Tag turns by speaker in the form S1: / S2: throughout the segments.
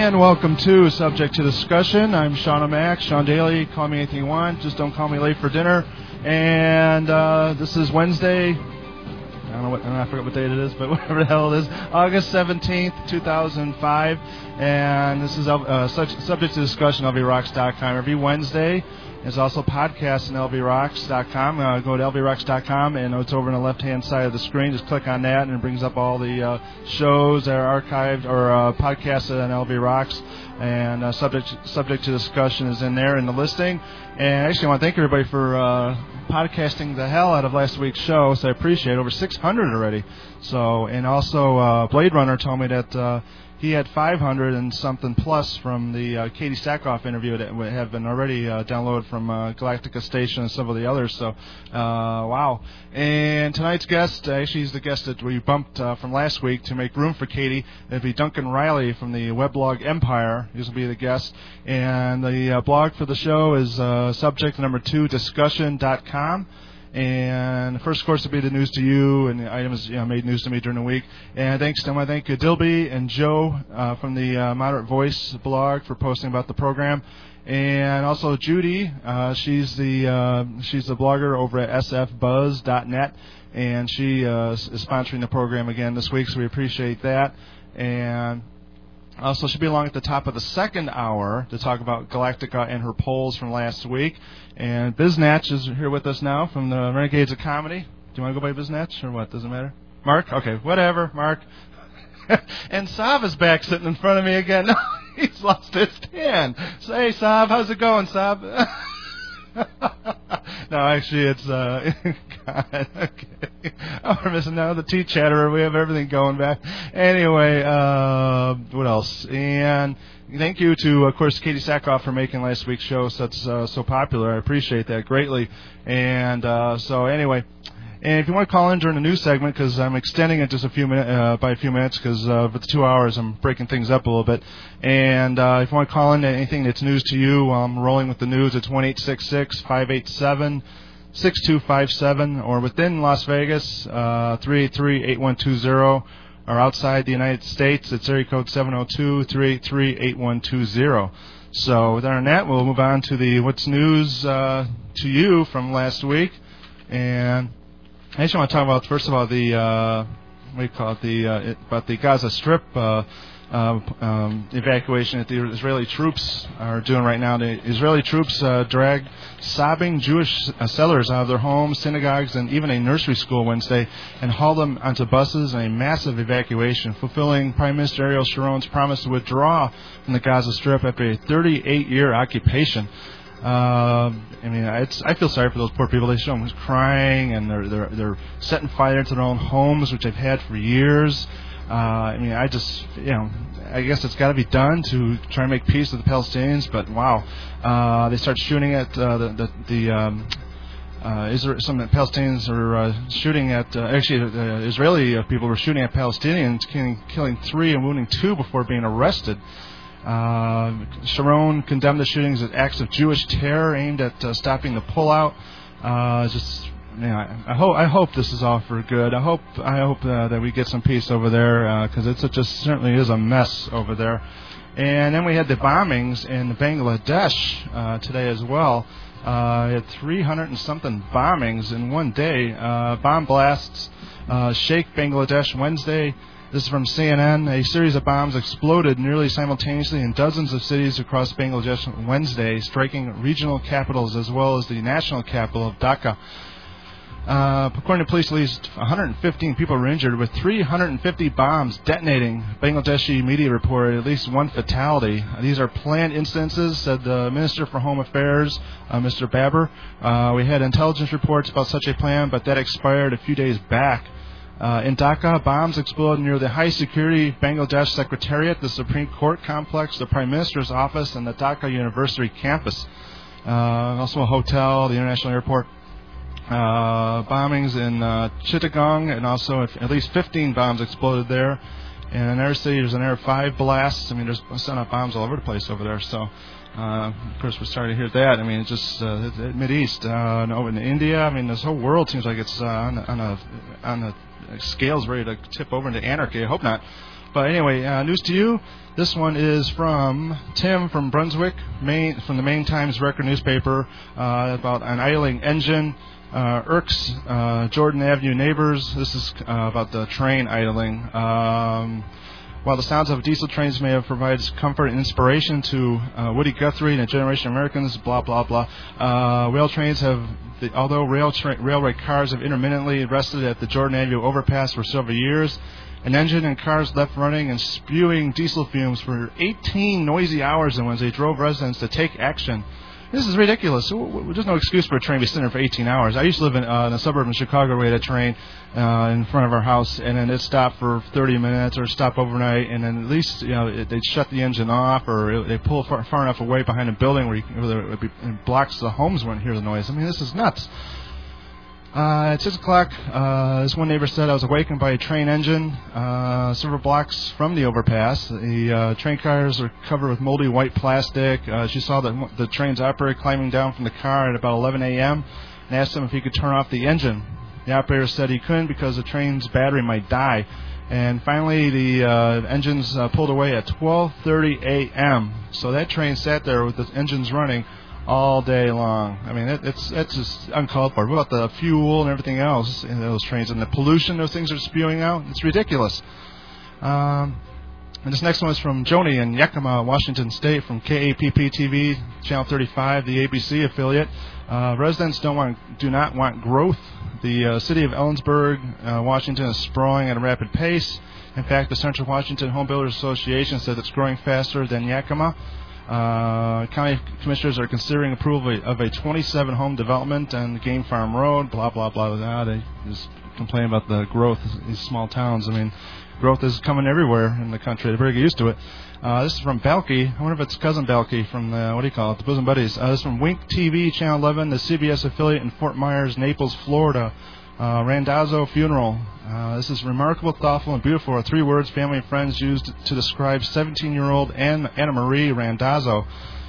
S1: And welcome to Subject to Discussion. I'm Sean O'Mac, Sean Daly. Call me anything you want. Just don't call me late for dinner. And this is Wednesday. I forget what date it is, but whatever the hell it is. August 17th, 2005. And this is Subject to Discussion, lvrocks.com. Every Wednesday. There's also podcasts on lvrocks.com. Go to lvrocks.com, and it's over on the left-hand side of the screen. Just click on that, and it brings up all the shows that are archived or podcasted on LV Rocks. And subject to discussion is in there in the listing. And actually, I want to thank everybody for podcasting the hell out of last week's show. So I appreciate it. Over 600 already. So, and also Blade Runner told me that he had 500 and something plus from the Katie Sackhoff interview that have been already downloaded from Galactica Station and some of the others. So, wow. And tonight's guest, actually he's the guest that we bumped from last week to make room for Katie. It'd be Duncan Riley from the weblog Empire. He's going to be the guest. And the blog for the show is subject number 2 discussion.com. And the first, of course, will be the news to you and the items made news to me during the week. And I want to thank Dilby and Joe from the Moderate Voice blog for posting about the program. And also Judy, she's the blogger over at sfbuzz.net, and she is sponsoring the program again this week, so we appreciate that. And also, she'll be along at the top of the second hour to talk about Galactica and her polls from last week. And Biznatch is here with us now from the Renegades of Comedy. Do you want to go by Biznatch or what? Doesn't matter? Mark? Okay, whatever, Mark. And Sav is back sitting in front of me again. He's lost his tan. So, hey, Sav, how's it going, Sav? No, actually, it's God. Okay. Oh, we're missing now the tea chatterer. We have everything going back. Anyway, what else? And thank you to, of course, Katie Sackhoff for making last week's show so popular. I appreciate that greatly. And so anyway. And if you want to call in during the news segment, because I'm extending it just by a few minutes, because for the 2 hours I'm breaking things up a little bit. And if you want to call in anything that's news to you, I'm rolling with the news. It's 1-866-587-6257, or within Las Vegas, 383-8120, or outside the United States, it's area code 702-383-8120. So with that, we'll move on to what's news to you from last week. And I just want to talk about, first of all, about the Gaza Strip evacuation that the Israeli troops are doing right now. The Israeli troops dragged sobbing Jewish settlers out of their homes, synagogues, and even a nursery school Wednesday, and hauled them onto buses in a massive evacuation, fulfilling Prime Minister Ariel Sharon's promise to withdraw from the Gaza Strip after a 38-year occupation. I feel sorry for those poor people. They show them crying, and they're setting fire to their own homes, which they've had for years. I guess it's got to be done to try and make peace with the Palestinians. But wow, they start shooting at some of the Palestinians are shooting at. The Israeli people were shooting at Palestinians, killing 3 and wounding 2 before being arrested. Sharon condemned the shootings as acts of Jewish terror aimed at stopping the pullout. I hope this is all for good. I hope that we get some peace over there, because it just certainly is a mess over there. And then we had the bombings in Bangladesh today as well. We had 300 and something bombings in one day. Bomb blasts shake Bangladesh Wednesday. This is from CNN. A series of bombs exploded nearly simultaneously in dozens of cities across Bangladesh Wednesday, striking regional capitals as well as the national capital of Dhaka. According to police, at least 115 people were injured, with 350 bombs detonating. Bangladeshi media reported at least 1 fatality. These are planned instances, said the Minister for Home Affairs, Mr. Babar. We had intelligence reports about such a plan, but that expired a few days back. In Dhaka, bombs exploded near the high-security Bangladesh Secretariat, the Supreme Court complex, the Prime Minister's office, and the Dhaka University campus. Also a hotel, the international airport. Bombings in Chittagong, and also at least 15 bombs exploded there. And in our city, there's an air 5 blasts. I mean, there's sent out bombs all over the place over there. So, Of course, we're sorry to hear that. I mean, it's just the Mideast, over in India. I mean, this whole world seems like it's on the scales ready to tip over into anarchy. I hope not. But anyway, news to you. This one is from Tim from Brunswick, Maine, from the Maine Times Record newspaper, about an idling engine. Irks, Jordan Avenue neighbors. This is about the train idling. While the sounds of diesel trains may have provided comfort and inspiration to Woody Guthrie and a generation of Americans, blah, blah, blah, although railway cars have intermittently rested at the Jordan Avenue overpass for several years, an engine and cars left running and spewing diesel fumes for 18 noisy hours in Wednesday drove residents to take action. This is ridiculous. There's no excuse for a train to be sitting there for 18 hours. I used to live in a suburb in Chicago where we had a train in front of our house, and then it stopped for 30 minutes or stopped overnight, and then at least they'd shut the engine off or they pull far enough away behind a building where it blocks the homes wouldn't hear the noise. I mean, this is nuts. At 6 o'clock, this one neighbor said, I was awakened by a train engine several blocks from the overpass. The train cars are covered with moldy white plastic. She saw the train's operator climbing down from the car at about 11 a.m. and asked him if he could turn off the engine. The operator said he couldn't because the train's battery might die. And finally, the engines pulled away at 12:30 a.m. So that train sat there with the engines running all day long. I mean, it's just uncalled for. What about the fuel and everything else in those trains and the pollution those things are spewing out? It's ridiculous. And this next one is from Joni in Yakima, Washington State, from KAPP-TV, Channel 35, the ABC affiliate. Residents do not want growth. The city of Ellensburg, Washington, is sprawling at a rapid pace. In fact, the Central Washington Home Builders Association says it's growing faster than Yakima. County commissioners are considering approval of a 27-home development on the Game Farm Road, blah, blah, blah, blah. They just complain about the growth in these small towns. I mean, growth is coming everywhere in the country. They better get used to it. This is from Balky. I wonder if it's Cousin Balky from, the Bosom Buddies. This is from Wink TV, Channel 11, the CBS affiliate in Fort Myers, Naples, Florida. Randazzo funeral. This is remarkable, thoughtful, and beautiful are 3 words family and friends used to describe 17-year-old Anna Marie Randazzo.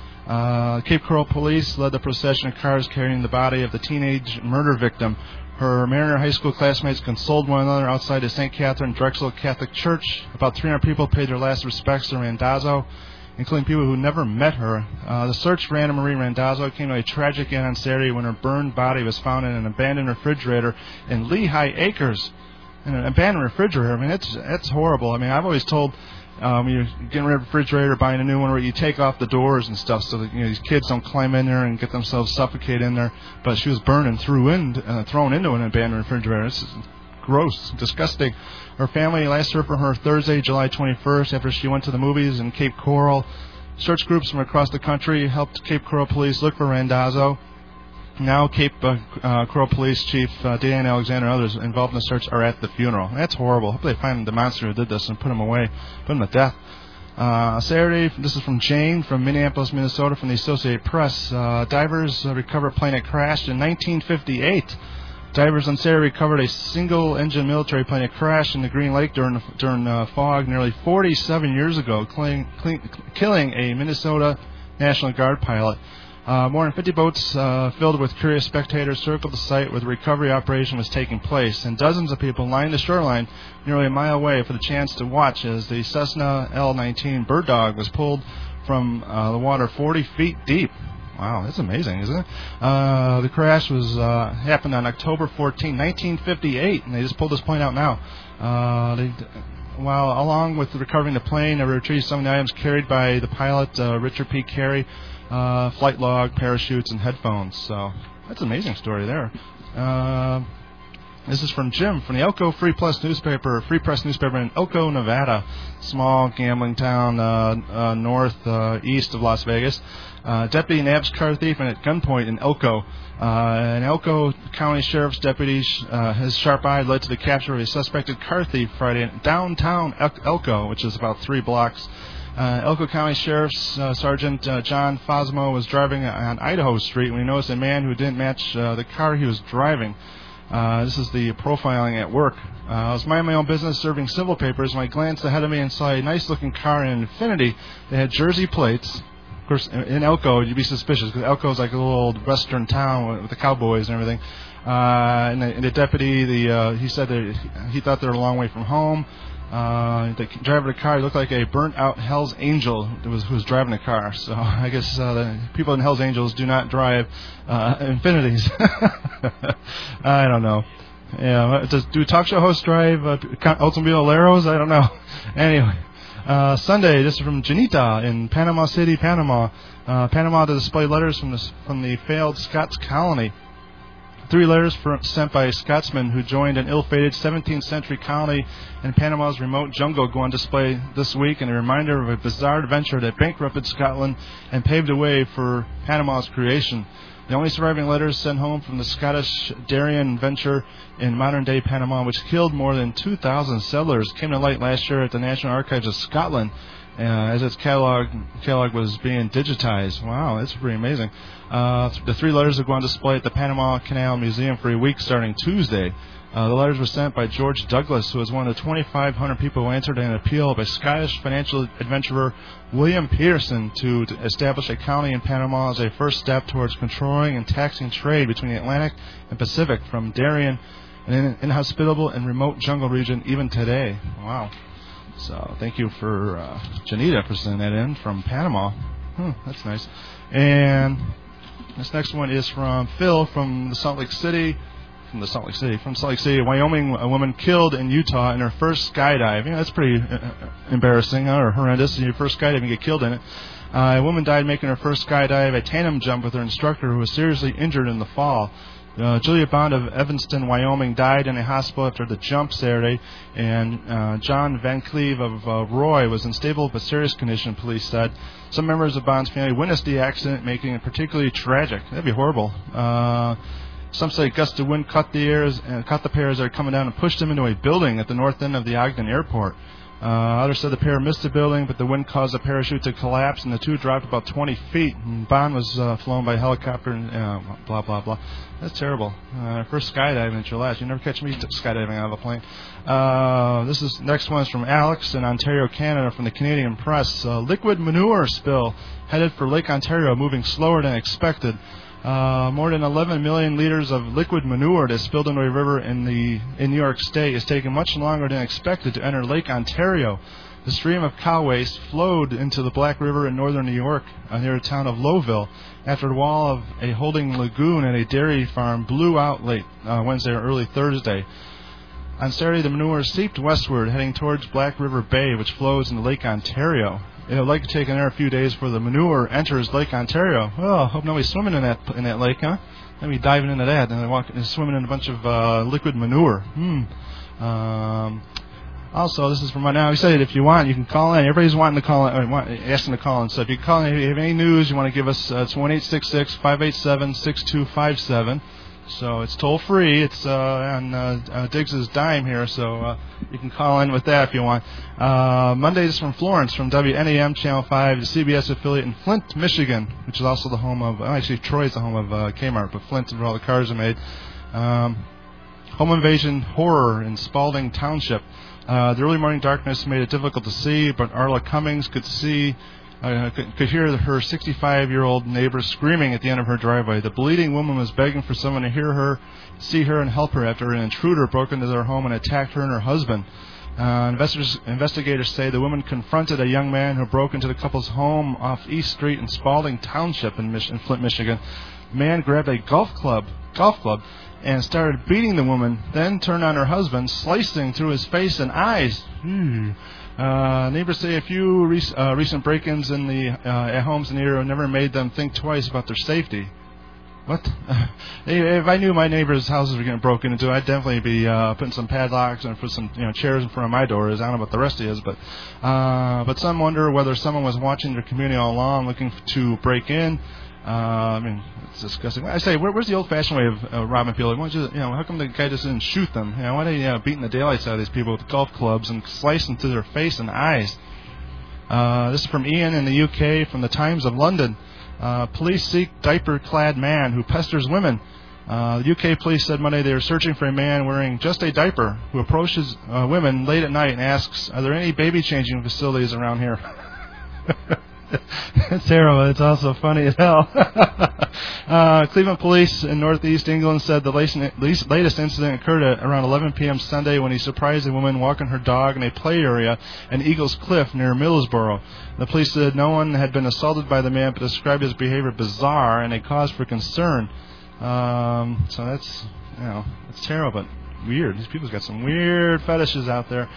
S1: Cape Coral police led the procession of cars carrying the body of the teenage murder victim. Her Mariner High School classmates consoled one another outside the St. Catherine Drexel Catholic Church. About 300 people paid their last respects to Randazzo, including people who never met her. The search for Anna Marie Randazzo came to a tragic end on Saturday when her burned body was found in an abandoned refrigerator in Lehigh Acres. In an abandoned refrigerator, I mean, it's horrible. I mean, I've always told you're getting rid of a refrigerator, buying a new one, where you take off the doors and stuff so that these kids don't climb in there and get themselves suffocated in there. But she was burned and thrown into an abandoned refrigerator. This is gross, disgusting. Her family last heard from her Thursday, July 21st, after she went to the movies in Cape Coral. Search groups from across the country helped Cape Coral police look for Randazzo. Now, Cape Coral Police Chief Dan Alexander and others involved in the search are at the funeral. That's horrible. Hopefully they find the monster who did this and put him away, put him to death. Saturday, this is from Jane from Minneapolis, Minnesota, from the Associated Press. Divers recovered plane that crashed in 1958. Divers on Saturday recovered a single-engine military plane that crashed in the Green Lake during fog nearly 47 years ago, killing a Minnesota National Guard pilot. More than 50 boats filled with curious spectators circled the site where the recovery operation was taking place, and dozens of people lined the shoreline nearly a mile away for the chance to watch as the Cessna L-19 Bird Dog was pulled from the water 40 feet deep. Wow, that's amazing, isn't it? The crash was happened on October 14, 1958, and they just pulled this plane out now. Along with recovering the plane, they retrieved some of the items carried by the pilot, Richard P. Carey, flight log, parachutes, and headphones. So that's an amazing story there. This is from Jim from the Elko Free Press newspaper in Elko, Nevada, small gambling town northeast of Las Vegas. Deputy nabs car thief and at gunpoint in Elko. An Elko County Sheriff's deputy, his sharp eye led to the capture of a suspected car thief Friday in downtown Elko, which is about 3 blocks. Elko County Sheriff's Sergeant John Fosmo was driving on Idaho Street when he noticed a man who didn't match the car he was driving. This is the profiling at work. I was minding my own business serving civil papers when I glanced ahead of me and saw a nice-looking car in Infiniti that had Jersey plates. course, in Elko, you'd be suspicious because Elko's like a little old western town with the cowboys and everything. And the deputy, he said that he thought they were a long way from home. The driver of the car looked like a burnt-out Hell's Angel who was driving the car. So I guess the people in Hell's Angels do not drive Infinities. I don't know. Yeah, do talk show hosts drive Oldsmobile Aleros? I don't know. Anyway, Sunday, this is from Janita in Panama City, Panama. Panama to display letters from the failed Scots colony. 3 letters sent by Scotsmen who joined an ill-fated 17th century colony in Panama's remote jungle go on display this week in a reminder of a bizarre adventure that bankrupted Scotland and paved the way for Panama's creation. The only surviving letters sent home from the Scottish Darien venture in modern-day Panama, which killed more than 2,000 settlers, came to light last year at the National Archives of Scotland as its catalog was being digitized. Wow, that's pretty amazing. The 3 letters will go on display at the Panama Canal Museum for a week starting Tuesday. The letters were sent by George Douglas, who was one of the 2,500 people who answered an appeal by Scottish financial adventurer William Peterson to establish a colony in Panama as a first step towards controlling and taxing trade between the Atlantic and Pacific from Darien, an inhospitable and remote jungle region even today. Wow. So thank you for Janita for sending that in from Panama. That's nice. And this next one is from Phil from Salt Lake City, Wyoming. A woman killed in Utah in her first skydive. That's pretty embarrassing or horrendous. Your first skydive, you get killed in it. A woman died making her first skydive, a tandem jump with her instructor, who was seriously injured in the fall. Julia Bond of Evanston, Wyoming, died in a hospital after the jump Saturday, and John Van Cleve of Roy was in stable but serious condition, police said. Some members of Bond's family witnessed the accident, making it particularly tragic. That'd be horrible. Some say gusts of wind caught the pair as they were coming down and pushed them into a building at the north end of the Ogden airport. Others said the pair missed the building, but the wind caused the parachute to collapse, and the two dropped about 20 feet. And Bond was flown by helicopter, and blah, blah, blah. That's terrible. First skydiving at your last. You never catch me skydiving out of a plane. This next one is from Alex in Ontario, Canada, from the Canadian Press. Liquid manure spill headed for Lake Ontario, moving slower than expected. More than 11 million liters of liquid manure that spilled into a river in New York State is taking much longer than expected to enter Lake Ontario. The stream of cow waste flowed into the Black River in northern New York near the town of Lowville after the wall of a holding lagoon at a dairy farm blew out late Wednesday or early Thursday. On Saturday, the manure seeped westward, heading towards Black River Bay, which flows into Lake Ontario. It'll likely take another few days before the manure enters Lake Ontario. Well, hope nobody's swimming in that lake, huh? Maybe diving into that and swimming in a bunch of liquid manure. Also, this is from right now. He said if you want, you can call in. Everybody's wanting to call in, asking to call in. So if you call in, if you have any news you want to give us, it's 1-866-587-6257. So it's toll free. It's on Diggs's dime here, so you can call in with that if you want. Monday is from Florence, from WNAM Channel 5, the CBS affiliate in Flint, Michigan, which is also the home of, actually Troy's the home of Kmart, but Flint is where all the cars are made. Home invasion horror in Spalding Township. The early morning darkness made it difficult to see, but Arla Cummings could hear her 65-year-old neighbor screaming at the end of her driveway. The bleeding woman was begging for someone to hear her, see her, and help her after an intruder broke into their home and attacked her and her husband. Investigators say the woman confronted a young man who broke into the couple's home off East Street in Spalding Township in Flint, Michigan. The man grabbed a golf club, and started beating the woman, then turned on her husband, slicing through his face and eyes. Neighbors say a few recent break-ins at homes in the area never made them think twice about their safety. What? If I knew my neighbors' houses were getting broken into, I'd definitely be putting some padlocks and put some chairs in front of my doors. I don't know about the rest of you, but some wonder whether someone was watching their community all along, looking to break in. I mean, it's disgusting. I say, where's the old-fashioned way of robbing people? Why don't how come the guy just didn't shoot them? Why are they beating the daylights out of these people with golf clubs and slicing through their face and eyes? This is from Ian in the UK, from the Times of London. Police seek diaper-clad man who pesters women. The UK police said Monday they are searching for a man wearing just a diaper who approaches women late at night and asks, "Are there any baby-changing facilities around here?" It's terrible. It's also funny as hell. Cleveland police in northeast England said the latest incident occurred at around 11 p.m. Sunday when he surprised a woman walking her dog in a play area in Eagles Cliff near Middlesbrough. The police said no one had been assaulted by the man, but described his behavior bizarre and a cause for concern. So that's, it's terrible, but weird. These people's got some weird fetishes out there.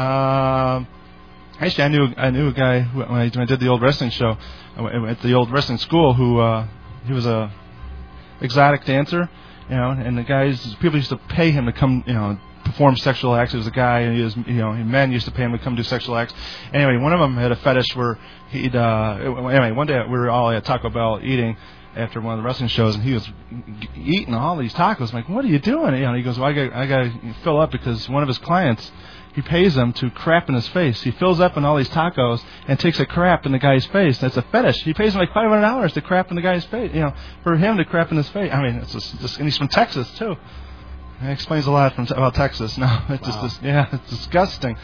S1: Actually, I knew a guy who, when I did the old wrestling show at the old wrestling school who he was a exotic dancer, and people used to pay him to come, perform sexual acts. He was a guy, and he was, men used to pay him to come do sexual acts. Anyway, one of them had a fetish where he'd, one day we were all at Taco Bell eating after one of the wrestling shows, and he was eating all these tacos. I'm like, what are you doing? He goes, well, I got to fill up because one of his clients, he pays him to crap in his face. He fills up on all these tacos and takes a crap in the guy's face. That's a fetish. He pays him like $500 to crap in the guy's face, for him to crap in his face. I mean, it's just and he's from Texas, too. That explains a lot about Texas. No, it's just it's disgusting.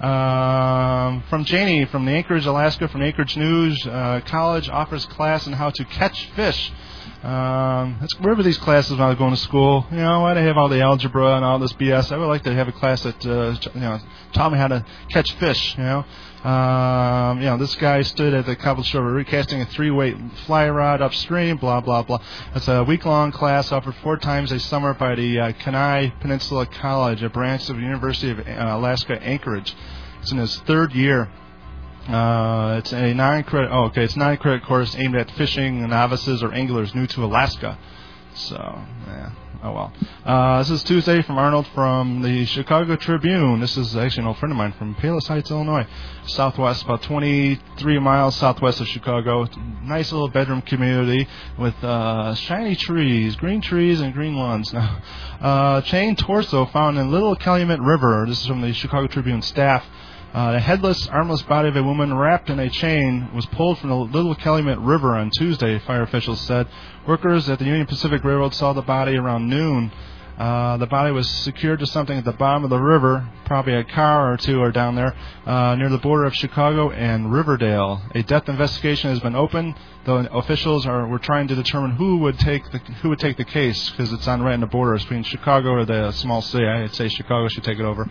S1: From Janie, from the Anchorage, Alaska, from Anchorage News, college offers class on how to catch fish. Wherever these classes when I was going to school, why do they have all the algebra and all this BS? I would like to have a class that taught me how to catch fish. This guy stood at the Cobble Shore recasting a 3-weight fly rod upstream. Blah blah blah. It's a week-long class offered 4 times a summer by the Kenai Peninsula College, a branch of the University of Alaska Anchorage. It's in its 3rd year. It's a 9-credit course aimed at fishing novices or anglers new to Alaska. So, oh well. This is Tuesday from Arnold from the Chicago Tribune. This is actually an old friend of mine from Palos Heights, Illinois, southwest, about 23 miles southwest of Chicago. Nice little bedroom community with shiny trees, green trees and green lawns. Now, chain torso found in Little Calumet River. This is from the Chicago Tribune staff. The headless, armless body of a woman wrapped in a chain was pulled from the Little Calumet River on Tuesday, fire officials said. Workers at the Union Pacific Railroad saw the body around noon. The body was secured to something at the bottom of the river, probably a car or two are down there, near the border of Chicago and Riverdale. A death investigation has been opened, though officials were trying to determine who would take the case, because it's right on the border between Chicago or the small city. I'd say Chicago should take it over.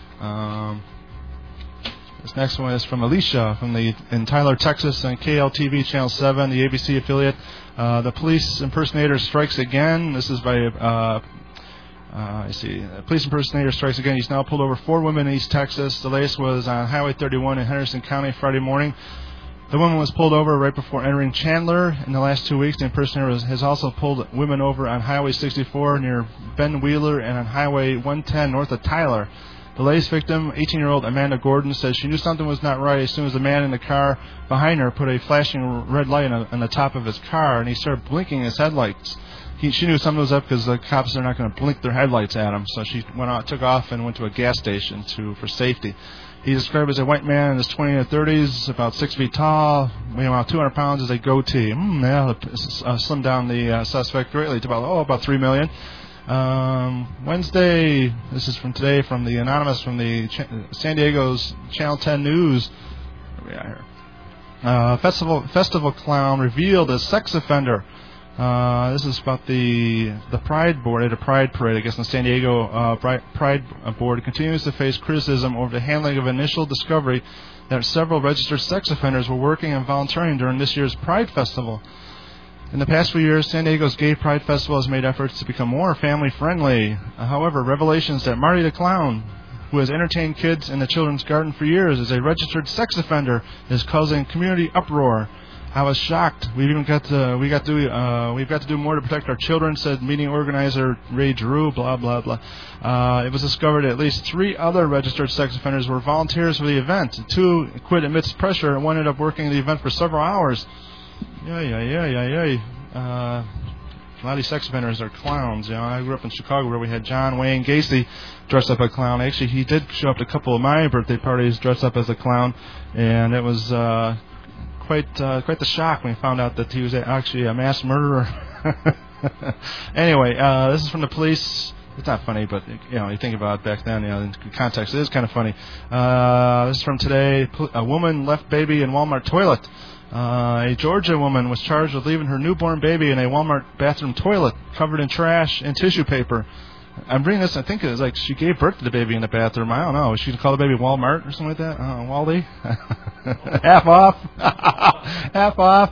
S1: This next one is from Alicia in Tyler, Texas, on KLTV Channel 7, the ABC affiliate. The police impersonator strikes again. This is by, police impersonator strikes again. He's now pulled over 4 women in East Texas. The latest was on Highway 31 in Henderson County Friday morning. The woman was pulled over right before entering Chandler. In the last 2 weeks, the impersonator has also pulled women over on Highway 64 near Ben Wheeler and on Highway 110 north of Tyler. The latest victim, 18-year-old Amanda Gordon, says she knew something was not right as soon as the man in the car behind her put a flashing red light on the top of his car, and he started blinking his headlights. She knew something was up because the cops are not going to blink their headlights at him, so she took off and went to a gas station for safety. He's described as a white man in his 20s or 30s, about 6 feet tall, weighing about 200 pounds, as a goatee. Slimmed down the suspect greatly to about $3 million. Wednesday, this is from today, from the Anonymous, from the San Diego's Channel 10 News. Where are we at here? Festival clown revealed as sex offender. This is about the Pride Board at a Pride Parade. I guess in the San Diego Pride Board continues to face criticism over the handling of initial discovery that several registered sex offenders were working and volunteering during this year's Pride Festival. In the past few years, San Diego's Gay Pride Festival has made efforts to become more family-friendly. However, revelations that Marty the Clown, who has entertained kids in the Children's Garden for years, is a registered sex offender, is causing community uproar. I was shocked. We've got to do more to protect our children, said meeting organizer Ray Drew. Blah blah blah. It was discovered at least 3 other registered sex offenders were volunteers for the event. 2 quit amidst pressure, and one ended up working the event for several hours. A lot of these sex offenders are clowns. I grew up in Chicago where we had John Wayne Gacy dressed up as a clown. Actually, he did show up to a couple of my birthday parties dressed up as a clown, and it was quite the shock when we found out that he was actually a mass murderer. Anyway, this is from the police. It's not funny, but you think about it back then. In context, it is kind of funny. This is from today. A woman left baby in Walmart toilet. A Georgia woman was charged with leaving her newborn baby in a Walmart bathroom toilet covered in trash and tissue paper. I'm reading this, I think it was like she gave birth to the baby in the bathroom. I don't know. She call the baby Walmart or something like that? Waldy? Half off? Half off?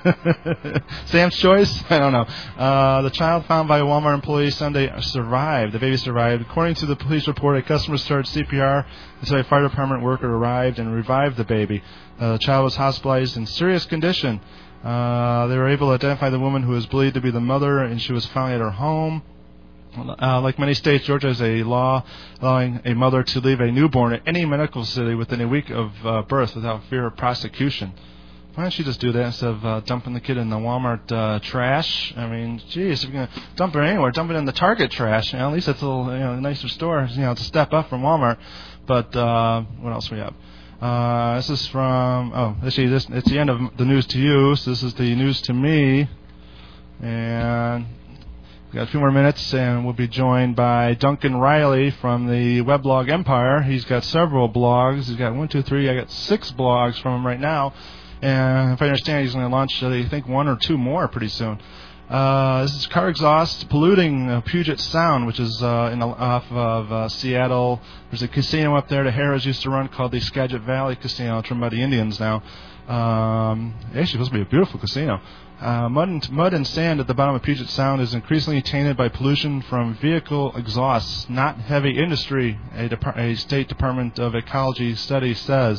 S1: Sam's Choice? I don't know. The child found by a Walmart employee Sunday survived. The baby survived. According to the police report, a customer started CPR until a fire department worker arrived and revived the baby. The child was hospitalized in serious condition. They were able to identify the woman who was believed to be the mother, and she was found at her home. Like many states, Georgia has a law allowing a mother to leave a newborn at any medical facility within a week of birth without fear of prosecution. Why don't you just do that instead of dumping the kid in the Walmart trash? I mean, geez, if you're going to dump it anywhere, dump it in the Target trash. At least it's a little nicer store. It's a step up from Walmart. But what else we have? This is from, it's the end of the news to you. So this is the news to me. And we've got a few more minutes, and we'll be joined by Duncan Riley from the weblog Empire. He's got several blogs. He's got I got 6 blogs from him right now. And if I understand, he's going to launch, I think, 1 or 2 more pretty soon. This is car exhaust polluting Puget Sound, which is off of Seattle. There's a casino up there that Harrah's used to run called the Skagit Valley Casino. It's run by the Indians now. Actually, supposed to be a beautiful casino. Mud and sand at the bottom of Puget Sound is increasingly tainted by pollution from vehicle exhausts, not heavy industry, a State Department of Ecology study says.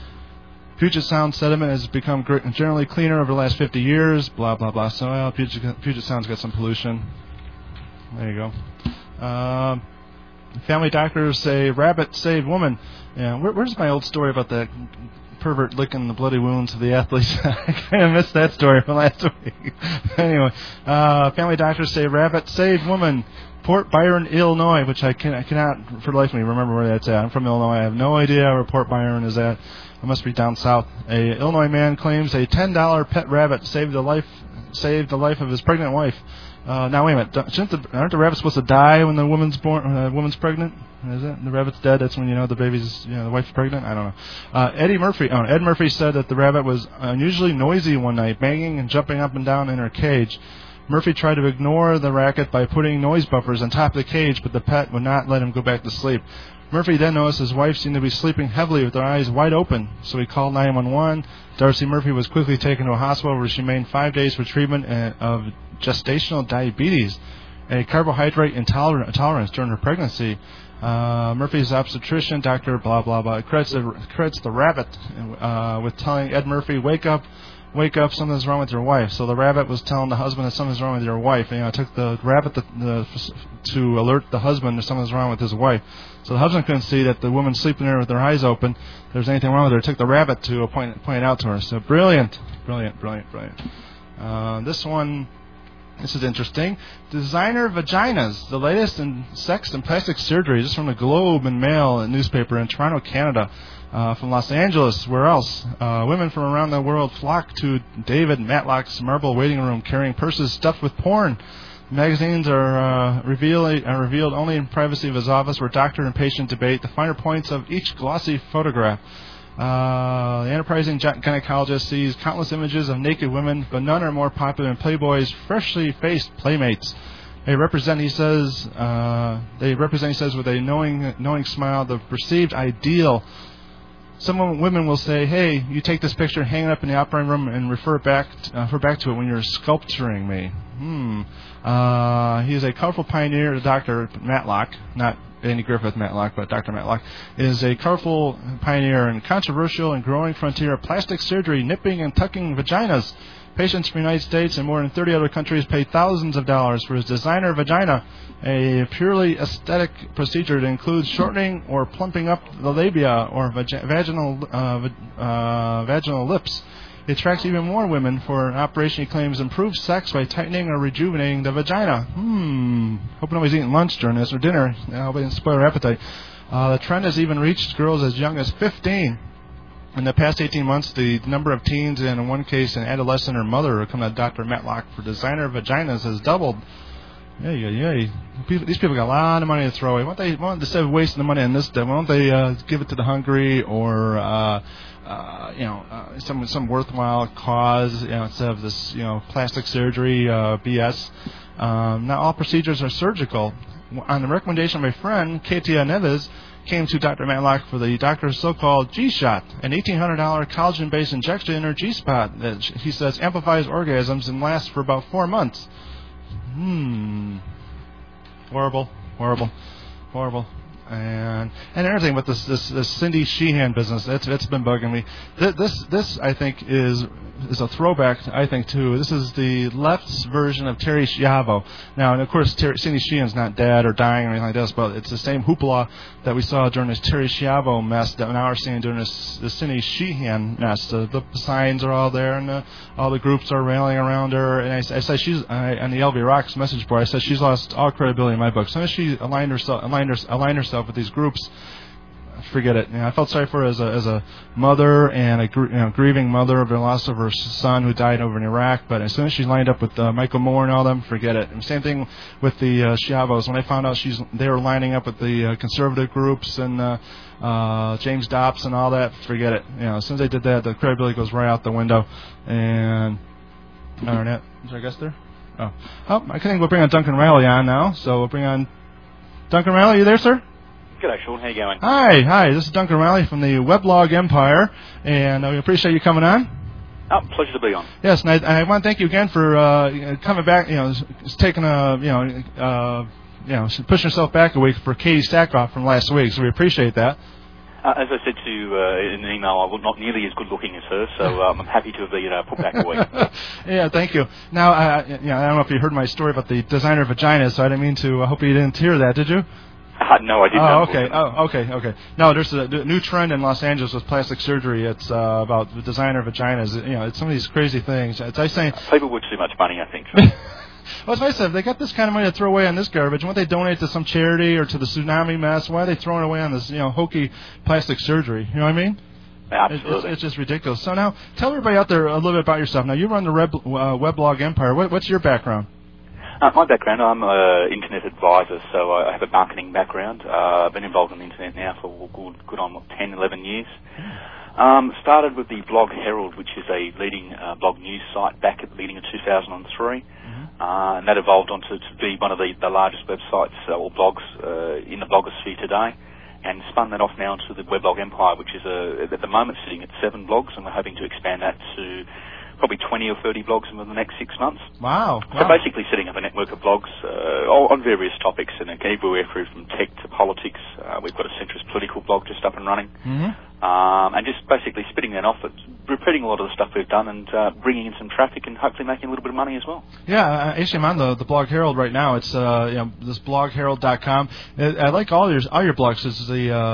S1: Puget Sound sediment has become generally cleaner over the last 50 years, blah, blah, blah. So Puget Sound's got some pollution. There you go. Family doctors say rabbit saved woman. Yeah, where's my old story about that pervert licking the bloody wounds of the athletes? I kind of missed that story from last week. Anyway, family doctors say rabbit saved woman. Port Byron, Illinois, which I cannot for the life of me remember where that's at. I'm from Illinois. I have no idea where Port Byron is at. It must be down south. A Illinois man claims a $10 pet rabbit saved the life of his pregnant wife. Now wait a minute. Aren't the rabbits supposed to die when the woman's pregnant? Is it? The rabbit's dead. That's when the baby's the wife's pregnant. I don't know. Ed Murphy said that the rabbit was unusually noisy one night, banging and jumping up and down in her cage. Murphy tried to ignore the racket by putting noise buffers on top of the cage, but the pet would not let him go back to sleep. Murphy then noticed his wife seemed to be sleeping heavily with her eyes wide open, so he called 911. Darcy Murphy was quickly taken to a hospital where she remained 5 days for treatment of gestational diabetes, a carbohydrate intolerance during her pregnancy. Murphy's obstetrician, Dr. blah, blah, blah, credits the rabbit with telling Ed Murphy, wake up, something's wrong with your wife. So the rabbit was telling the husband that something's wrong with your wife. And, it took the rabbit to alert the husband that something's wrong with his wife. So the husband couldn't see that the woman's sleeping there with her eyes open. If there was anything wrong with her, it took the rabbit to point it out to her. So brilliant. This is interesting. Designer vaginas, the latest in sex and plastic surgery. This is from the Globe and Mail newspaper in Toronto, Canada. From Los Angeles, where else? Women from around the world flock to David Matlock's marble waiting room carrying purses stuffed with porn. Magazines are revealed only in privacy of his office, where doctor and patient debate the finer points of each glossy photograph. The enterprising gynecologist sees countless images of naked women, but none are more popular than Playboy's freshly faced playmates. They represent, he says, with a knowing smile, the perceived ideal. Some women will say, "Hey, you take this picture, hang it up in the operating room, and refer back to it when you're sculpturing me." He is a colorful pioneer. Dr. Matlock, not Andy Griffith Matlock, but Dr. Matlock, is a colorful pioneer and controversial and growing frontier of plastic surgery, nipping and tucking vaginas. Patients from the United States and more than 30 other countries pay thousands of dollars for his designer vagina, a purely aesthetic procedure that includes shortening or plumping up the labia or vaginal lips. It attracts even more women for an operation he claims improves sex by tightening or rejuvenating the vagina. Hope nobody's eating lunch during this or dinner. I hope I didn't spoil her appetite. The trend has even reached girls as young as 15. In the past 18 months, the number of teens and, in one case, an adolescent or mother who come to Dr. Matlock for designer vaginas has doubled. These people got a lot of money to throw away. Why don't they instead of wasting the money on this stuff, why don't they give it to the hungry or some worthwhile cause, instead of this plastic surgery BS. Not all procedures are surgical. On the recommendation of my friend Katia Neves, came to Dr. Matlock for the doctor's so-called G-Shot, an $1,800 collagen-based injection in her G-spot that he says amplifies orgasms and lasts for about 4 months. Horrible. And everything with this Cindy Sheehan business, it's been bugging me. This I think is a throwback, I think, too. This is the left's version of Terry Schiavo. Now, and of course, Cindy Sheehan's not dead or dying or anything like this, but it's the same hoopla that we saw during this Terry Schiavo mess that now we're seeing during this Cindy Sheehan mess. The signs are all there, and all the groups are railing around her. And I say she's on the LV Rocks message board. I said she's lost all credibility in my book. As soon as she aligned herself with these groups, forget it. I felt sorry for her as a mother and a grieving mother of the loss of her son who died over in Iraq. But as soon as she lined up with Michael Moore and all them, forget it. And same thing with the Schiavos. When I found out they were lining up with the conservative groups and James Dops and all that, forget it. As soon as they did that, the credibility goes right out the window. And Arnett, is our guest there? Oh, I think we'll bring on Duncan Riley on now. So we'll bring on Duncan Riley. Are you there, sir?
S2: G'day, Sean. How you going?
S1: Hi. This is Duncan Riley from the Weblog Empire, and we appreciate you coming on.
S2: Pleasure to be on.
S1: Yes, and I want to thank you again for coming back. Taking pushing yourself back a week for Katie Sackhoff from last week. So we appreciate that.
S2: As I said to you in an email, I'm not nearly as good looking as her, so I'm happy to have been put back a week.
S1: Yeah, thank you. Now, I don't know if you heard my story about the designer vaginas, so I didn't mean to. I hope you didn't hear that. Did you?
S2: No, I didn't.
S1: Okay. No, there's a new trend in Los Angeles with plastic surgery. It's about the designer vaginas. It's some of these crazy things. It's I saying
S2: people with too much money, I think.
S1: Well, it's nice if they got this kind of money to throw away on this garbage. Why don't they donate to some charity or to the tsunami mess? Why are they throwing away on this, hokey plastic surgery? You know what I mean?
S2: Absolutely.
S1: It's just ridiculous. So now, tell everybody out there a little bit about yourself. Now, you run the Weblog Empire. What's your background?
S2: My background, I'm an internet advisor, so I have a marketing background. I've been involved in the internet now for good on 10, 11 years. Started with the Blog Herald, which is a leading blog news site back at the beginning of 2003. And that evolved on to be one of the largest websites or blogs in the blogosphere today, and spun that off now into the Weblog Empire, which is at the moment sitting at 7 blogs, and we're hoping to expand that to probably 20 or 30 blogs in the next 6 months.
S1: Wow.
S2: So basically setting up a network of blogs on various topics, and everywhere through from tech to politics. We've got a centrist political blog just up and running. And just basically spitting that off, repeating a lot of the stuff we've done and bringing in some traffic and hopefully making a little bit of money as well. Yeah,
S1: actually I'm on the Blog Herald right now. It's this blogherald.com. I like all your blogs. It's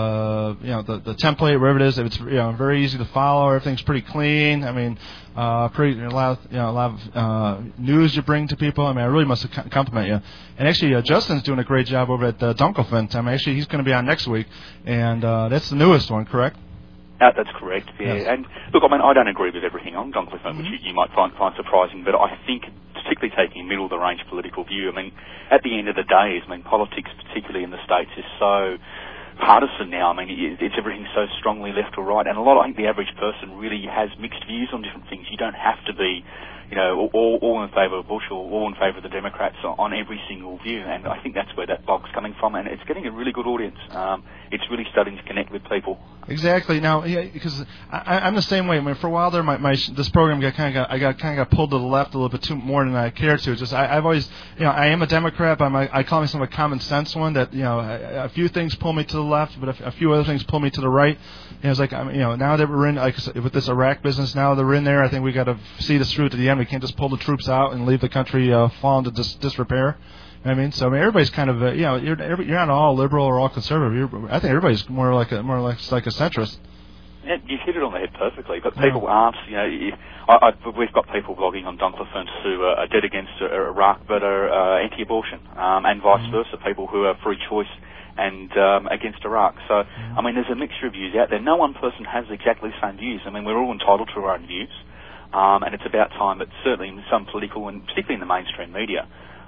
S1: the template, wherever it is. It's very easy to follow. Everything's pretty clean. I mean, a lot of news you bring to people. I mean, I really must compliment you. And actually, Justin's doing a great job over at Dunkelfin. I mean, actually, he's going to be on next week, and that's the newest one, correct?
S2: That's correct, yeah.
S1: Yes.
S2: And look, I mean, I don't agree with everything on Dunkelfin, which you might find surprising, but I think, particularly taking a middle-of-the-range political view, I mean, at the end of the day, politics, particularly in the States, is so partisan now. I mean, it's everything so strongly left or right, and I think the average person really has mixed views on different things. You don't have to be, all in favour of Bush or all in favour of the Democrats on every single view, and I think that's where that blog's coming from, and it's getting a really good audience. It's really starting to connect with people.
S1: Exactly. Now, because I'm the same way. I mean, for a while there, this program got pulled to the left a little bit too more than I care to. Just I've always, I am a Democrat, but I call myself a common sense one. That a few things pull me to the left, but a few other things pull me to the right. It's like now that we're in with this Iraq business, now that we're in there, I think we got to see this through to the end. We can't just pull the troops out and leave the country fall into disrepair. I mean, so everybody's kind of you're not all liberal or all conservative. I think everybody's more like a centrist.
S2: Yeah, you hit it on the head perfectly. But people aren't. We've got people blogging on Dunkelfin who are dead against Iraq but are anti-abortion, and vice versa. People who are free choice and against Iraq. So I mean, there's a mixture of views out there. No one person has exactly the same views. I mean, we're all entitled to our own views, and it's about time. But certainly in some political and particularly in the mainstream media,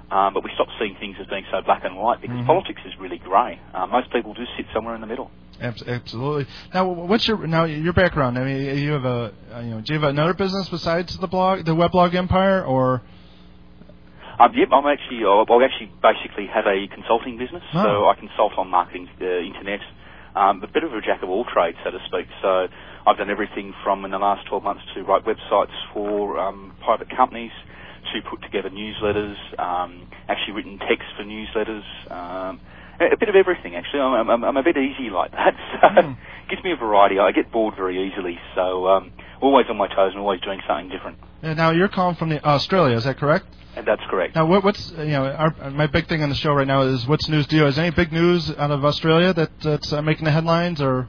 S2: but we stopped seeing things as being so black and white because politics is really grey. Most people do sit somewhere in the middle.
S1: Absolutely. Now, what's your background? I mean, you have do you have another business besides the weblog empire, or?
S2: Yep, I actually basically have a consulting business, so I consult on marketing, internet, a bit of a jack of all trades, so to speak. So I've done everything from in the last 12 months to write websites for private companies, to put together newsletters, actually written text for newsletters, a bit of everything actually. I'm a bit easy like that, so it gives me a variety. I get bored very easily, so always on my toes and always doing something different.
S1: Now you're calling from Australia, is that correct?
S2: And that's correct.
S1: Now, what's my big thing on the show right now is what's news to you? Is there any big news out of Australia that's making the headlines, or?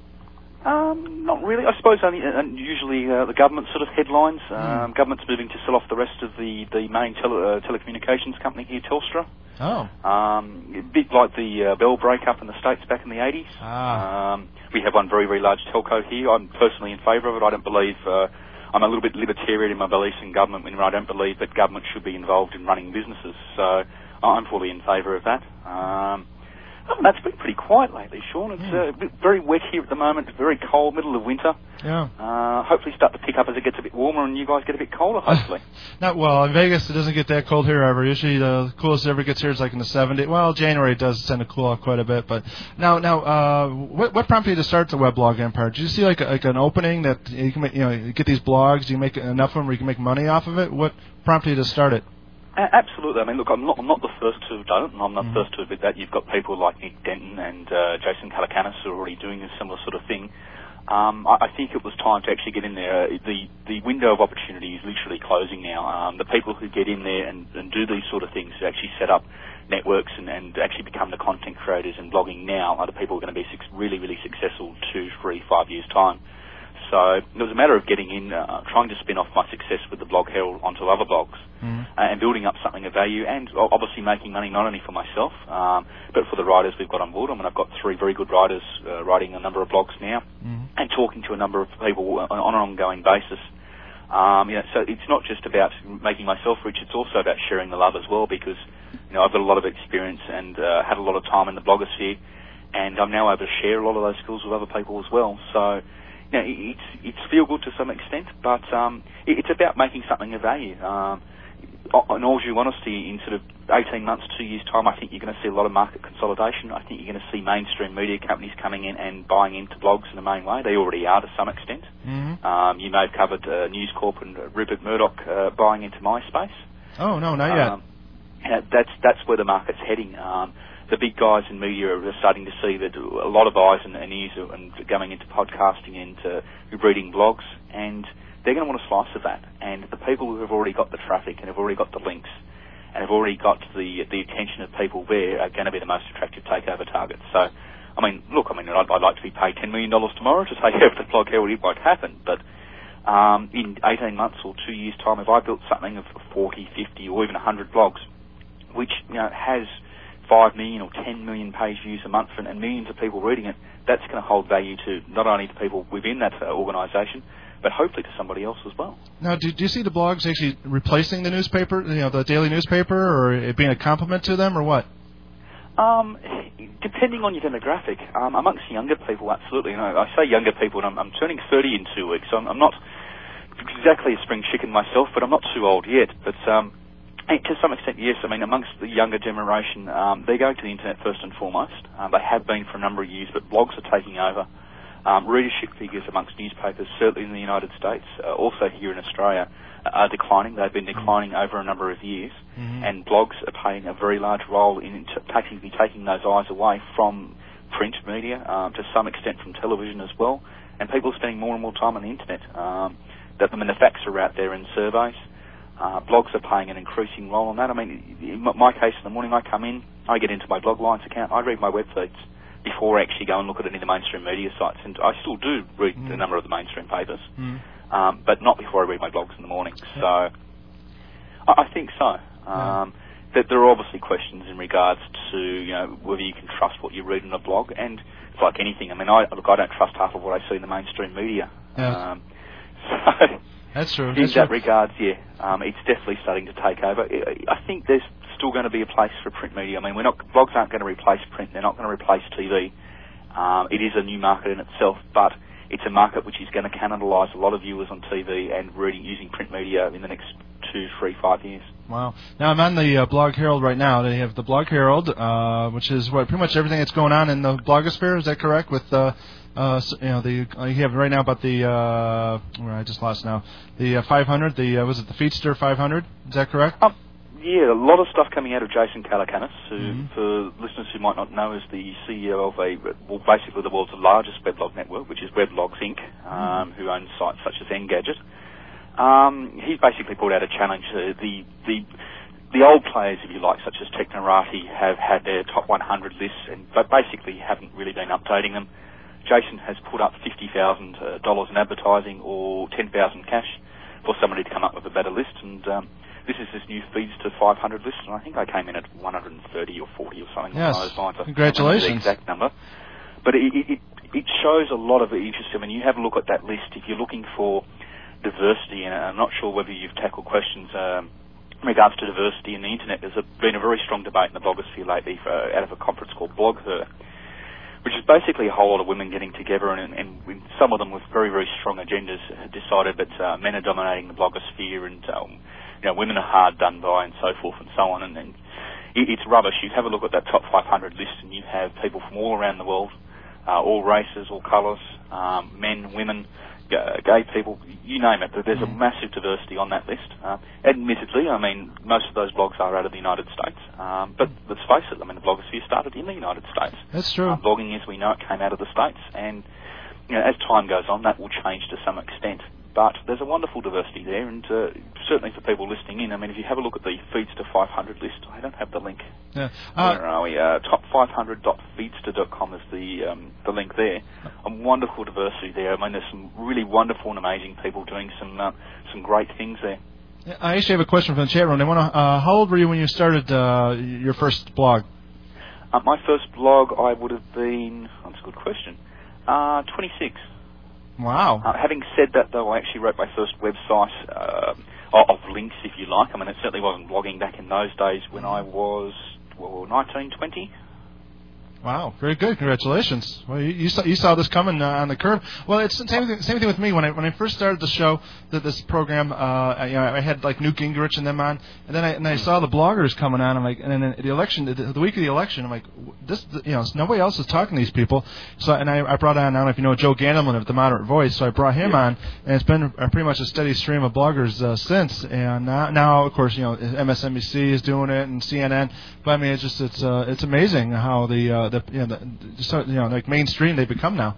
S2: Not really. I suppose usually the government sort of headlines. Government's moving to sell off the rest of the main telecommunications company here, Telstra.
S1: Oh.
S2: A bit like the Bell breakup in the States back in the 80s. We have one very, very large telco here. I'm personally in favour of it. I don't believe... I'm a little bit libertarian in my beliefs in government, when I don't believe that government should be involved in running businesses. So I'm fully in favour of that. That's been pretty quiet lately, Sean. It's very wet here at the moment. It's very cold, middle of winter.
S1: Yeah.
S2: Hopefully start to pick up as it gets a bit warmer and you guys get a bit colder, hopefully.
S1: Not well. In Vegas, it doesn't get that cold here ever. Usually the coolest it ever gets here is like in the 70s. Well, January does tend to cool off quite a bit. But now, what prompted you to start the weblog empire? Did you see like an opening that you can make, you get these blogs, you make enough of them where you can make money off of it? What prompted you to start it?
S2: Absolutely. I mean, look, I'm not the first to have done it, and I'm not the first to admit that. You've got people like Nick Denton and Jason Calacanis who are already doing a similar sort of thing. I think it was time to actually get in there. The window of opportunity is literally closing now. The people who get in there and do these sort of things, to actually set up networks and actually become the content creators in blogging now, are the people who are going to be really, really successful 2, 3, 5 years' time. So it was a matter of getting in, trying to spin off my success with the Blog Herald onto other blogs, and building up something of value, and obviously making money not only for myself, but for the writers we've got on board. I mean, I've got 3 very good writers writing a number of blogs now, and talking to a number of people on an ongoing basis. So it's not just about making myself rich, it's also about sharing the love as well, because I've got a lot of experience and had a lot of time in the blogosphere, and I'm now able to share a lot of those skills with other people as well. So it's feel good to some extent, but it's about making something of value. In all due honesty, in sort of 18 months, 2 years' time, I think you're going to see a lot of market consolidation. I think you're going to see mainstream media companies coming in and buying into blogs in the main way. They already are to some extent. You may have covered News Corp and Rupert Murdoch buying into MySpace.
S1: Oh, no, not yet.
S2: That's where the market's heading. The big guys in media are starting to see that a lot of eyes and ears are going into podcasting, into reading blogs, and they're going to want a slice of that. And the people who have already got the traffic and have already got the links and have already got the attention of people there are going to be the most attractive takeover targets. So, I'd like to be paid $10 million tomorrow to take over the Blog Herald. It won't happen, but in 18 months or 2 years' time, if I built something of 40, 50, or even 100 blogs, which has 5 million or 10 million page views a month and millions of people reading it, that's going to hold value to not only the people within that organisation, but hopefully to somebody else as well. Now,
S1: do you see the blogs actually replacing the newspaper, the daily newspaper, or it being a complement to them, or what?
S2: Depending on your demographic, amongst younger people, absolutely. I say younger people, and I'm turning 30 in 2 weeks, so I'm not exactly a spring chicken myself, but I'm not too old yet. But to some extent, yes. I mean, amongst the younger generation, they're going to the internet first and foremost. They have been for a number of years, but blogs are taking over. Readership figures amongst newspapers, certainly in the United States, also here in Australia, are declining. They've been declining over a number of years, and blogs are playing a very large role in taking those eyes away from print media, to some extent from television as well, and people are spending more and more time on the internet. The facts are out there in surveys. Blogs are playing an increasing role in that. I mean, in my case, in the morning I come in, I get into my Blog Lines account, I read my web feeds before I actually go and look at any of the mainstream media sites, and I still do read a number of the mainstream papers, but not before I read my blogs in the morning. So I think so. That there are obviously questions in regards to whether you can trust what you read in a blog, and it's like anything. I mean, I don't trust half of what I see in the mainstream media.
S1: Yeah.
S2: So
S1: that's true.
S2: In that regards, it's definitely starting to take over. I think there's still going to be a place for print media. I mean, blogs aren't going to replace print. They're not going to replace TV. It is a new market in itself, but it's a market which is going to cannibalise a lot of viewers on TV and reading using print media in the next 2, 3, 5 years.
S1: Wow. Now, I'm on the Blog Herald right now. They have the Blog Herald, which is pretty much everything that's going on in the blogosphere. Is that correct? With you have right now about the I just lost now, the 500. Was it the Feedster 500? Is that correct?
S2: Yeah, a lot of stuff coming out of Jason Calacanis, who, for listeners who might not know, is the CEO of basically the world's largest weblog network, which is Weblogs Inc., who owns sites such as Engadget. He's basically put out a challenge. The old players, if you like, such as Technorati, have had their top 100 lists, but basically haven't really been updating them. Jason has put up $50,000 in advertising or 10,000 cash for somebody to come up with a better list, and this is this new Feedster 500 list, and I think I came in at 130 or 40 or something.
S1: Yes,
S2: along those lines.
S1: congratulations.
S2: I don't know the exact number. But it shows a lot of interest. I mean, you have a look at that list. If you're looking for diversity, and I'm not sure whether you've tackled questions in regards to diversity in the internet, there's been a very strong debate in the blogosphere lately out of a conference called BlogHer, which is basically a whole lot of women getting together, and some of them with very, very strong agendas decided that men are dominating the blogosphere, and women are hard done by, and so forth and so on, and it's rubbish. You have a look at that top 500 list, and you have people from all around the world, all races, all colours, men, women, gay people, you name it. There's a massive diversity on that list. Admittedly, I mean, most of those blogs are out of the United States, but let's face it, I mean, the blogosphere started in the United States.
S1: That's true.
S2: Blogging, as we know it, came out of the States, and as time goes on, that will change to some extent. But there's a wonderful diversity there, and certainly for people listening in, I mean, if you have a look at the Feedster 500 list, I don't have the link.
S1: Yeah.
S2: Where are we? Top500.feedster.com is the link there. A wonderful diversity there. I mean, there's some really wonderful and amazing people doing some great things there.
S1: I actually have a question from the chat room. They want to. How old were you when you started your first blog?
S2: My first blog, I would have been. That's a good question. 26.
S1: Wow.
S2: Having said that, though, I actually wrote my first website of links, if you like. I mean, it certainly wasn't blogging back in those days when I was 19, 20.
S1: Wow, very good. Congratulations. Well, you saw this coming on the curve. Well, it's the same thing with me. When I first started the show, this program, I had like Newt Gingrich and them on, and then I saw the bloggers coming on. I'm like, and then the election, the week of the election, I'm like, nobody else is talking to these people. So, and I brought on, I don't know if you know Joe Gandelman of The Moderate Voice. So I brought him on, and it's been pretty much a steady stream of bloggers since. And now, of course, MSNBC is doing it and CNN. But I mean, it's amazing how like mainstream they become now.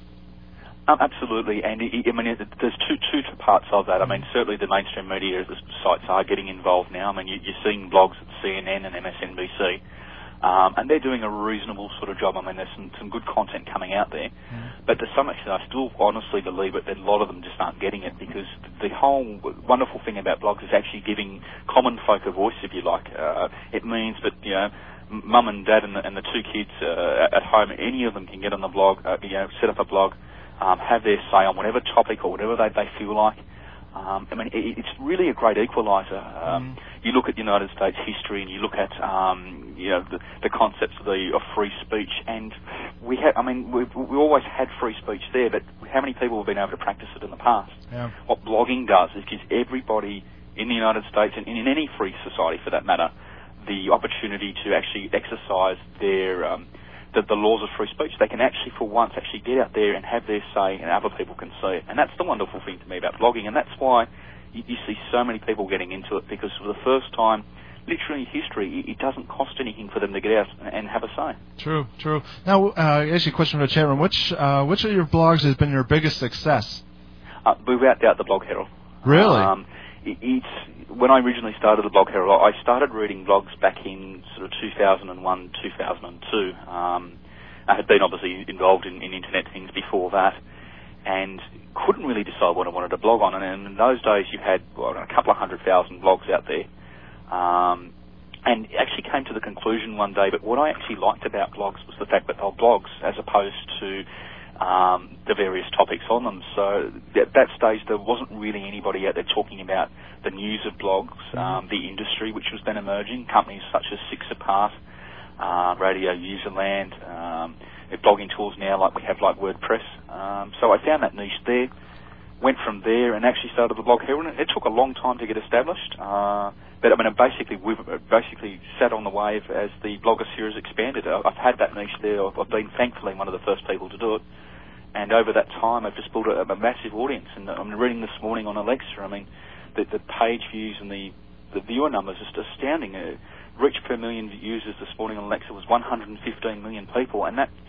S2: Absolutely, and I mean, there's two parts of that. I mean, certainly the mainstream media sites are getting involved now. I mean, you're seeing blogs at CNN and MSNBC, and they're doing a reasonable sort of job. I mean, there's some good content coming out there, but to some extent, I still honestly believe that a lot of them just aren't getting it, because the whole wonderful thing about blogs is actually giving common folk a voice, if you like. It means that Mum and Dad and the two kids at home, any of them can get on the blog, set up a blog, have their say on whatever topic or whatever they feel like. I mean, it's really a great equaliser. You look at United States history, and you look at the concepts of free speech, and we always had free speech there, but how many people have been able to practice it in the past?
S1: Yeah. What
S2: blogging does is gives everybody in the United States, and in any free society for that matter, the opportunity to actually exercise their the laws of free speech. They can actually, for once, actually get out there and have their say, and other people can see it. And that's the wonderful thing to me about blogging, and that's why you see so many people getting into it, because for the first time, literally in history, it doesn't cost anything for them to get out and have a say.
S1: True. Now, actually, a question from the chat room. Which of your blogs has been your biggest success?
S2: Without doubt, the Blog Herald.
S1: Really?
S2: When I originally started the Blog Herald, I started reading blogs back in sort of 2001, 2002. I had been obviously involved in internet things before that, and couldn't really decide what I wanted to blog on. And in those days, you had a couple of 100,000 blogs out there. And actually came to the conclusion one day that what I actually liked about blogs was the fact that they were blogs as opposed to the various topics on them. So at that stage, there wasn't really anybody out there talking about the news of blogs, the industry which was then emerging, companies such as Six Apart, Radio Userland, blogging tools now like we have like WordPress. So I found that niche there, went from there and actually started the Blog Herald. It took a long time to get established, but I mean, we've basically sat on the wave as the blogger series expanded. I've had that niche there. I've been thankfully one of the first people to do it, and over that time I've just built a massive audience. And I'm reading this morning on Alexa, I mean, the page views and the viewer numbers are just astounding. Reach per million users this morning on Alexa was 115 million people, and that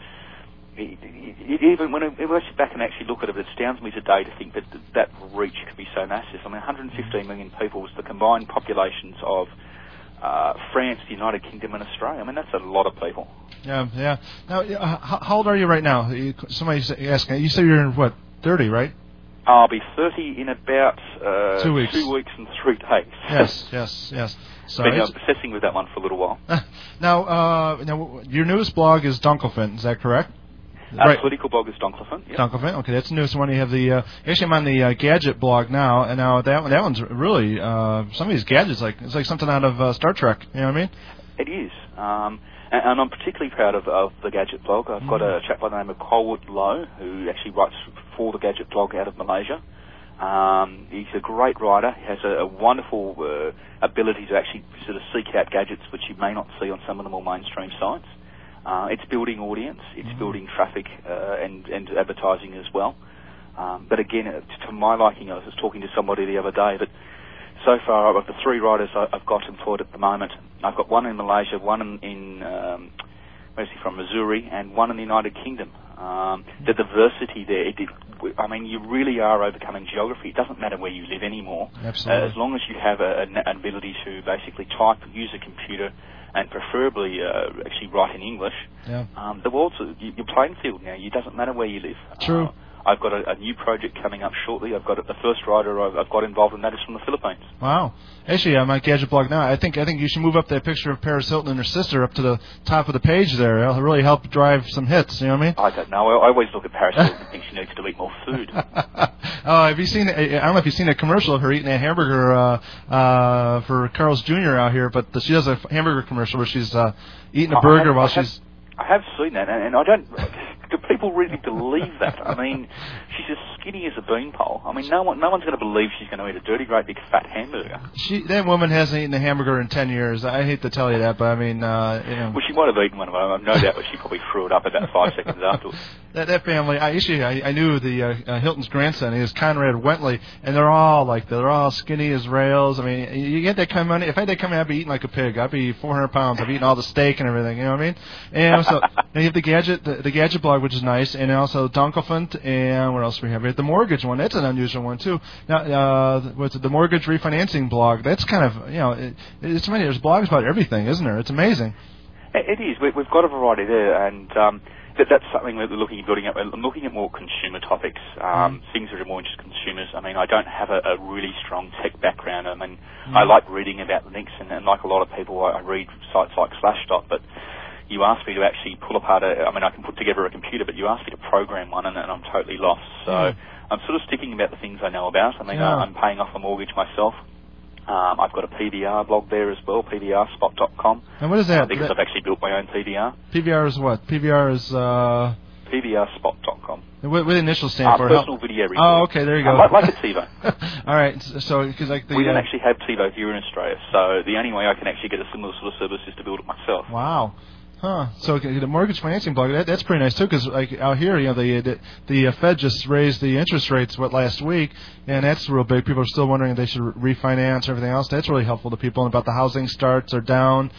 S2: even when I sit back and actually look at it, it astounds me today to think that reach could be so massive. I mean, 115 million people is the combined populations of France, the United Kingdom, and Australia. I mean, that's a lot of people.
S1: Yeah. Now, how old are you right now? Somebody's asking. You say you're in, what, 30, right?
S2: I'll be 30 in about
S1: 2 weeks.
S2: 2 weeks and 3 days.
S1: Yes. So
S2: been obsessing with that one for a little while.
S1: Now, your newest blog is Dunkelfin, is that correct?
S2: Right. Political blog is Dunkelfin. Yep.
S1: Dunkelfin, okay, that's the newest one. You have the actually I'm on the Gadget blog now, and now that one's really some of these gadgets it's like something out of Star Trek. You know what I mean? It
S2: is, and I'm particularly proud of the Gadget blog. I've got a chap by the name of Colwood Lowe who actually writes for the Gadget blog out of Malaysia. He's a great writer. He has a wonderful ability to actually sort of seek out gadgets which you may not see on some of the more mainstream sites. It's building audience, it's building traffic and advertising as well. But again, to my liking, I was just talking to somebody the other day that so far of the 3 writers I've got employed at the moment, I've got one in Malaysia, one in mostly from Missouri, and one in the United Kingdom. The diversity there, I mean, you really are overcoming geography. It doesn't matter where you live anymore.
S1: Absolutely.
S2: As long as you have an ability to basically type, use a computer, and preferably actually write in English.
S1: Yeah.
S2: The world's your playing field now. It doesn't matter where you live.
S1: True.
S2: I've got a new project coming up shortly. I've got the first writer I've got involved in that is from the Philippines.
S1: Wow. Actually, I'm at Gadget blog now. I think you should move up that picture of Paris Hilton and her sister up to the top of the page there. It'll really help drive some hits. You know what I mean?
S2: I don't know. I always look at Paris Hilton and think she needs to eat more food.
S1: Have you seen? I don't know if you've seen a commercial of her eating a hamburger for Carl's Jr. out here, but she does a hamburger commercial where she's eating a burger while she's.
S2: I have seen that, and I don't. Do people really believe that? I mean, she's as skinny as a beanpole. I mean, no one's going to believe she's going to eat a dirty, great big fat hamburger.
S1: That woman hasn't eaten a hamburger in 10 years. I hate to tell you that, but I mean,
S2: Well, she might have eaten one of them. I've no doubt that she probably threw it up about 5 seconds afterwards.
S1: That family, I knew the Hilton's grandson. He was Conrad Wentley, and they're all skinny as rails. I mean, you get that kind of money. If I had that kind of money, I'd be eating like a pig. I'd be 400 pounds. I'd be eating all the steak and everything. You know what I mean? And so, and you have the Gadget blog, which is nice, and also Dunkelfin, and what else do we have? We have the mortgage one. That's an unusual one too. Now, what's it, the mortgage refinancing blog? That's kind of it's many. There's blogs about everything, isn't there? It's amazing.
S2: It is. We've got a variety there, and that's something we're looking at building up. I'm looking at more consumer topics, things that are more interested in consumers. I mean, I don't have a really strong tech background. I mean, I like reading about links, and like a lot of people, I read sites like Slashdot, but you ask me to actually pull apart I can put together a computer, but you ask me to program one, and I'm totally lost. So I'm sort of sticking about the things I know about. I mean, I'm paying off a mortgage myself. I've got a PVR blog there as well, pvrspot.com.
S1: And what is that?
S2: Because I've actually built my own PVR.
S1: PVR is what? PVR is...
S2: pvrspot.com.
S1: What the initials stand for?
S2: Personal video recording.
S1: Oh, okay, there you go.
S2: Like a TiVo.
S1: All right, so because
S2: we don't actually have TiVo here in Australia, so the only way I can actually get a similar sort of service is to build it myself.
S1: Wow. Huh. So the mortgage financing blog, that's pretty nice too, because like out here, the Fed just raised the interest rates last week, and that's real big. People are still wondering if they should refinance or everything else. That's really helpful to people. And about the housing starts are down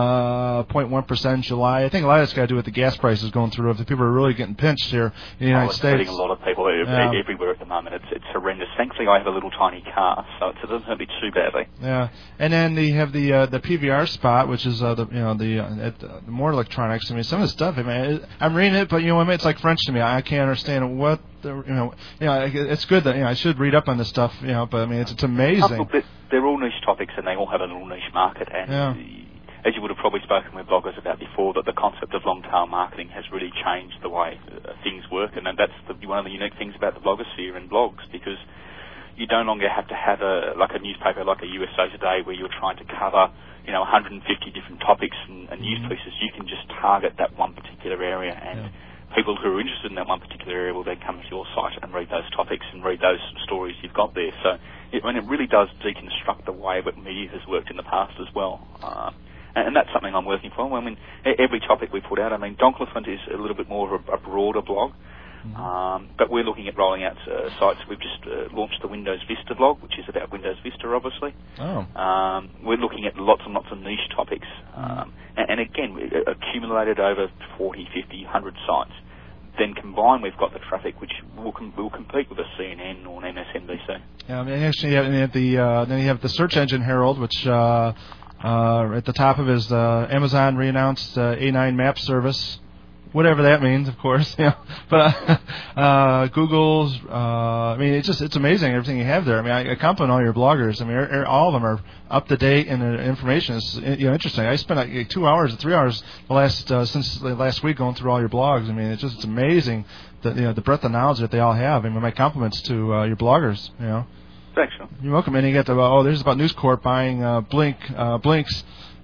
S1: 0.1% in July. I think a lot of it's got to do with the gas prices going through. If the people are really getting pinched here in the United States.
S2: It's hitting a lot of people everywhere at the moment. It's horrendous. Thankfully, I have a little tiny car, so it doesn't hurt me too badly.
S1: Yeah, and then they have the PVR spot, which is the more electronics. I mean, some of the stuff. I mean, I'm reading it, but it's like French to me. I can't understand what it's good that I should read up on this stuff. But I mean, it's amazing.
S2: They're all niche topics, and they all have a little niche market. And as you would have probably spoken with bloggers about before, that the concept of long-tail marketing has really changed the way things work, and that's one of the unique things about the blogosphere and blogs, because you no longer have to have a newspaper like a USA Today where you're trying to cover 150 different topics and news pieces. You can just target that one particular area, and people who are interested in that one particular area will then come to your site and read those topics and read those stories you've got there. So it really does deconstruct the way that media has worked in the past as well. And that's something I'm working for. I mean, every topic we put out, Donklefant is a little bit more of a broader blog. But we're looking at rolling out sites. We've just launched the Windows Vista blog, which is about Windows Vista, obviously. We're looking at lots and lots of niche topics. And again, we accumulated over 40, 50, 100 sites. Then combined, we've got the traffic, which will compete with a CNN or an MSNBC.
S1: Yeah, actually, then you have the Search Engine Herald, which at the top of it is Amazon reannounced A9 map service. Whatever that means, of course. But Google's. It's amazing everything you have there. I compliment all your bloggers. All of them are up to date, and the information is interesting. I spent 2 hours, 3 hours since last week going through all your blogs. It's amazing the breadth of knowledge that they all have. My compliments to your bloggers.
S2: Thanks, Sean.
S1: You're welcome. And you get there's about News Corp buying Blinks.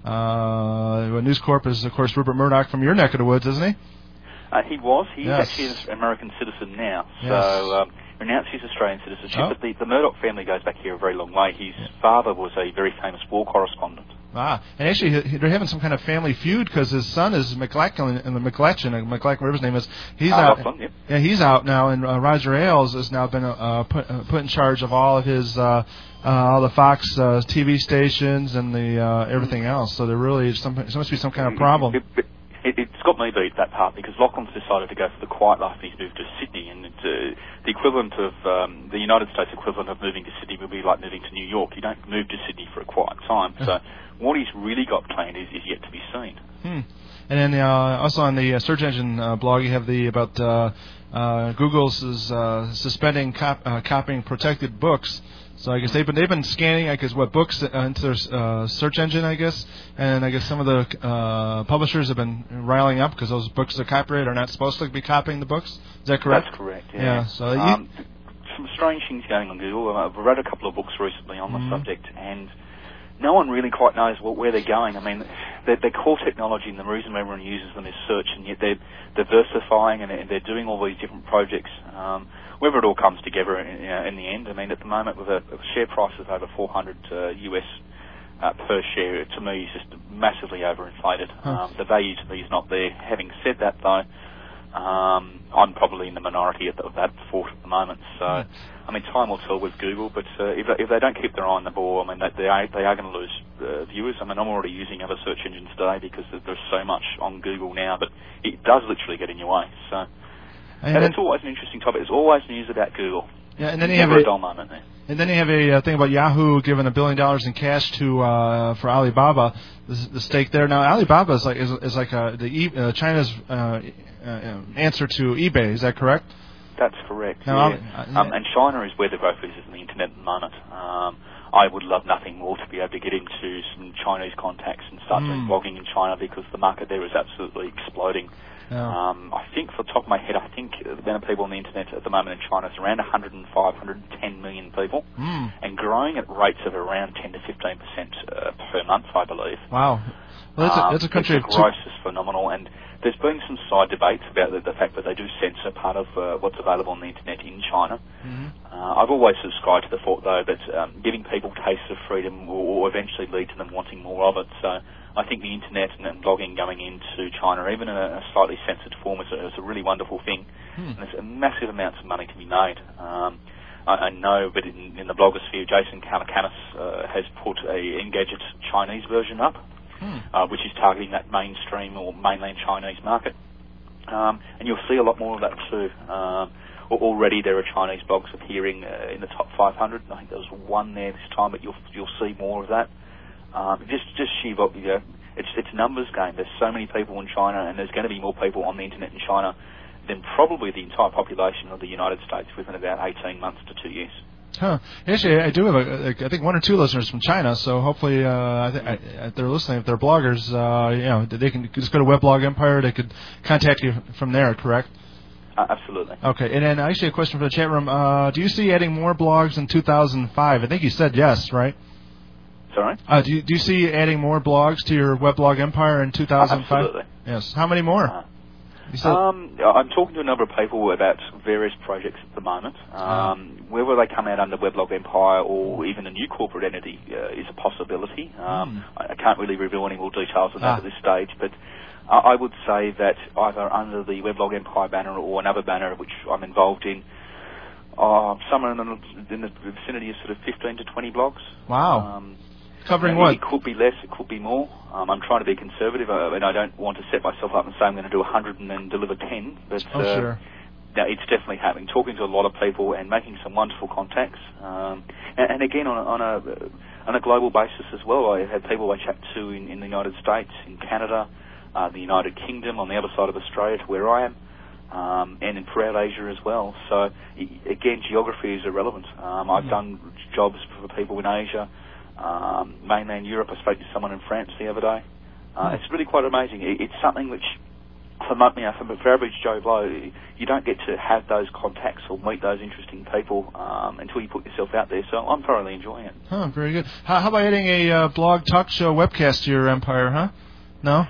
S1: News Corp is, of course, Rupert Murdoch from your neck of the woods, isn't he?
S2: He was. He's actually an American citizen now. So renounced his Australian citizenship. But the Murdoch family goes back here a very long way. His father was a very famous war correspondent.
S1: And actually they're having some kind of family feud because his son is McLachlan, whatever his name is. He's out. Yeah, he's out now, and Roger Ailes has now been put in charge of all of his all the Fox TV stations and the everything else. So there must be some kind of problem.
S2: It's got me beat, that part, because Lachlan's decided to go for the quiet life and he's moved to Sydney, and the equivalent of the United States equivalent of moving to Sydney would be like moving to New York. You don't move to Sydney for a quiet time. So what he's really got planned is yet to be seen.
S1: And then also on the search engine blog, you have about Google's suspending copying protected books. So I guess they've been scanning, books into their search engine, and I guess some of the publishers have been riling up because those books are copyrighted are not supposed to be copying the books. Is that correct?
S2: That's correct. Yeah.
S1: So
S2: some strange things going on Google. I've read a couple of books recently on the subject, and no one really quite knows where they're going. Their core technology and the reason everyone uses them is search, and yet they're diversifying and they're doing all these different projects. Whether it all comes together in the end, at the moment with a share price of over $400 US per share, to me is just massively overinflated. The value to me is not there. Having said that, though, I'm probably in the minority of that thought at the moment. So, time will tell with Google, but if they don't keep their eye on the ball, they are going to lose viewers. I'm already using other search engines today because there's so much on Google now, but it does literally get in your way. So. And it's always an interesting topic. There's always news about Google.
S1: Yeah, and then you have a dull moment there. And then you have a thing about Yahoo giving $1 billion in cash to for Alibaba, the stake there. Now Alibaba is like China's answer to eBay. Is that correct?
S2: That's correct. Now, and China is where the growth is in the internet at the moment. I would love nothing more to be able to get into some Chinese contacts and start doing blogging in China because the market there is absolutely exploding. I think, off the top of my head, the amount of people on the internet at the moment in China is around 105, 110 million people, and growing at rates of around 10 to 15% per month, I believe.
S1: Wow. Well, that's a country
S2: the growth is phenomenal, and there's been some side debates about the fact that they do censor part of what's available on the internet in China. I've always subscribed to the thought, though, that giving people tastes of freedom will eventually lead to them wanting more of it. So I think the internet and blogging going into China, even in a slightly censored form, is a really wonderful thing. And there's massive amounts of money to be made. I know, but in the blogosphere, Jason Calacanis has put a Engadget Chinese version up, which is targeting that mainstream or mainland Chinese market. And you'll see a lot more of that too. Already there are Chinese blogs appearing in the top 500. I think there was one there this time, but you'll see more of that. Just sheer, it's a numbers game. There's so many people in China, and there's going to be more people on the internet in China than probably the entire population of the United States within about 18 months to 2 years.
S1: Huh. Actually, I do have, I think, one or two listeners from China, so hopefully if they're listening, if they're bloggers, they can just go to Weblog Empire. They could contact you from there, correct?
S2: Absolutely.
S1: Okay, and then actually a question for the chat room. Do you see adding more blogs in 2005? I think you said yes, right?
S2: Sorry?
S1: Do you see adding more blogs to your Weblog Empire in 2005?
S2: Absolutely.
S1: Yes. How many more?
S2: I'm talking to a number of people about various projects at the moment. Whether they come out under Weblog Empire or even a new corporate entity is a possibility. I can't really reveal any more details on that at this stage, but I would say that either under the Weblog Empire banner or another banner which I'm involved in, somewhere in the vicinity of sort of 15 to 20 blogs.
S1: Wow. Covering what?
S2: It could be less, it could be more. I'm trying to be conservative, and I don't want to set myself up and say I'm going to do 100 and then deliver 10. But
S1: sure.
S2: No, it's definitely happening. Talking to a lot of people and making some wonderful contacts. And again, on a global basis as well. I have people I chat to in the United States, in Canada, the United Kingdom, on the other side of Australia to where I am, and throughout Asia as well. So, again, geography is irrelevant. I've done jobs for people in Asia, mainland Europe. I spoke to someone in France the other day. It's really quite amazing. It's something which, for average Joe Blow, you don't get to have those contacts or meet those interesting people until you put yourself out there. So I'm thoroughly enjoying it.
S1: Very good. How about adding a blog talk show webcast to your empire, huh? No?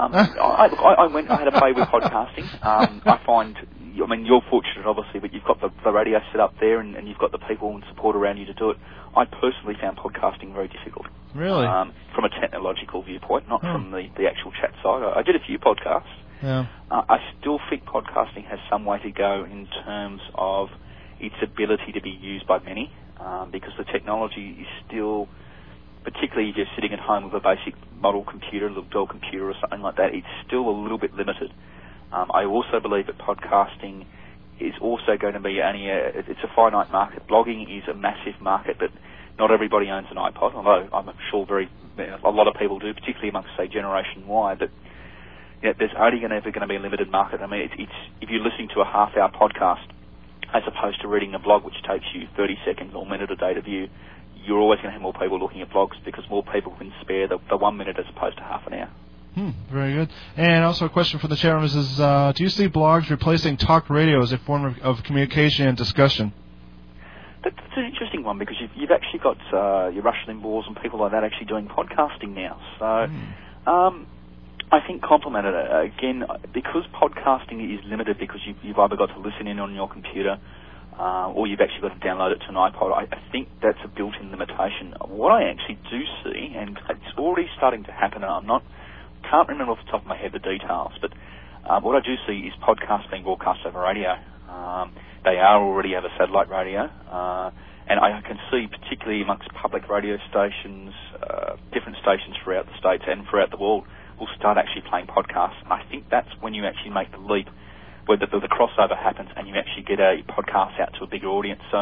S2: I had a play with podcasting. I find, you're fortunate, obviously, but you've got the radio set up there and you've got the people and support around you to do it. I personally found podcasting very difficult.
S1: Really?
S2: From a technological viewpoint, not from the actual chat side. I did a few podcasts.
S1: Yeah.
S2: I still think podcasting has some way to go in terms of its ability to be used by many, because the technology is still, particularly if you're sitting at home with a basic model computer, a little Dell computer or something like that, it's still a little bit limited. I also believe that podcasting is also going to be it's a finite market. Blogging is a massive market, but not everybody owns an iPod, although I'm sure a lot of people do, particularly amongst, say, Generation Y, but there's only ever going to be a limited market. It's if you're listening to a half-hour podcast as opposed to reading a blog which takes you 30 seconds or a minute a day to view, you're always going to have more people looking at blogs because more people can spare the 1 minute as opposed to half an hour.
S1: Very good. And also a question for the chat room is do you see blogs replacing talk radio as a form of communication and discussion?
S2: That's an interesting one because you've actually got your Rush Limbaughs and people like that actually doing podcasting now. So I think complemented again because podcasting is limited because you've either got to listen in on your computer or you've actually got to download it to an iPod. I think that's a built-in limitation. What I actually do see, and it's already starting to happen, can't remember off the top of my head the details, but what I do see is podcasts being broadcast over radio. They are already over satellite radio, and I can see, particularly amongst public radio stations, different stations throughout the States and throughout the world, will start actually playing podcasts. And I think that's when you actually make the leap, where the crossover happens and you actually get a podcast out to a bigger audience. So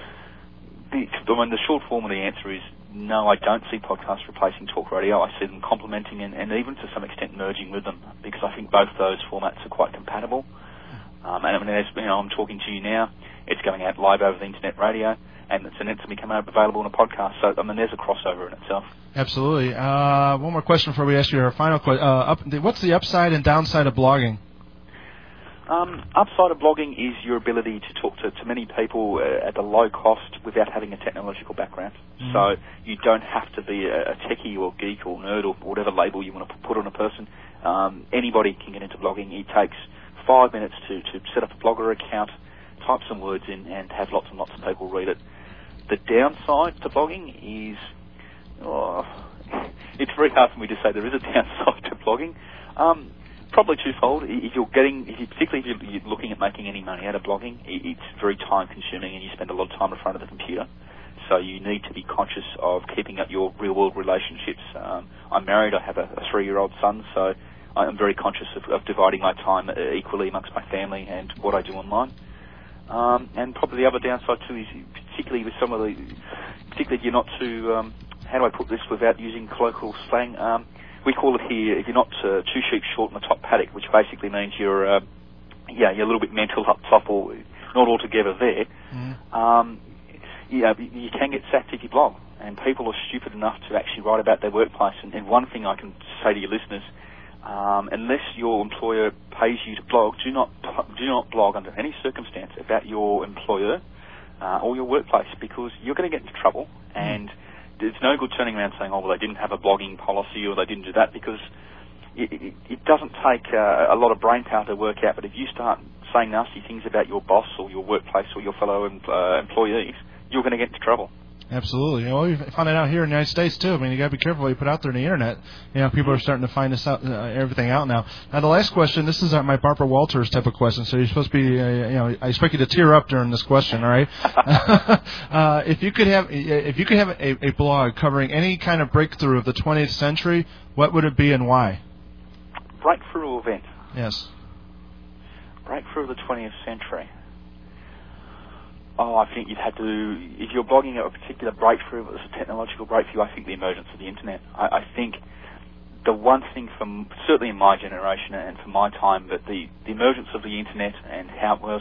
S2: the short form of the answer is no, I don't see podcasts replacing talk radio. I see them complementing and even to some extent merging with them because I think both those formats are quite compatible. And as I'm talking to you now, it's going out live over the internet radio, and it's going to become available in a podcast. So there's a crossover in itself.
S1: Absolutely. One more question before we ask you our final question. What's the upside and downside of blogging?
S2: Upside of blogging is your ability to talk to many people at a low cost without having a technological background. So you don't have to be a techie or geek or nerd or whatever label you want to put on a person. Anybody can get into blogging. It takes 5 minutes to set up a Blogger account, type some words in, and have lots and lots of people read it. The downside to blogging is, it's very hard for me to say there is a downside to blogging. Probably twofold. Particularly if you're looking at making any money out of blogging, it's very time consuming and you spend a lot of time in front of the computer. So you need to be conscious of keeping up your real world relationships. I'm married, I have a 3-year-old son, so I'm very conscious of dividing my time equally amongst my family and what I do online. And probably the other downside too is particularly with particularly if you're not too, how do I put this without using colloquial slang? We call it here, if you're not 2 sheep short in the top paddock, which basically means you're a little bit mental up top or not altogether there. you can get sacked if you blog, and people are stupid enough to actually write about their workplace. And one thing I can say to your listeners, unless your employer pays you to blog, do not blog under any circumstance about your employer or your workplace, because you're going to get into trouble, and it's no good turning around saying, oh, well, they didn't have a blogging policy or they didn't do that, because it doesn't take a lot of brain power to work out. But if you start saying nasty things about your boss or your workplace or your fellow employees, you're going to get into trouble.
S1: Absolutely. Well, we found it out here in the United States, too. I mean, you got to be careful what you put out there on the Internet. People are starting to find this out, everything out now. Now, the last question, this is my Barbara Walters type of question, so you're supposed to be, I expect you to tear up during this question, all right? If you could have a blog covering any kind of breakthrough of the 20th century, what would it be and why?
S2: Breakthrough event?
S1: Yes.
S2: Breakthrough of the 20th century. Oh, I think you'd have to, if you're blogging a particular breakthrough, if it was a technological breakthrough, I think the emergence of the Internet. I think the one thing from, certainly in my generation and for my time, but the emergence of the Internet and how it was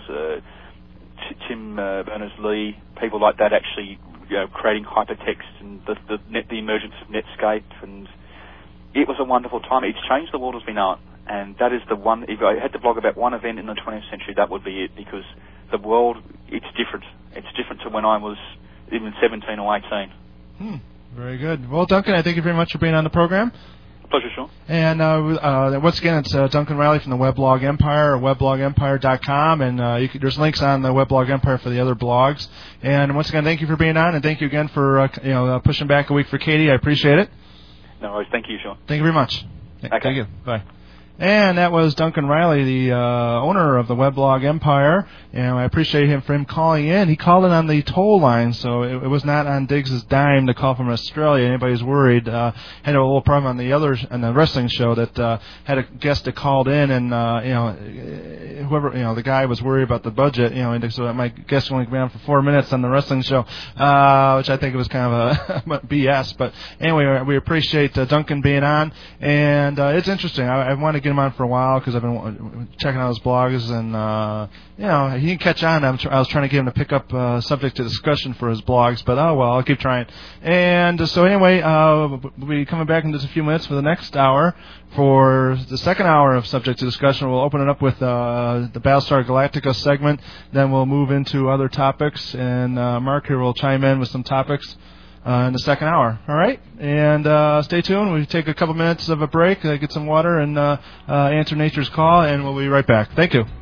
S2: Tim Berners-Lee, people like that actually creating hypertext, and the emergence of Netscape, and it was a wonderful time. It's changed the world as we know it, and that is the one, if I had to blog about one event in the 20th century, that would be it, because the world, it's different. It's different to when I was even 17 or 18.
S1: Very good. Well, Duncan, I thank you very much for being on the program.
S2: Pleasure, Sean.
S1: And once again, it's Duncan Riley from the Weblog Empire, weblogempire.com, and there's links on the Weblog Empire for the other blogs. And once again, thank you for being on, and thank you again for pushing back a week for Katie. I appreciate it.
S2: No worries. Thank you, Sean.
S1: Thank you very much.
S2: Okay.
S1: Thank you. Bye. And that was Duncan Riley, the owner of the Weblog Empire, and I appreciate him for him calling in. He called in on the toll line, so it was not on Diggs' dime to call from Australia. Anybody's worried. Had a little problem on the wrestling show that had a guest that called in, and whoever the guy was worried about the budget, so my guest only went on for 4 minutes on the wrestling show, which I think it was kind of a BS. But anyway, we appreciate Duncan being on, and it's interesting. I want to get him on for a while because I've been checking out his blogs, and he didn't catch on. I was trying to get him to pick up subject to discussion for his blogs, but oh well, I'll keep trying. And so anyway, we'll be coming back in just a few minutes for the next hour. For the second hour of subject to discussion, we'll open it up with the Battlestar Galactica segment. Then we'll move into other topics, and Mark here will chime in with some topics in the second hour. All right? And stay tuned. We'll take a couple minutes of a break, get some water, and answer nature's call, and we'll be right back. Thank you.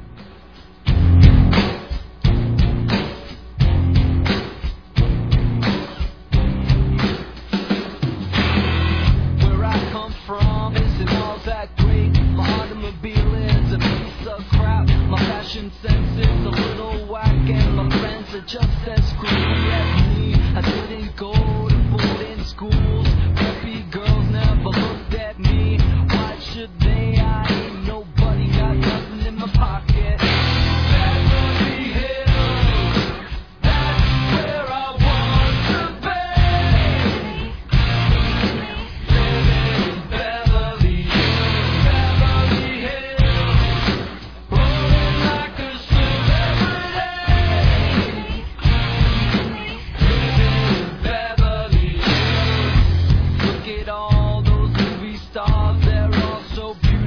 S3: Where I come from isn't all that great. My automobile is a piece of crap. My fashion sense is a little whack, and my friends are just as screwy as me. I didn't go to boarding schools. Preppy girls never looked at me. Why should they? I ain't nobody, got nothing in my pocket. Beverly Hills, that's where I want to be. Living in Beverly Hills, rolling like a celebrity. Beverly Hills. Look at all those movie stars, they're all so beautiful.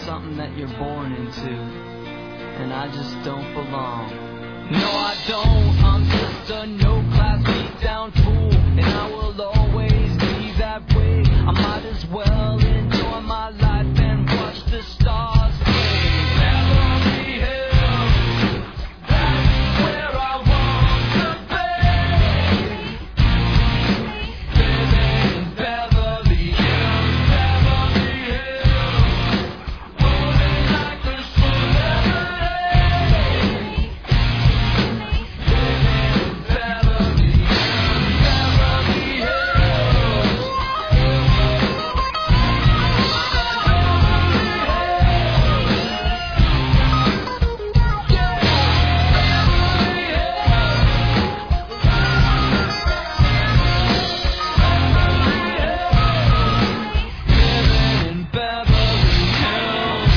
S3: something that you're born into, and I just don't belong. No, I don't. I'm just a no-class beat-down fool, and I will always be that way. I might as well enjoy my life and watch the stars play. Beverly Hills, that's where I want to be. Living in Beverly Hills, Beverly Hills, moving like a celebrity. Living in Beverly Hills, Beverly Hills. Living in Beverly Hills.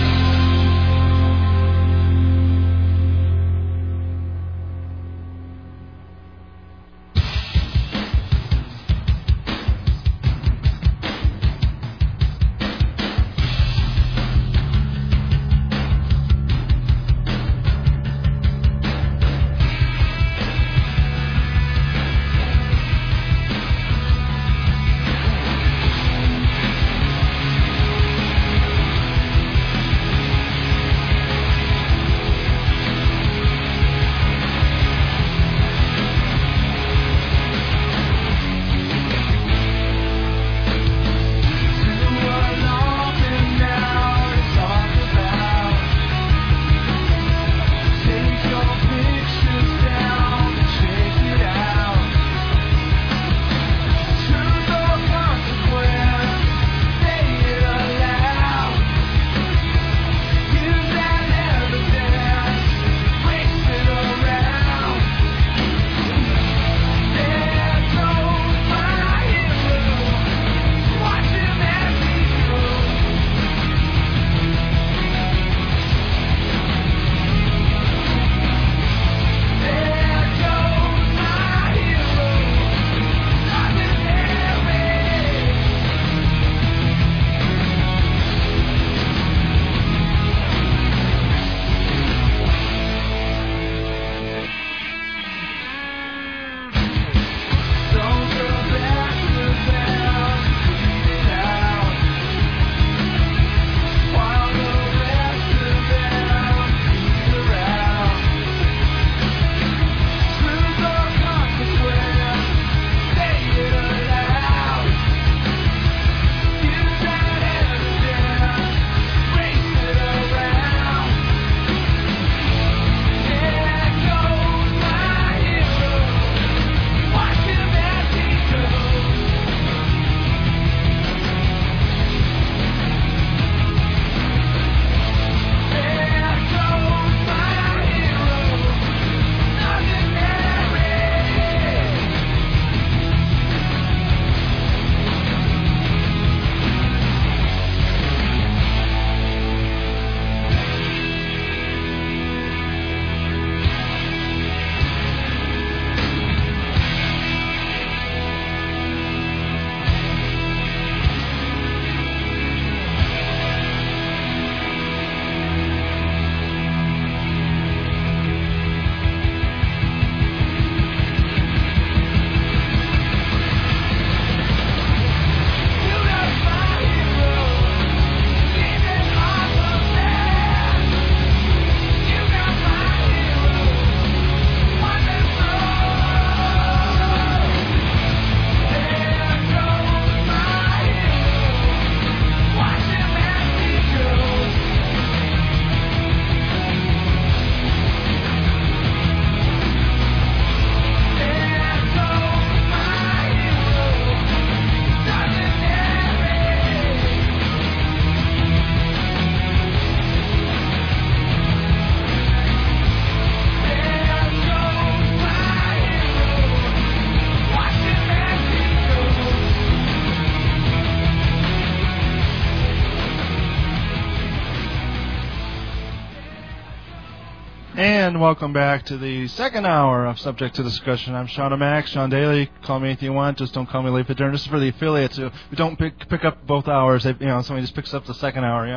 S1: And welcome back to the second hour of Subject to Discussion. I'm Sean O'Mac, Sean Daly. Call me anything you want. Just don't call me late for dinner. This is for the affiliates. We don't pick up both hours. Somebody just picks up the second hour,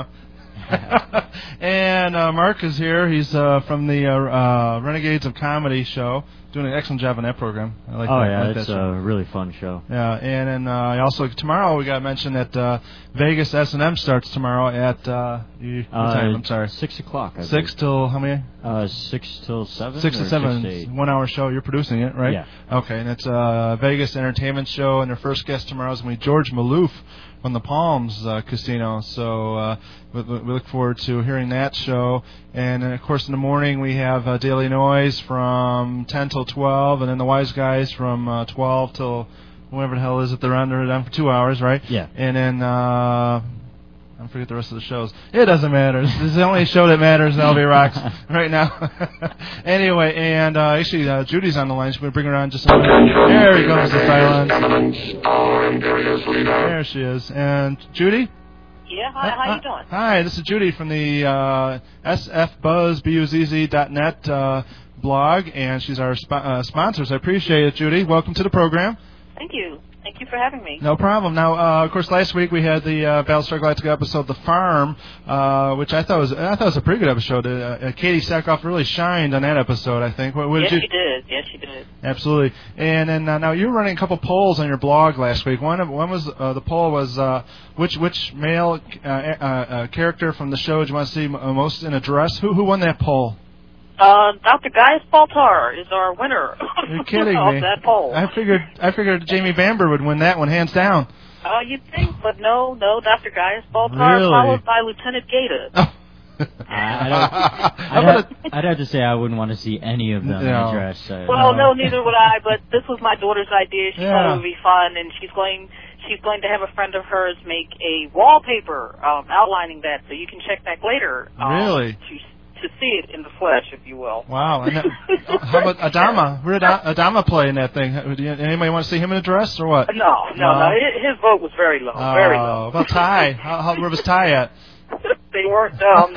S1: And Mark is here. He's from the Renegades of Comedy show, doing an excellent job on that program. I like that.
S4: Yeah, it's a really fun show.
S1: Yeah, and then also tomorrow we got to mention that Vegas S&M starts tomorrow at what time? I'm sorry,
S4: 6 o'clock.
S1: 6 till how many?
S4: 6 till 7.
S1: 6 to 7.
S4: 6 to 8.
S1: 1 hour show. You're producing it, right?
S4: Yeah.
S1: Okay, and it's a Vegas entertainment show, and their first guest tomorrow is going to be George Maloof from the Palms Casino. So we look forward to hearing that show. And then, of course, in the morning we have Daily Noise from 10 till 12, and then the Wise Guys from 12 till whatever the hell is it they're on. They're on for 2 hours, right?
S4: Yeah.
S1: And then I forget the rest of the shows. It doesn't matter. This is the only show that matters in LV Rocks right now. Anyway, and actually Judy's on the line. She's going to bring her on just a minute. There he goes, the silence. There she is. And Judy?
S5: Yeah, hi, how you doing?
S1: Hi, this is Judy from the sfbuzz.net blog, and she's our sponsors. I appreciate it, Judy. Welcome to the program.
S5: Thank you. Thank you for having me.
S1: No problem. Now, of course, last week we had the Battlestar Galactica episode, "The Farm," which I thought was a pretty good episode. Katie Sackhoff really shined on that episode, I think.
S5: Yes, she did. Yes, she did.
S1: Absolutely. And then now you were running a couple polls on your blog last week. One was the poll was which male character from the show do you want to see most in a dress? Who won that poll?
S5: Dr. Gaius Baltar is our winner.
S1: You're kidding
S5: of
S1: me.
S5: that poll.
S1: I figured Jamie Bamber would win that one, hands down.
S5: You'd think, but no, Dr. Gaius Baltar,
S1: really?
S5: followed by Lieutenant Gaeta.
S1: Oh.
S4: I'd have to say I wouldn't want to see any of them in a dress.
S5: Well, no, neither would I, but this was my daughter's idea. She thought it would be fun, and she's going to have a friend of hers make a wallpaper outlining that, so you can check back later.
S1: Really?
S5: To see it in the flesh, if you will.
S1: Wow. And how about Adama? Where did Adama play in that thing? Anybody want to see him in a dress or what?
S5: No. His vote was very low. Very low.
S1: About Ty? Where was Ty at?
S5: They weren't down.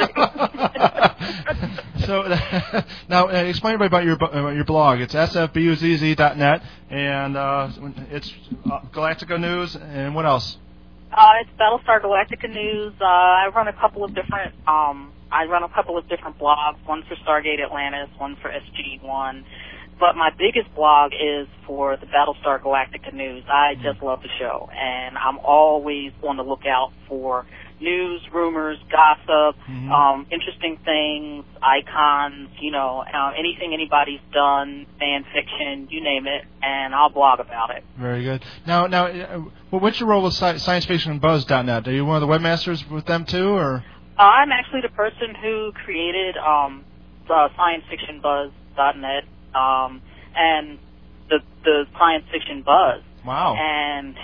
S1: So now, explain about your blog. It's sfbuzz.net, and it's Galactica News, and what else?
S5: It's Battlestar Galactica News. I run a couple of different blogs, one for Stargate Atlantis, one for SG-1. But my biggest blog is for the Battlestar Galactica News. I just love the show, and I'm always on the lookout for news, rumors, gossip, interesting things, icons, anything anybody's done, fan fiction, you name it, and I'll blog about it.
S1: Very good. Now, what's your role with ScienceFictionBuzz.net? Are you one of the webmasters with them too, or?
S5: I'm actually the person who created ScienceFictionBuzz.net and the Science Fiction Buzz.
S1: Wow.
S5: And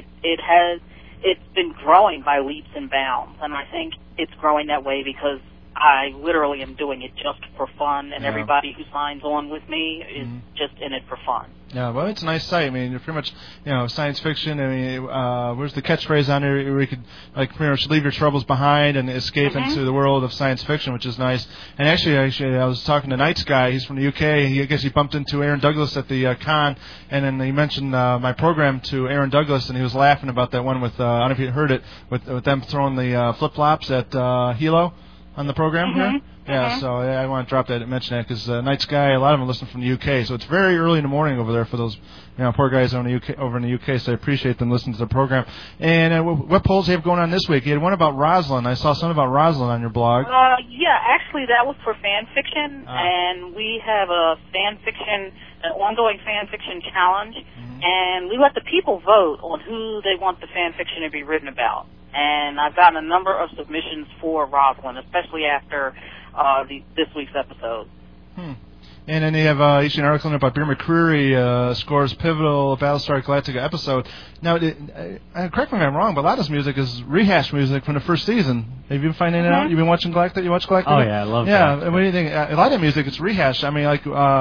S5: it's been growing by leaps and bounds, and I think it's growing that way because I literally am doing it just for fun, and everybody who signs on with me is just in it for fun.
S1: Yeah, well, it's a nice site. I mean, you're pretty much, science fiction. I mean, where's the catchphrase on there where you could, pretty much leave your troubles behind and escape into the world of science fiction, which is nice. And actually, I was talking to Knight's guy. He's from the UK. I guess he bumped into Aaron Douglas at the con, and then he mentioned my program to Aaron Douglas, and he was laughing about that one with, I don't know if you heard it, with them throwing the flip-flops at Hilo on the program here. Yeah, so I want to drop that and mention that because Knight's guy, a lot of them listen from the UK, so it's very early in the morning over there for those poor guys over in the UK, so I appreciate them listening to the program. And what polls do you have going on this week? You had one about Rosalind. I saw something about Rosalind on your blog.
S5: Yeah, actually that was for fan fiction, and we have an ongoing fan fiction challenge, and we let the people vote on who they want the fan fiction to be written about. And I've gotten a number of submissions for Rosalind, especially after this week's episode.
S1: And then they have an article about Beer McCreary scores pivotal Battlestar Galactica episode. Now, correct me if I'm wrong, but a lot of this music is rehash music from the first season. Have you been finding it out? You've been watching Galactica? You watch Galactica?
S4: Oh, yeah, I love that.
S1: Yeah, what do you think? A lot of music is rehash. I mean,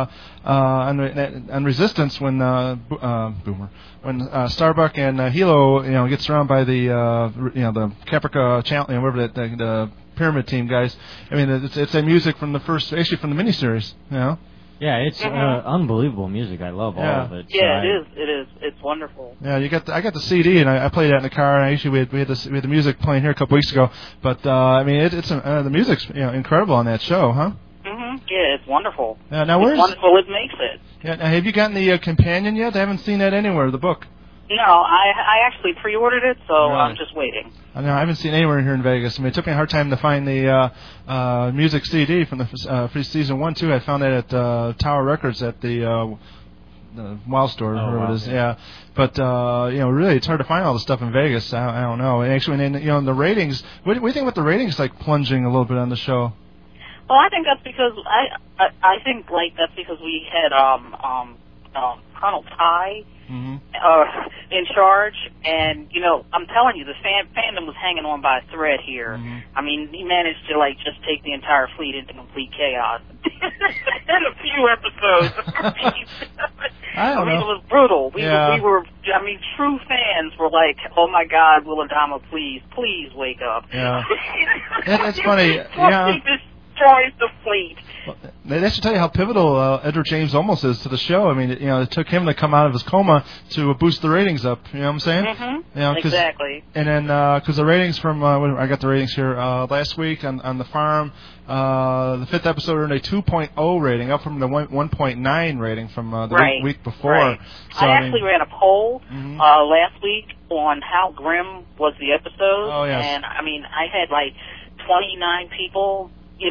S1: on Resistance when Starbuck and Hilo, get surrounded by the Caprica channel, whatever the Pyramid Team guys. I mean, it's a music from the miniseries.
S4: Yeah, Yeah, it's unbelievable music. I love all of it.
S5: Yeah, it is. It's wonderful.
S1: Yeah, I got the CD, and I played that in the car. And actually, we had the music playing here a couple weeks ago. But I mean, it's the music's incredible on that show, huh?
S5: Yeah, it's wonderful.
S1: Now
S5: it's wonderful as makes it.
S1: Yeah. Now, have you gotten the companion yet? I haven't seen that anywhere. The book.
S5: No, I actually pre-ordered it, so
S1: Right.
S5: I'm just waiting.
S1: I haven't seen it anywhere here in Vegas. I mean, it took me a hard time to find the music CD from the for season 1 too. I found it at Tower Records at the Wild Store, or whatever it is. Yeah, but really, it's hard to find all the stuff in Vegas. I don't know. And actually, and the ratings. What do you think about the ratings? Like plunging a little bit on the show.
S5: Well, I think that's because I think that's because we had Colonel Ty in charge, and I'm telling you, the fandom was hanging on by a thread here. I mean, he managed to just take the entire fleet into complete chaos in a few episodes. I mean, it was brutal. We were. I mean, true fans were like, "Oh my God, Will Adama, please wake up."
S1: Yeah, that's funny.
S5: He destroys the fleet.
S1: Well, that should tell you how pivotal Edward James almost is to the show. I mean, it took him to come out of his coma to boost the ratings up. You know what I'm saying?
S5: Mm-hmm. Exactly.
S1: And then, because the ratings from, I got the ratings here last week on the farm, the 5th episode earned a 2.0 rating, up from the 1.9 rating from the week before.
S5: Right.
S1: So,
S5: I actually ran a poll last week on how grim was the episode.
S1: Oh, yes.
S5: And, I mean, I had 29 people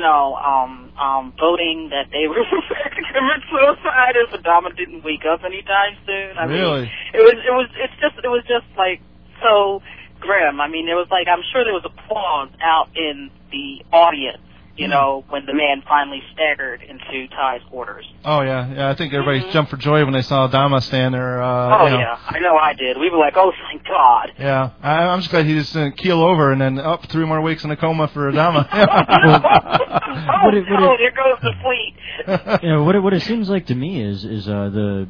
S5: voting that they were prepared to commit suicide if Adama didn't wake up anytime soon. I
S1: really?
S5: mean, it was just so grim. I mean, I'm sure there was applause out in the audience, when the man finally staggered into Ty's quarters.
S1: Oh, yeah. I think everybody jumped for joy when they saw Adama stand there.
S5: Yeah. I know I did. We were like, oh, thank God.
S1: Yeah. I'm just glad he just didn't keel over and then up 3 more weeks in a coma for Adama.
S5: There goes the fleet.
S4: What it seems like to me is the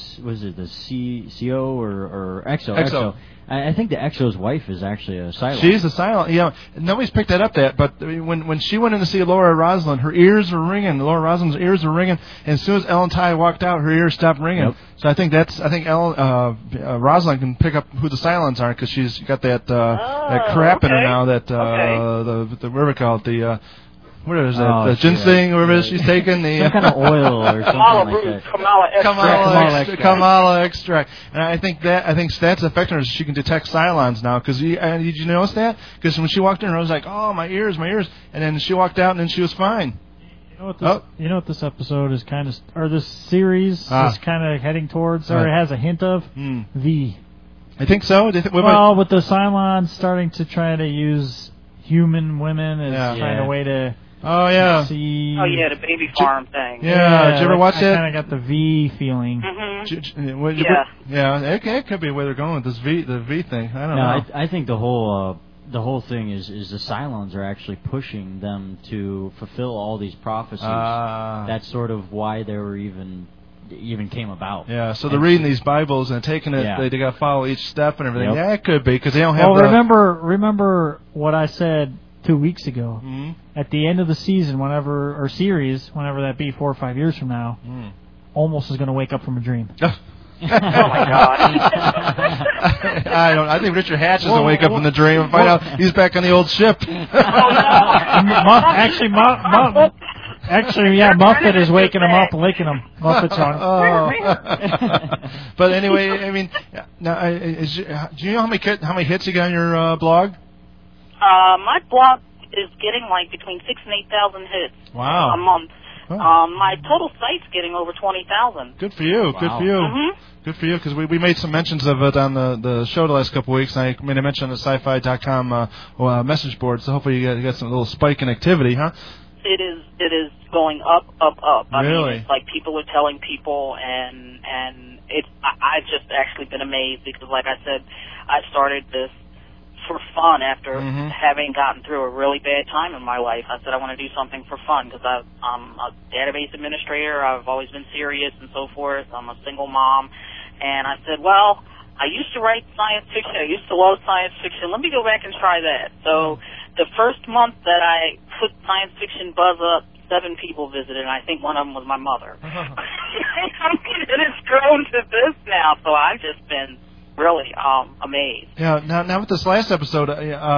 S4: CO or EXO. I think the EXO's wife is actually a Cylon.
S1: She's a Cylon. Nobody's picked that up yet, but when she went in to see Laura Roslin, her ears were ringing. Laura Roslin's ears were ringing, and as soon as Ellen Ty walked out, her ears stopped ringing.
S4: Yep.
S1: So I think Roslin can pick up who the Cylons are because she's got that crap in her now. The whatever we call it, what is that? The ginseng, or whatever she's taking.
S4: Some kind of oil or something like that.
S1: Kamala extract. And I think that's affecting her. She can detect Cylons now. Did you notice that? Because when she walked in, I was like, oh, my ears. And then she walked out, and then she was fine.
S6: You know what this episode is kind of, or this series is kind of heading towards, or it has a hint of? V.
S1: I think so.
S6: With the Cylons starting to try to use human women as kind of way to...
S1: Oh, yeah.
S6: See.
S5: Oh, yeah, the baby farm thing.
S1: Yeah, did you ever watch that?
S6: I kind of got the V feeling.
S5: Mm-hmm.
S1: Yeah, it could be where they're going with this the V thing. I don't know.
S4: I think the whole thing is the Cylons are actually pushing them to fulfill all these prophecies. That's sort of why they were even came about.
S1: Yeah, so they're reading these Bibles and taking it. They got to follow each step and everything. Yep. Yeah, it could be because they don't have.
S6: Well, remember what I said 2 weeks ago. Mm-hmm. At the end of the season, whenever that be 4 or 5 years from now, Olmos is going to wake up from a dream.
S5: Oh my God!
S1: I think Richard Hatch is going to wake up from the dream and find out he's back on the old ship.
S6: Muffet is waking him up and licking him. Muffet's on.
S1: But anyway, I mean, now, do you know how many hits you got on your blog?
S5: My blog is getting between 6,000 and 8,000 hits a month. Oh. My total site's getting over 20,000.
S1: Good for you.
S4: Wow.
S1: Good for you.
S5: Mm-hmm.
S1: Good for you, because we made some mentions of it on the show the last couple of weeks. I made a mention on the sci-fi.com message board, so hopefully you got some little spike in activity, huh?
S5: It is going up. I
S1: really?
S5: mean, it's people are telling people, and I've just actually been amazed because, like I said, I started this for fun after having gotten through a really bad time in my life. I said I want to do something for fun because I'm a database administrator. I've always been serious and so forth. I'm a single mom. And I said, well, I used to write science fiction. I used to love science fiction. Let me go back and try that. So the first month that I put Science Fiction Buzz up 7 people visited, and I think one of them was my mother. I mean, and it's grown to this now, so I've just been really amazed.
S1: Yeah. Now with this last episode,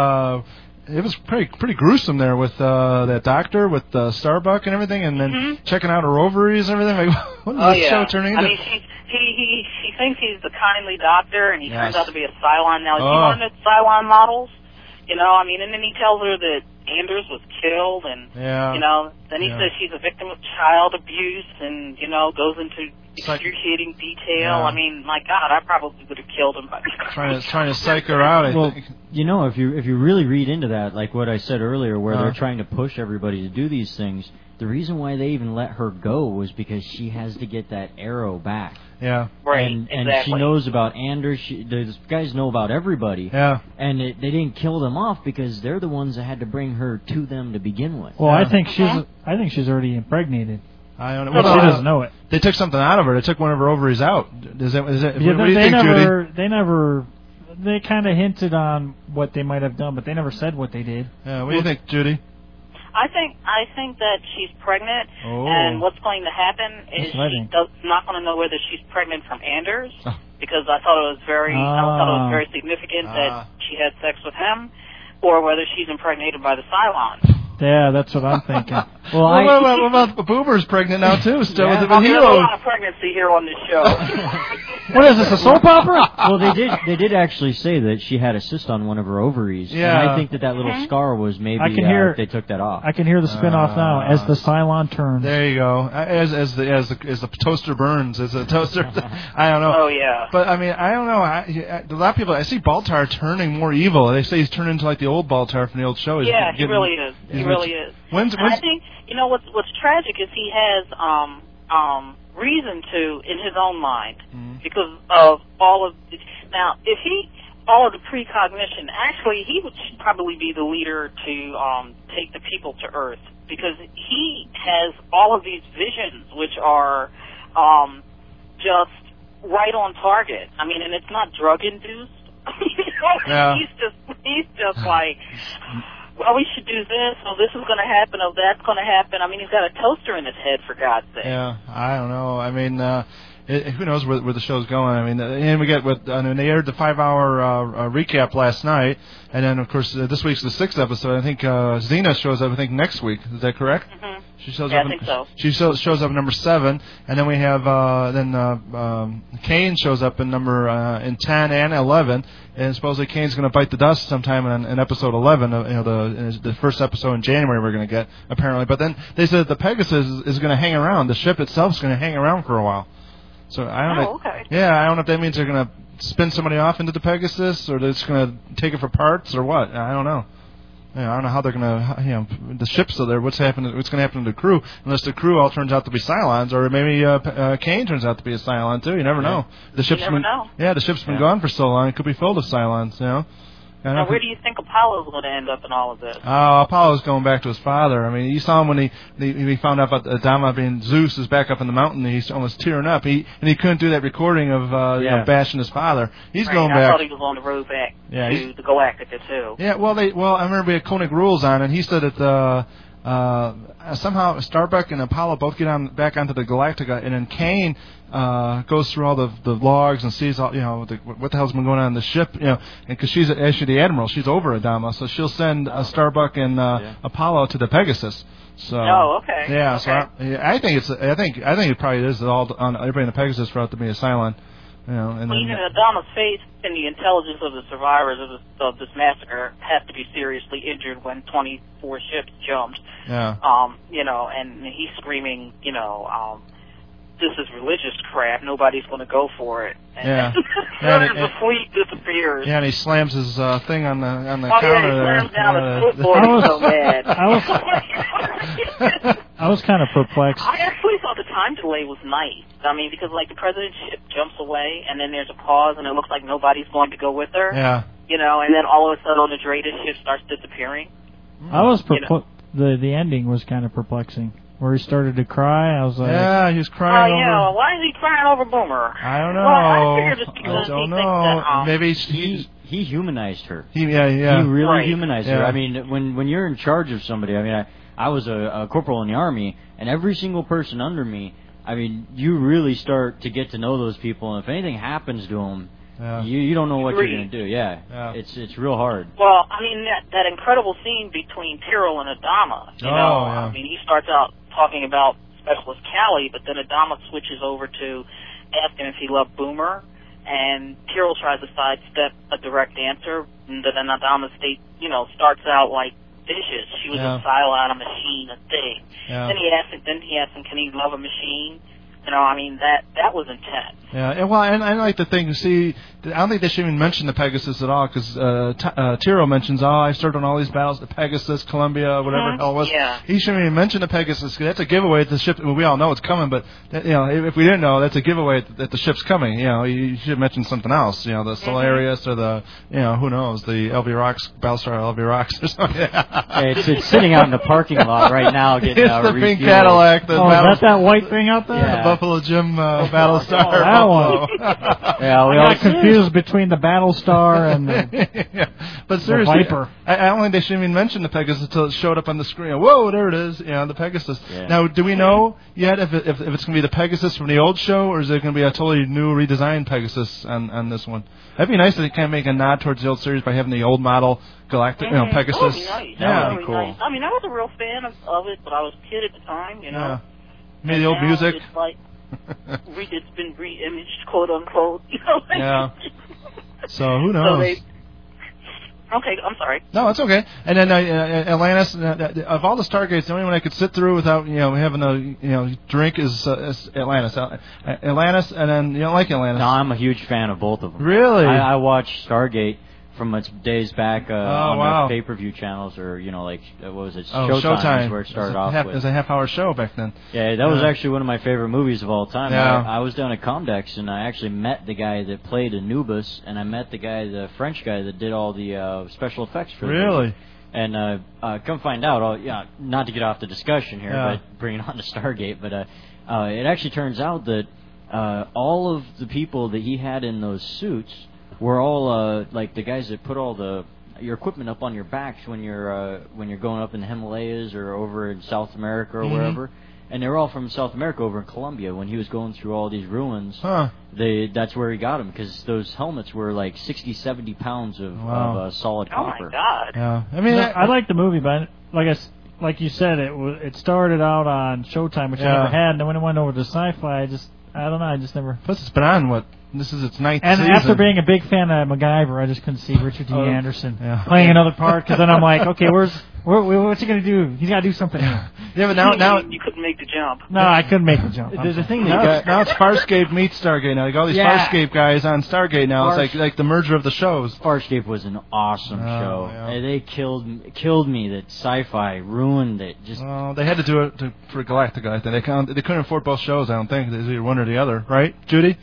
S1: it was pretty gruesome there with that doctor with Starbuck and everything, and then checking out her ovaries and everything. Like, what is this show turning into?
S5: I mean, she thinks he's the kindly doctor, and he turns out to be a Cylon. Now, is he one of the Cylon models? You know, I mean, and then he tells her that Anders was killed, and you know, then he says she's a victim of child abuse, and you know, goes into excruciating detail. I mean, my God, I probably would have killed him.
S1: Trying to psych her out.
S4: Well, you know, if you really read into that, like what I said earlier, where they're trying to push everybody to do these things, the reason why they even let her go was because she has to get that arrow back.
S1: Yeah.
S5: Right.
S4: And she knows about Anders. Those guys know about everybody.
S1: Yeah.
S4: And they didn't kill them off because they're the ones that had to bring her to them to begin with.
S6: Well, I think she's already impregnated.
S1: I don't know.
S6: Well, she doesn't know it.
S1: They took something out of her. They took one of her ovaries out. Is it?
S6: Yeah,
S1: what do you think,
S6: Judy? They kind of hinted on what they might have done, but they never said what they did.
S1: Yeah. What do you think, Judy?
S5: I think that she's pregnant, and what's going to happen is she's not going to know whether she's pregnant from Anders, because I thought it was very significant that she had sex with him, or whether she's impregnated by the Cylons.
S6: Yeah, that's what I'm thinking.
S1: What about Boomer's pregnant now too? Still with the
S5: There's a lot of pregnancy here on this show.
S6: What is this, a soap opera?
S4: Well, they did actually say that she had a cyst on one of her ovaries.
S1: Yeah.
S4: And I think that little scar was maybe they took that off.
S6: I can hear the spin-off now as the Cylon turns.
S1: There you go. As the toaster burns, as the toaster. I don't know.
S5: Oh yeah.
S1: But I mean, I don't know. A lot of people, I see Baltar turning more evil. They say he's turning into like the old Baltar from the old show.
S5: He really is. He really is. I think what's tragic is he has reason to in his own mind because of all of the precognition. Actually, he should probably be the leader to take the people to Earth, because he has all of these visions which are just right on target. I mean, and it's not drug induced. He's just like, well, we should do this, so this is going to happen, oh, that's going to happen. I mean, he's got a toaster in his head, for God's sake.
S1: Yeah, I don't know. I mean, who knows where the show's going? I mean, and we get they aired the 5-hour recap last night, and then of course this week's the 6th episode. I think Xena shows up. I think next week. Is that correct?
S5: Mm-hmm.
S1: She shows
S5: up.
S1: I
S5: think so.
S1: She shows up in number 7, and then we have Kane shows up in number in 10 and 11, and supposedly Kane's going to bite the dust sometime in episode 11. The first episode in January we're going to get apparently. But then they said the Pegasus is going to hang around. The ship itself is going to hang around for a while. So I don't know.
S5: Okay.
S1: Yeah, I don't know if that means they're going to spin somebody off into the Pegasus, or they're just going to take it for parts, or what. I don't know. I don't know how they're going to, the ship's still there. What's going to happen to the crew? Unless the crew all turns out to be Cylons, or maybe Kane turns out to be a Cylon too. You never know. The ship's been gone for so long. It could be filled with Cylons. You know.
S5: Now, where do you think Apollo's going to end up in all of this?
S1: Apollo's going back to his father. I mean, you saw him when he found out about Adama being Zeus is back up in the mountain. He's almost tearing up. He couldn't do that recording of bashing his father. He's going back.
S5: I thought he was on the road back to the Galactica too.
S1: Yeah, well, I remember we had Koenig Rules on, and he said that somehow Starbuck and Apollo both get back onto the Galactica, and then Kane goes through all the logs and sees all what the hell's been going on in the ship, and because she's actually the admiral, she's over Adama, so she'll send Starbuck and Apollo to the Pegasus. So
S5: okay.
S1: Yeah,
S5: okay.
S1: So I think it probably is all on everybody in the Pegasus for out to be a Cylon. And
S5: even Adama's faith in the intelligence of the survivors of this massacre has to be seriously injured when 24 ships jumped.
S1: Yeah.
S5: And he's screaming, this is religious crap. Nobody's going to go for it. And the fleet disappears.
S1: Yeah, and he slams his thing on the
S5: counter
S1: there.
S5: He slams down his footboard. So bad.
S6: I was kind of perplexed.
S5: I actually thought the time delay was nice. I mean, because the president's ship jumps away, and then there's a pause, and it looks like nobody's going to go with her.
S1: Yeah.
S5: And then all of a sudden, the Dreda's ship starts disappearing.
S6: I was the ending was kind of perplexing. where he started to cry. I was like,
S1: yeah, he was crying over.
S5: Yeah. Why is he crying over Boomer?
S1: I don't know.
S5: Well, I figured just because
S1: I don't
S5: he
S1: know.
S5: thinks that,
S1: Maybe
S4: he humanized her.
S1: He
S4: really humanized her.
S1: Yeah.
S4: I mean, when you're in charge of somebody, I mean, I was a corporal in the Army, and every single person under me, I mean, you really start to get to know those people, and if anything happens to them, you don't know what you're going to do. Yeah. It's real hard.
S5: Well, I mean, that incredible scene between Tyrell and Adama, you know, I mean, he starts out talking about Specialist Callie, but then Adama switches over to ask him if he loved Boomer, and Tyrell tries to sidestep a direct answer, and then Adama starts out like dishes. She was a Cylon, a machine, a thing.
S1: Yeah.
S5: Then he asked him, can he love a machine? You know, I mean, that was intense.
S1: Yeah, and well, and I like the thing. See, I don't think they should even mention the Pegasus at all, because Tyrell mentions, I started on all these battles, the Pegasus, Columbia, whatever the hell it was.
S5: Yeah.
S1: He shouldn't even mention the Pegasus, because that's a giveaway that the ship. Well, we all know it's coming, but if we didn't know, that's a giveaway that the ship's coming. You know, you should mention something else. You know, the Solarius or the, who knows, the LV Rocks, Battlestar LV Rocks or something.
S4: It's sitting out in the parking lot right now. Getting
S1: it's the pink Cadillac.
S6: Is that white thing out there?
S1: Yeah. The Buffalo Jim Battlestar.
S6: That one.
S4: Yeah, we
S6: got confused between the Battlestar and the,
S1: but seriously,
S6: the Viper.
S1: I don't think they should even mention the Pegasus until it showed up on the screen. Whoa, there it is. The Pegasus.
S4: Yeah.
S1: Now, do we know yet if it's going to be the Pegasus from the old show, or is it going to be a totally new, redesigned Pegasus on this one? That'd be nice if they kind of make a nod towards the old series by having the old model Galactic, Pegasus.
S5: That would be nice.
S1: That
S4: would be cool.
S5: Nice. I mean, I was a real fan of it, but I was a kid at the time, you know.
S1: Yeah. Maybe the old music.
S5: It's like it's been re-imaged, quote unquote. You know.
S1: Yeah. So who knows?
S5: Okay, I'm sorry.
S1: No, it's okay. And then Atlantis. Of all the Stargates, the only one I could sit through without having a drink is Atlantis. Atlantis, and then you don't like Atlantis.
S4: No, I'm a huge fan of both of them.
S1: Really?
S4: I watched Stargate from its days back on the pay-per-view channels, or what was it? Showtime is where it started off with.
S1: It was a half-hour show back then.
S4: Yeah, that was actually one of my favorite movies of all time.
S1: Yeah.
S4: I was down at Comdex, and I actually met the guy that played Anubis, and I met the French guy that did all the special effects for the movie. And come find out, not to get off the discussion here, but bring it on to Stargate, but it actually turns out that all of the people that he had in those suits were all like the guys that put all your equipment up on your backs when you're going up in the Himalayas or over in South America or wherever. And they were all from South America over in Colombia. When he was going through all these ruins, that's where he got them, because those helmets were like 60, 70 pounds of solid copper.
S5: Oh my God!
S1: Yeah, I mean,
S6: I like the movie, but like you said, it started out on Showtime, which I never had, and then when it went over to Sci-Fi, I don't know, I just never.
S1: Plus, it's been on this is its ninth
S6: season. And after being a big fan of MacGyver, I just couldn't see Richard D. Anderson playing another part, because then I'm like, okay, what's he going to do? He's got to do something here.
S1: Yeah, but now
S5: you couldn't make the jump.
S6: No, I couldn't make the jump.
S4: There's a thing
S1: now it's Farscape meets Stargate. Now, all these Farscape guys on Stargate now. It's like the merger of the shows.
S4: Farscape was an awesome show.
S1: Yeah.
S4: They killed me that Sci-Fi ruined it.
S1: They had to do it for Galactica. I think they couldn't afford both shows. I don't think it was either one or the other, right, Judy?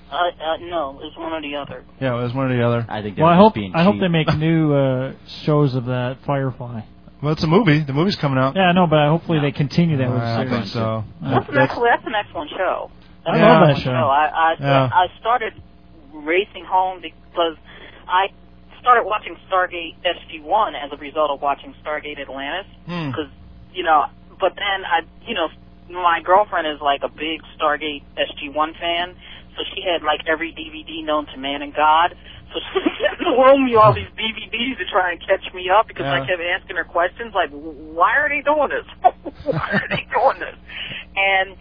S5: No, it was one or the other.
S1: Yeah, it was one or the other.
S4: I think.
S6: I hope they make new shows of that Firefly.
S1: Well, it's a movie. The movie's coming out.
S6: Yeah, I know, but hopefully they continue that with the
S1: series.
S6: I
S1: think so.
S5: That's an excellent show.
S6: I love that show.
S5: I started racing home because I started watching Stargate SG-1 as a result of watching Stargate Atlantis. Because, but then my girlfriend is like a big Stargate SG-1 fan, so she had like every DVD known to man and God. So she would loan me all these DVDs to try and catch me up, because I kept asking her questions like, why are they doing this? Why are they doing this? And,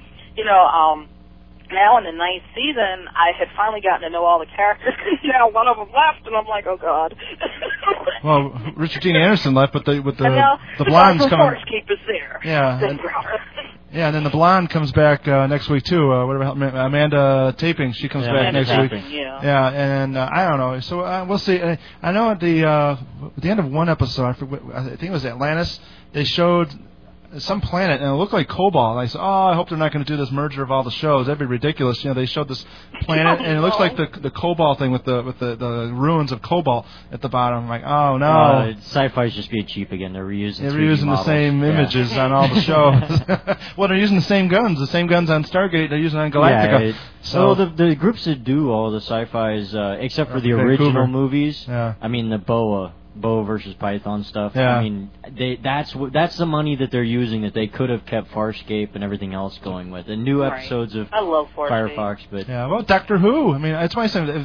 S5: now in the ninth season, I had finally gotten to know all the characters. Now one of them left, and I'm like, oh God.
S1: Well, Richard Dean Anderson left, but the blonde's coming.
S5: Farscape is there.
S1: Yeah. And then the blonde comes back next week too. Amanda Taping, she comes back next week.
S5: Yeah.
S1: And I don't know. So we'll see. I know at the end of one episode, I think it was Atlantis, they showed some planet, and it looked like Cobalt. And I said, I hope they're not going to do this merger of all the shows. That'd be ridiculous. They showed this planet, and it looks like the Cobalt thing with the ruins of Cobalt at the bottom. I'm like, oh no.
S4: Sci-fi's just being cheap again. They're reusing.
S1: The same images on all the shows. Well, they're using the same guns on Stargate. They're using on Galactica.
S4: Yeah, so the groups that do all the sci-fis, except for the original movies.
S1: Yeah.
S4: I mean the Boa versus Python stuff.
S1: Yeah.
S4: I mean, that's the money that they're using that they could have kept Farscape and everything else going with, and new episodes of
S5: I love
S4: Firefox. But
S1: well, Doctor Who. I mean, that's why I said,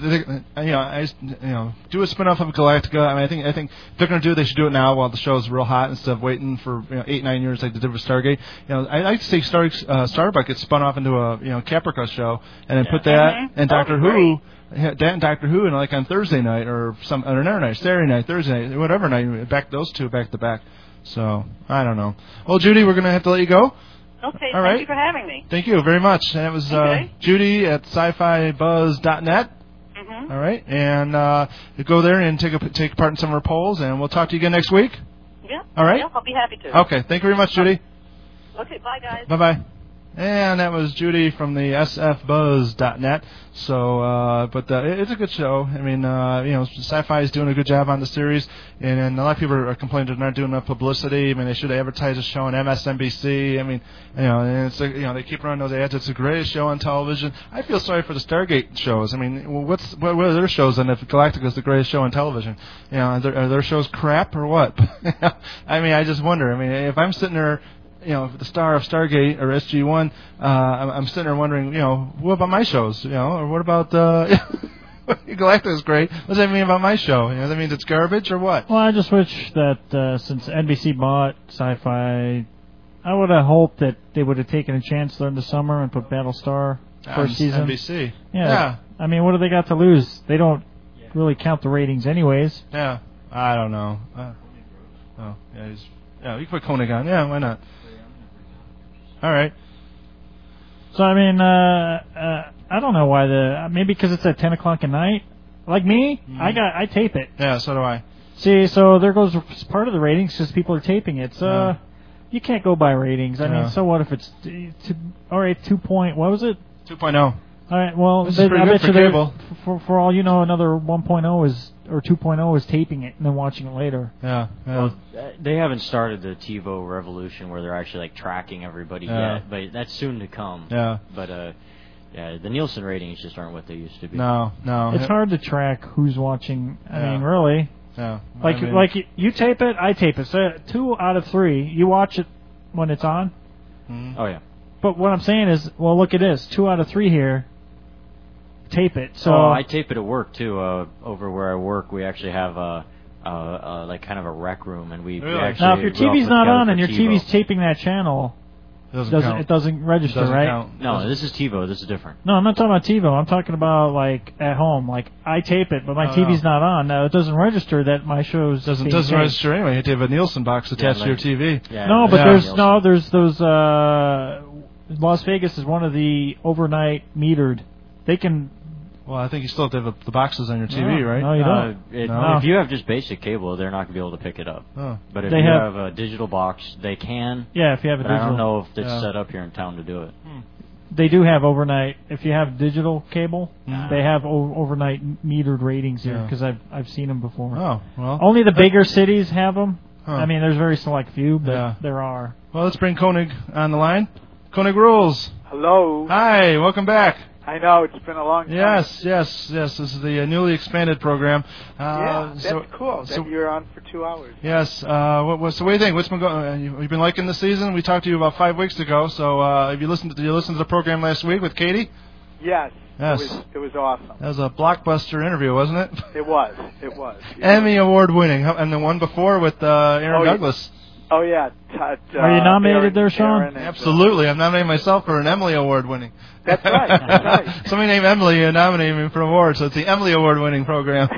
S1: do a spinoff of Galactica. I mean, I think if they're going to do it, they should do it now while the show's real hot instead of waiting for 8-9 years like they did with Stargate. I like to see Starbuck get spun off into a Caprica show, and then put that and Doctor Who. That and Doctor Who, and like on Thursday night or another night, Saturday night, Thursday night, whatever night, back those two back to back. So I don't know. Well, Judy, we're gonna have to let you go.
S5: Okay.
S1: All right.
S5: Thank you for having me.
S1: Thank you very much. And that was Judy at SciFiBuzz.net.
S5: Mm-hmm.
S1: All right, and you go there and take part in some of our polls, and we'll talk to you again next week.
S5: Yeah.
S1: All right.
S5: Yeah, I'll be happy to.
S1: Okay. Thank you very much, Judy.
S5: Okay. Bye, guys.
S1: Bye bye. And that was Judy from the sfbuzz.net. So, but it's a good show. I mean, Sci-Fi is doing a good job on the series, and a lot of people are complaining they're not doing enough publicity. I mean, they should advertise the show on MSNBC. I mean, and it's they keep running those ads. It's the greatest show on television. I feel sorry for the Stargate shows. I mean, what are their shows then if Galactica is the greatest show on television? Are their shows crap or what? I mean, I just wonder. I mean, if I'm sitting there, the star of Stargate or SG-1, I'm sitting there wondering, what about my shows? Or what about Galactica is great. What does that mean about my show? That means it's garbage or what?
S6: Well, I just wish that since NBC bought Sci-Fi, I would have hoped that they would have taken a chance during the summer and put Battlestar first season.
S1: NBC.
S6: Yeah. I mean, what do they got to lose? They don't really count the ratings anyways.
S1: Yeah. I don't know. You can put Koenig on. Yeah, why not? All right.
S6: So I mean, I don't know why maybe because it's at 10 o'clock at night. Like me, I tape it.
S1: Yeah, so do I.
S6: See, so there goes part of the ratings because people are taping it. So you can't go by ratings. I mean, so what if it's all right? 2 point. What was it?
S1: 2.0.
S6: All right. Well,
S1: this is pretty good for cable.
S6: For all you know, another 1.0 is or 2.0 is taping it and then watching it later.
S1: Yeah.
S4: Well, they haven't started the TiVo revolution where they're actually tracking everybody yet, but that's soon to come.
S1: Yeah.
S4: But the Nielsen ratings just aren't what they used to be.
S1: No.
S6: It's hard to track who's watching. I mean, really.
S1: Yeah.
S6: Like you tape it, I tape it. So 2 out of 3, you watch it when it's on.
S1: Mm-hmm.
S4: Oh yeah.
S6: But what I'm saying is, well, look at this. 2 out of 3 here. Tape it. So
S4: I tape it at work too. Over where I work, we actually have like kind of a rec room, and we actually.
S6: Now, if your TV's not on and your TV's taping that channel, it doesn't register, right?
S1: Count.
S4: No, this is TiVo. This is different.
S6: No, I'm not talking about TiVo. I'm talking about like at home. Like I tape it, but my TV's not on. Now it doesn't register that my show's
S1: doesn't register anyway. You have to have a Nielsen box attached to your TV.
S6: Yeah, no, but there's those. Las Vegas is one of the overnight metered. They can.
S1: Well, I think you still have to have the boxes on your TV, right?
S6: No, you don't.
S4: If you have just basic cable, they're not going to be able to pick it up.
S1: Oh.
S4: But if you have a digital box, they can.
S6: Yeah, if you have a digital.
S4: I don't know if it's set up here in town to do it.
S6: They do have overnight. If you have digital cable, they have overnight metered ratings here because I've seen them before.
S1: Oh, well.
S6: Only the bigger cities have them.
S1: Huh.
S6: I mean, there's very select few, but there are.
S1: Well, let's bring Koenig on the line. Koenig rules.
S7: Hello.
S1: Hi, welcome back.
S7: I know, it's been a long time.
S1: Yes. This is the newly expanded program.
S7: That's cool. That you're on for 2 hours.
S1: Yes. So what do you think? What's been going? You've been liking the season? We talked to you about 5 weeks ago. So have you listened to the program last week with Katie?
S7: Yes.
S1: Yes.
S7: It was awesome.
S1: That was a blockbuster interview, wasn't it?
S7: It was.
S1: Emmy Award winning, and the one before with Aaron Douglas.
S7: Oh yeah.
S6: Are you nominated there, Sean?
S1: Absolutely. I'm nominating myself for an Emily Award winning.
S7: That's right.
S1: Somebody named Emily and nominated me for an award, so it's the Emily Award winning program.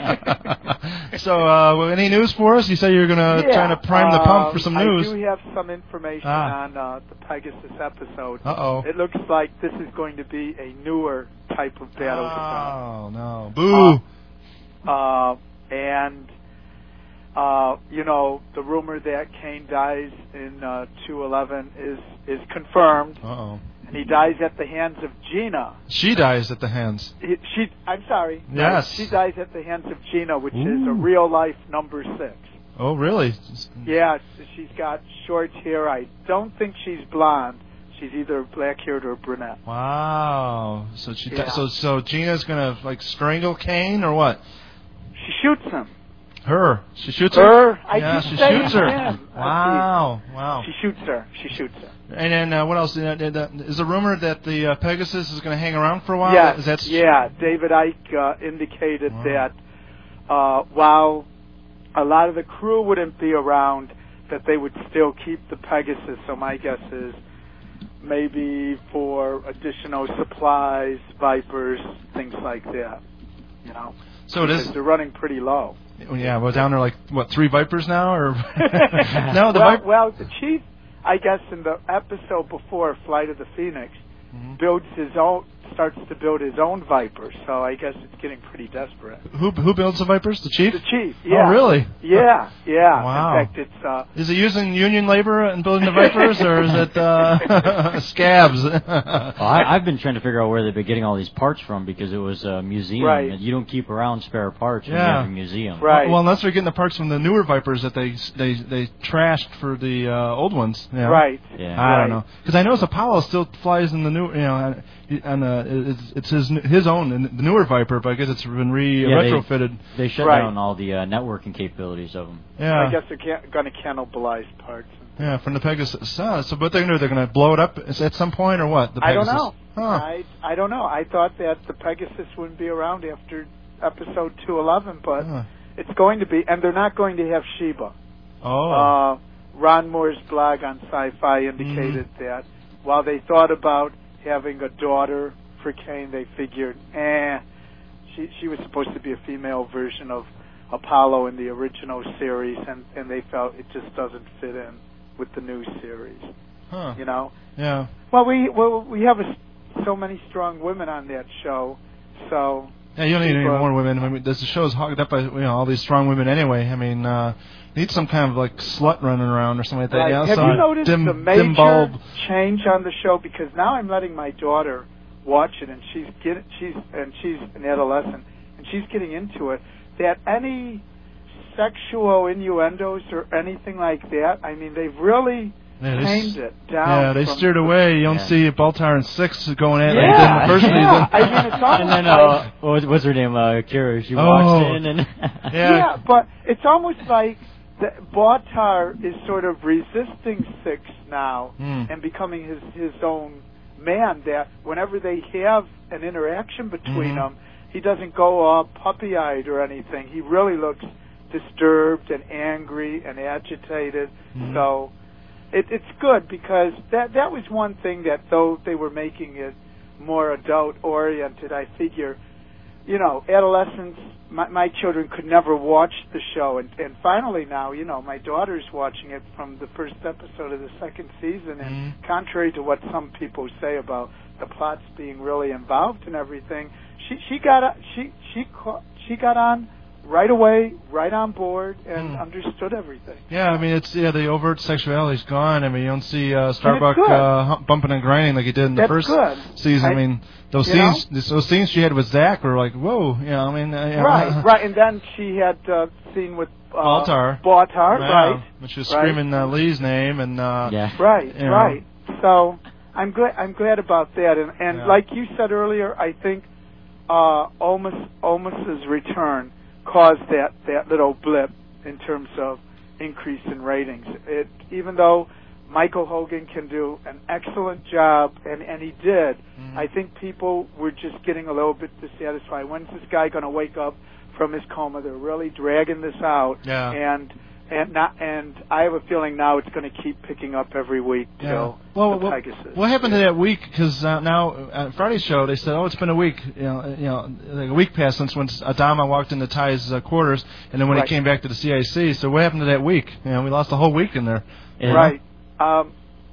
S1: So, any news for us? You say you're going to try to prime the pump for some news.
S7: I do have some information on the Pegasus episode.
S1: Uh-oh.
S7: It looks like this is going to be a newer type of battle.
S1: Oh, no. Boo!
S7: And The rumor that Kane dies in 211 is confirmed.
S1: Uh-oh.
S7: And he dies at the hands of Gina.
S1: She dies at the hands.
S7: I'm sorry.
S1: Yes.
S7: She dies at the hands of Gina, which is a real-life number 6.
S1: Oh, really?
S7: Yeah, she's got short hair. I don't think she's blonde. She's either black-haired or brunette.
S1: Wow. So so Gina's gonna strangle Kane or what?
S7: She shoots him.
S1: She shoots her.
S7: She shoots her.
S1: Him. Wow.
S7: She shoots her.
S1: And then what else? Is a rumor that the Pegasus is going to hang around for a while?
S7: Yes. David Icke indicated that while a lot of the crew wouldn't be around, that they would still keep the Pegasus. So my guess is maybe for additional supplies, Vipers, things like that.
S1: So
S7: because they're running pretty low.
S1: Yeah, well, down there 3 Vipers now, or no?
S7: Well, the chief, I guess, in the episode before Flight of the Phoenix, starts to build his own Vipers. So I guess it's getting pretty desperate.
S1: Who builds the Vipers? The chief?
S7: The chief. Yeah.
S1: Oh, really?
S7: Yeah.
S1: Wow.
S7: In fact, it's.
S1: Is he using union labor in building the Vipers, or is it scabs?
S4: I've been trying to figure out where they've been getting all these parts from because it was a museum.
S7: Right.
S4: And you don't keep around spare parts when you have a museum.
S7: Right.
S1: Well, unless they're getting the parts from the newer Vipers that they trashed for the old ones. Yeah.
S7: Right.
S4: Yeah.
S1: I don't know, because I notice Apollo still flies in the new, it's his own, and the newer Viper, but I guess it's been retrofitted.
S4: They shut down all the networking capabilities of them.
S7: Yeah. I guess they're going to cannibalize parts.
S1: Yeah, from the Pegasus. So what they're going to do? They're going to blow it up at some point, or what? The Pegasus?
S7: I don't know.
S1: Huh.
S7: I don't know. I thought that the Pegasus wouldn't be around after episode 211, but it's going to be, and they're not going to have Sheba.
S1: Oh.
S7: Ron Moore's blog on Sci-Fi indicated that while they thought about having a daughter for Kane, they figured, she was supposed to be a female version of Apollo in the original series, and they felt it just doesn't fit in with the new series.
S1: Huh.
S7: Yeah. Well, we have so many strong women on that show, so.
S1: Yeah, you don't need any more women. I mean, the show is hogged up by all these strong women anyway. I mean, need some kind of slut running around or something like that.
S7: Right.
S1: Yeah,
S7: have you noticed the major change on the show? Because now I'm letting my daughter watch it, and she's an adolescent, and she's getting into it. That any sexual innuendos or anything like that, I mean, they've really tamed it down.
S1: Yeah, they steered away. You don't see Baltar and Six going at it
S7: like
S1: in the first season.
S7: I mean, it's almost
S4: and then what's her name? Kira. She walks in and
S7: yeah, but it's almost like Baltar is sort of resisting Six now and becoming his own man. That whenever they have an interaction between them, he doesn't go all puppy-eyed or anything. He really looks disturbed and angry and agitated. So it's good, because that was one thing that, though they were making it more adult-oriented, I figure, adolescents, my children could never watch the show. And finally now, my daughter's watching it from the first episode of the second season. And contrary to what some people say about the plots being really involved and everything, she got on right away, right on board, and understood everything.
S1: Yeah, I mean, the overt sexuality's gone. I mean, you don't see Starbuck bumping and grinding like he did in the first season. I mean, those scenes she had with Zach were like, whoa, I mean,
S7: right, and then she had scene with Baltar, right,
S1: which was screaming Lee's name, and
S7: right. So I'm glad about that, and like you said earlier, I think Omus's return caused that little blip in terms of increase in ratings. Even though Michael Hogan can do an excellent job, and he did, I think people were just getting a little bit dissatisfied. When's this guy going to wake up from his coma? They're really dragging this out, and I have a feeling now it's going to keep picking up every week till the Pegasus.
S1: What happened to that week? Because now at Friday's show they said, it's been a week. Like a week passed since when Adama walked into Ty's quarters, and then when he came back to the CIC. So what happened to that week? We lost a whole week in there.
S7: Right.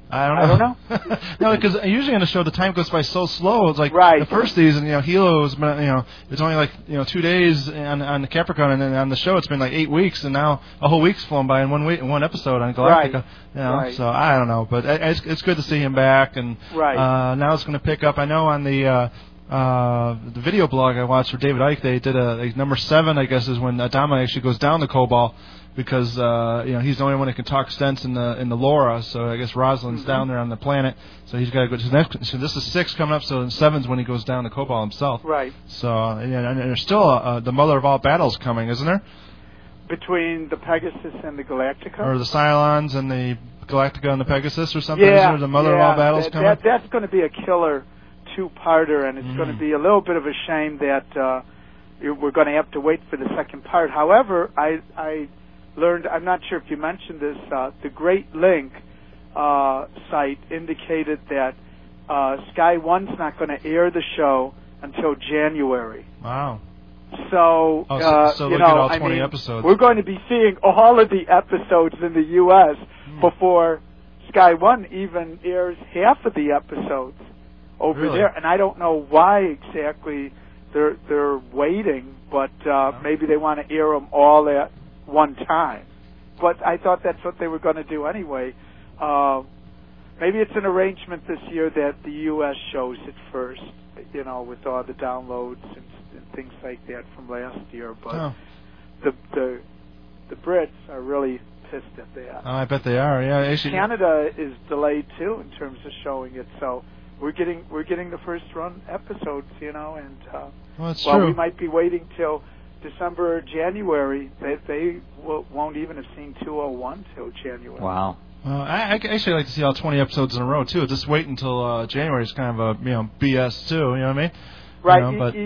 S1: I don't know. No, because usually on the show the time goes by so slow. It's like the first season, Hilo was, it's only like 2 days on the Capricorn, and then on the show it's been like 8 weeks, and now a whole week's flown by in one episode on Galactica. So I don't know, but it's good to see him back, and now it's going to pick up. I know on the video blog I watched for David Icke, they did a number 7, I guess, is when Adama actually goes down the Kobol, because he's the only one that can talk sense in the Laura. So I guess Rosalind's down there on the planet, so he's got to go to the next. So this is 6 coming up. So 7's when he goes down the Kobol himself.
S7: Right.
S1: So and there's still the Mother of all battles coming, isn't there?
S7: Between the Pegasus and the Galactica,
S1: or the Cylons and the Galactica and the Pegasus, or something. Yeah, the Mother of all battles coming.
S7: That's going to be a killer 2-parter, and it's going to be a little bit of a shame that we're going to have to wait for the second part. However, I learned, I'm not sure if you mentioned this, the Great Link site indicated that Sky One's not going to air the show until January.
S1: Wow.
S7: So,
S1: look at all 20 episodes.
S7: We're going to be seeing all of the episodes in the U.S. before Sky One even airs half of the episodes over there. And I don't know why exactly they're waiting, but maybe they want to air them all at one time. But I thought that's what they were going to do anyway. Maybe it's an arrangement this year that the U.S. shows it first, with all the downloads and things like that from last year. But the Brits are really pissed at that.
S1: Oh, I bet they are. Yeah,
S7: Canada is delayed too in terms of showing it. So we're getting the first run episodes, and
S1: that's
S7: while
S1: true.
S7: we might be waiting till December or January, they won't even have seen 201 till January.
S4: Wow.
S1: I actually like to see all 20 episodes in a row too. Just wait until January is kind of a BS too. You know what I mean?
S7: Right.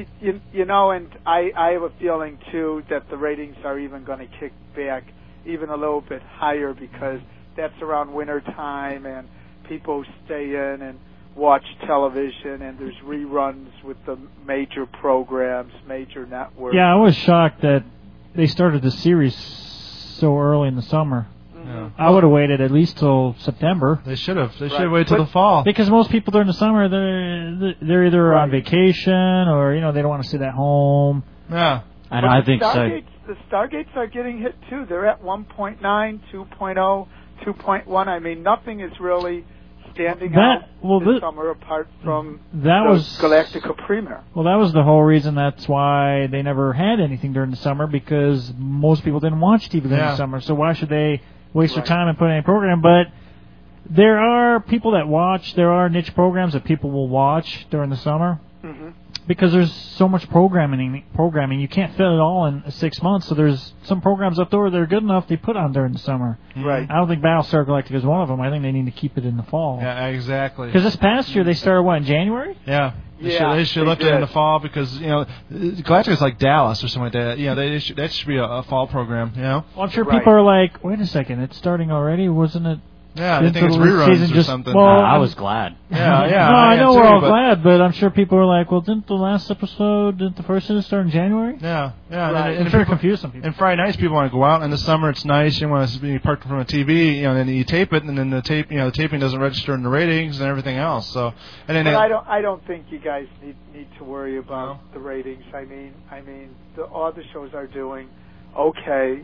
S7: And I have a feeling too that the ratings are even going to kick back even a little bit higher, because that's around winter time and people stay in and watch television, and there's reruns with the major programs, major networks.
S6: Yeah, I was shocked that they started the series so early in the summer.
S1: Yeah.
S6: I would have waited at least till September.
S1: They should have. They should have waited till the fall.
S6: Because most people during the summer, they're either on vacation or they don't want to sit at home.
S1: Yeah,
S4: and I think
S7: the Stargates are getting hit too. They're at 1.9, 2.0, 2.1. I mean, nothing is really standing out this summer apart from Galactica premiere.
S6: Well, that was the whole reason. That's why they never had anything during the summer, because most people didn't watch TV during the summer. So why should they waste their time and put any program? But there are people that watch. There are niche programs that people will watch during the summer. Mm-hmm. Because there's so much programming, you can't fit it all in 6 months. So there's some programs up there that are good enough they put on during the summer.
S7: Right.
S6: I don't think Battlestar Galactica is one of them. I think they need to keep it in the fall.
S1: Yeah, exactly.
S6: Because this past year they started in January?
S1: Yeah. They should look at it in the fall, because Galactica is like Dallas or something like that. That should be a fall program.
S6: Well, I'm sure people are like, wait a second, it's starting already, wasn't it?
S1: Yeah, I think it's reruns or something.
S6: Well,
S4: I was glad.
S1: Yeah.
S6: No, I know we're all glad, but I'm sure people are like, well, didn't the first episode start in January?
S1: Yeah.
S6: Right. And sure confuse some people.
S1: And Friday nights, people want to go out. In the summer, it's nice. You want to be parked in front of a TV, and then you tape it, and then the taping doesn't register in the ratings and everything else. So, and then
S7: I don't think you guys need to worry about the ratings. I mean, all the shows are doing okay.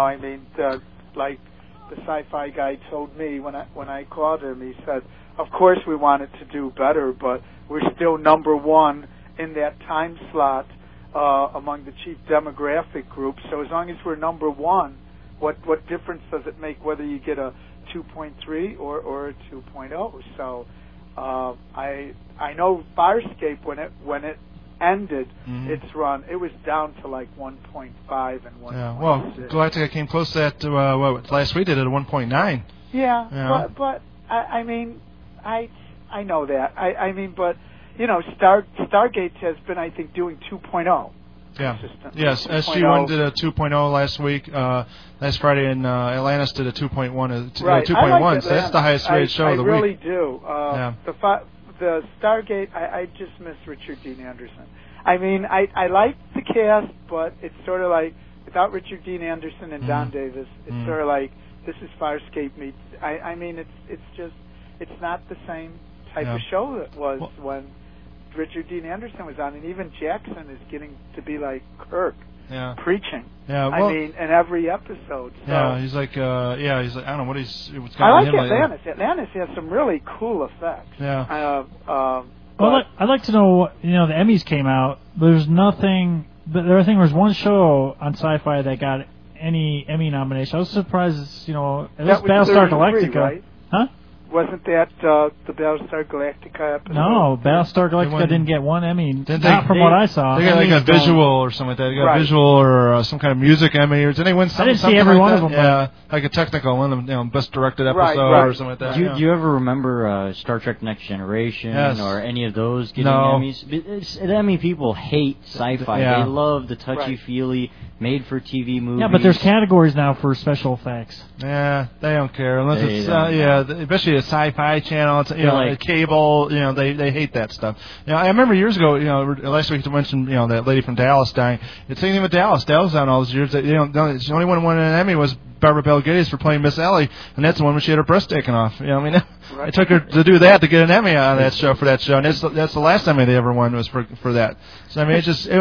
S7: Like the sci-fi guy told me when I called him, he said, of course we wanted to do better, but we're still number one in that time slot among the chief demographic groups. So as long as we're number one, what difference does it make whether you get a 2.3 or a 2.0? So I know Farscape, when it ended its run, it was down to like 1.5 and 1.6.
S1: Yeah, well, Galactica came close to that last week. They did a 1.9.
S7: Yeah, but I mean, I know that. I mean, but Stargate has been, I think, doing 2.0.
S1: Yeah. Yes, SG1 did a 2.0 last week. Last Friday, and Atlantis did a 2.1. 2.1. So that's the highest rated show of the week.
S7: I really do. The Stargate, I just miss Richard Dean Anderson. I mean, I like the cast, but it's sort of like, without Richard Dean Anderson and Don Davis, it's sort of like, this is Farscape meets. I mean, it's just, it's not the same type of show that was when Richard Dean Anderson was on, and even Jackson is getting to be like Kirk, preaching.
S1: Yeah, well,
S7: I mean, in every episode. So.
S1: Yeah, he's like, I don't know what's
S7: I like
S1: him
S7: Atlantis. Atlantis has some really cool effects.
S1: Yeah.
S6: Well, I'd like to know. The Emmys came out. There's nothing. But I think there was one show on Sci-Fi that got any Emmy nomination. I was surprised. At least Battlestar Galactica,
S7: right?
S6: Huh?
S7: Wasn't that the Battlestar Galactica episode?
S6: No, Battlestar Galactica didn't get one Emmy. Not from what I saw.
S1: They got like a visual or something like that. They got a visual or some kind of music Emmy. Or did they win something?
S6: I didn't see every one of them.
S1: Yeah, like a technical one, best directed episode or something like that.
S4: Do you ever remember Star Trek Next Generation or any of those getting Emmys? The Emmy people hate sci-fi. They love the touchy-feely, made-for-TV movies.
S6: Yeah, but there's categories now for special effects.
S1: Yeah, they don't care unless it's especially a Sci-Fi channel. It's like cable. They hate that stuff. I remember years ago. Last week you mentioned that lady from Dallas dying. It's the same thing with Dallas. Dallas on all those years. The only one who won an Emmy was Barbara Bel Geddes for playing Miss Ellie, and that's the one where she had her breast taken off. It took her to do that to get an Emmy on that show for that show, and that's the last Emmy they ever won was for that. So I mean, it's just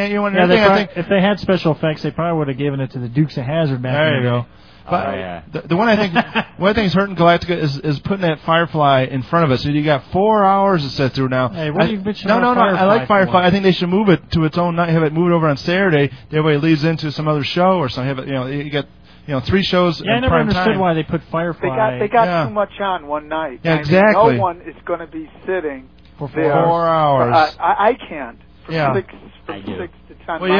S1: I think
S6: if they had special effects, they probably would have given it to the Dukes of Hazzard back
S1: there. You go. But the one I think is hurting Galactica is putting that Firefly in front of us. So you got 4 hours to sit through now.
S6: Hey, what are you bitching
S1: about? No.
S6: Firefly
S1: I like Firefly. I think they should move it to its own night. Have it moved over on Saturday. That way it leads into some other show or something. Have it, you get 3 shows.
S6: Yeah, I never understood why they put Firefly.
S7: They got too much on one night.
S1: Yeah, exactly.
S7: No one is going to be sitting
S6: for
S1: 4 hours.
S7: I can't. From 6 to 10.
S1: Well,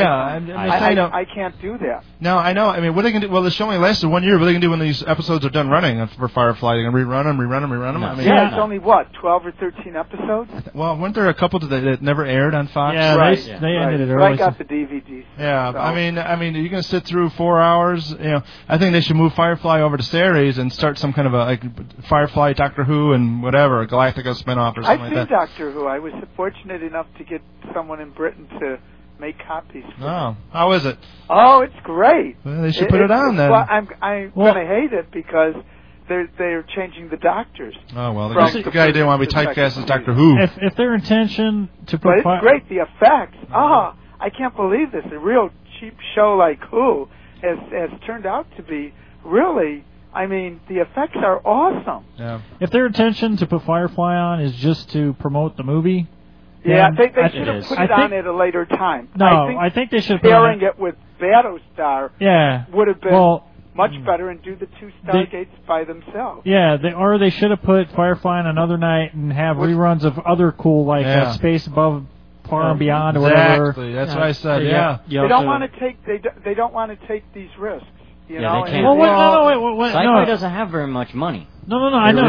S7: I can't do that.
S1: No, I know. I mean, what they can do? Well, the show only lasted 1 year. What they can do when these episodes are done running for Firefly? They can rerun them. I mean,
S7: it's only 12 or 13 episodes.
S1: Well, weren't there a couple that never aired on Fox?
S6: Yeah, they ended it early.
S7: But I got the DVDs.
S1: Yeah, so. I mean, you're gonna sit through 4 hours. I think they should move Firefly over to Saturdays and start some kind of a Firefly, Doctor Who, and whatever, a Galactica spinoff or something like that.
S7: I've seen Doctor Who. I was fortunate enough to get someone in Britain to make copies.
S1: How is it?
S7: Oh, it's great.
S1: Well, they should put it on then.
S7: Well, I'm gonna hate it because they're changing the doctors.
S1: Oh well, the guy didn't want to be typecast as Doctor Who.
S6: If their intention to put,
S7: but it's great. The effects. I can't believe this. A real cheap show like Who has turned out to be really. I mean, the effects are awesome.
S1: Yeah.
S6: If their intention to put Firefly on is just to promote the movie.
S7: Yeah, they should have put it on at a later time.
S6: No, I think they should
S7: pairing it with Battlestar would have been much better and do the 2 Stargates by themselves.
S6: Yeah, they should have put Firefly on another night and have reruns of other cool Space Above, Far and Beyond, or whatever.
S1: Exactly, that's what I said.
S7: They don't want to take they don't want to take these risks. You know?
S4: They can't.
S6: Wait,
S4: Sci-Fi doesn't have very much money.
S6: No, I know.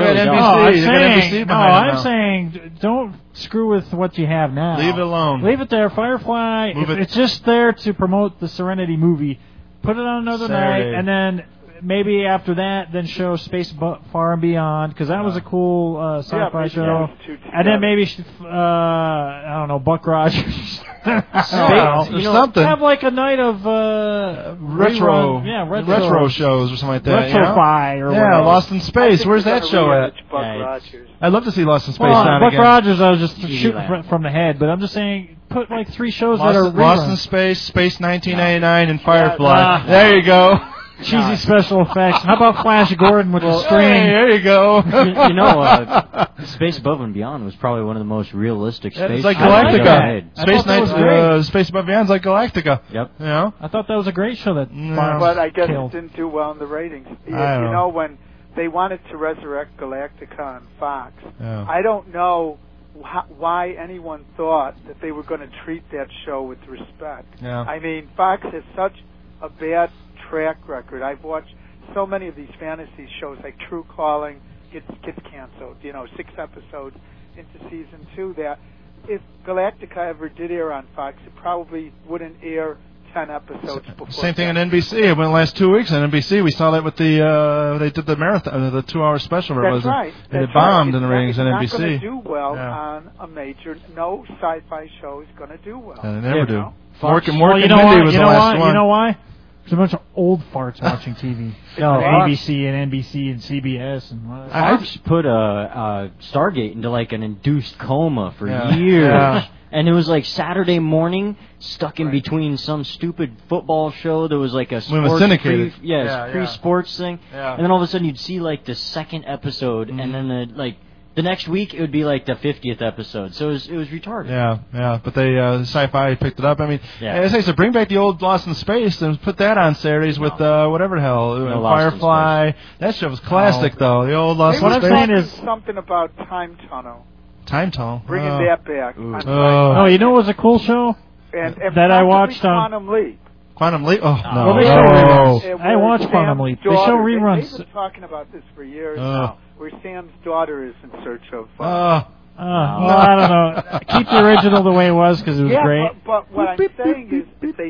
S1: NBC.
S6: I'm saying don't screw with what you have now.
S1: Leave it alone.
S6: Leave it there. Firefly, it's just there to promote the Serenity movie. Put it on another night, and then maybe after that, then show Space Far and Beyond, because that was a cool sci-fi show. And then maybe, I don't know, Buck Rogers.
S1: Something.
S6: Have like a night of
S1: retro shows or something like that.
S6: Retro-fi or whatever.
S1: Lost in Space. Where's that show at?
S7: Buck Rogers.
S1: I'd love to see Lost in Space.
S6: Buck Rogers, I was just shooting from the head, but I'm just saying, put like 3 shows that are
S1: Lost in Space, Space 1999, and Firefly. There you go.
S6: Cheesy special effects. How about Flash Gordon with the screen?
S1: Hey, there you go.
S4: Space Above and Beyond was probably one of the most realistic space.
S1: It's like Galactica. Space Above and Beyond is like Galactica.
S4: Yep.
S6: I thought that was a great show that.
S7: But I guess it didn't do well in the ratings. You know, when they wanted to resurrect Galactica on Fox, I don't know why anyone thought that they were going to treat that show with respect. I mean, Fox has such a bad track record. I've watched so many of these fantasy shows, like True Calling gets canceled. 6 episodes into season 2. That if Galactica ever did air on Fox, it probably wouldn't air 10 episodes before.
S1: Same thing on NBC. It went the last 2 weeks on NBC. We saw that with the they did the marathon, the 2-hour special.
S7: That's right.
S1: And it bombed in the ratings on NBC.
S7: It's not going to do well on a major. No sci-fi show is going to do well.
S1: They never do.
S6: Mork
S1: and Mindy was the last one.
S6: You know why? There's a bunch of old farts watching TV. ABC and NBC and CBS and what.
S4: I've put a Stargate into like an induced coma for years. Yeah. And it was like Saturday morning, stuck in between some stupid football show. There was like a sports pre-sports thing. Yeah. And then all of a sudden you'd see like the second episode, and then the next week it would be like the 50th episode. So it was retarded.
S1: Yeah. But they Sci-Fi picked it up. I mean, as I said, bring back the old Lost in Space and put that on Saturdays with whatever the hell, Firefly. That show was classic though. The old Lost in Space.
S7: What I'm saying is something about Time Tunnel.
S1: Time Tunnel.
S7: Bringing that back.
S6: You know what was a cool show that I watched on
S7: Quantum Leap.
S1: Quantum Leap? Oh, no.
S6: Well, I watched Quantum Leap. They show reruns.
S7: They've been talking about this for years now, where Sam's daughter is in search of...
S6: well, I don't know. Keep the original the way it was, because it was great.
S7: But what I'm saying is, if they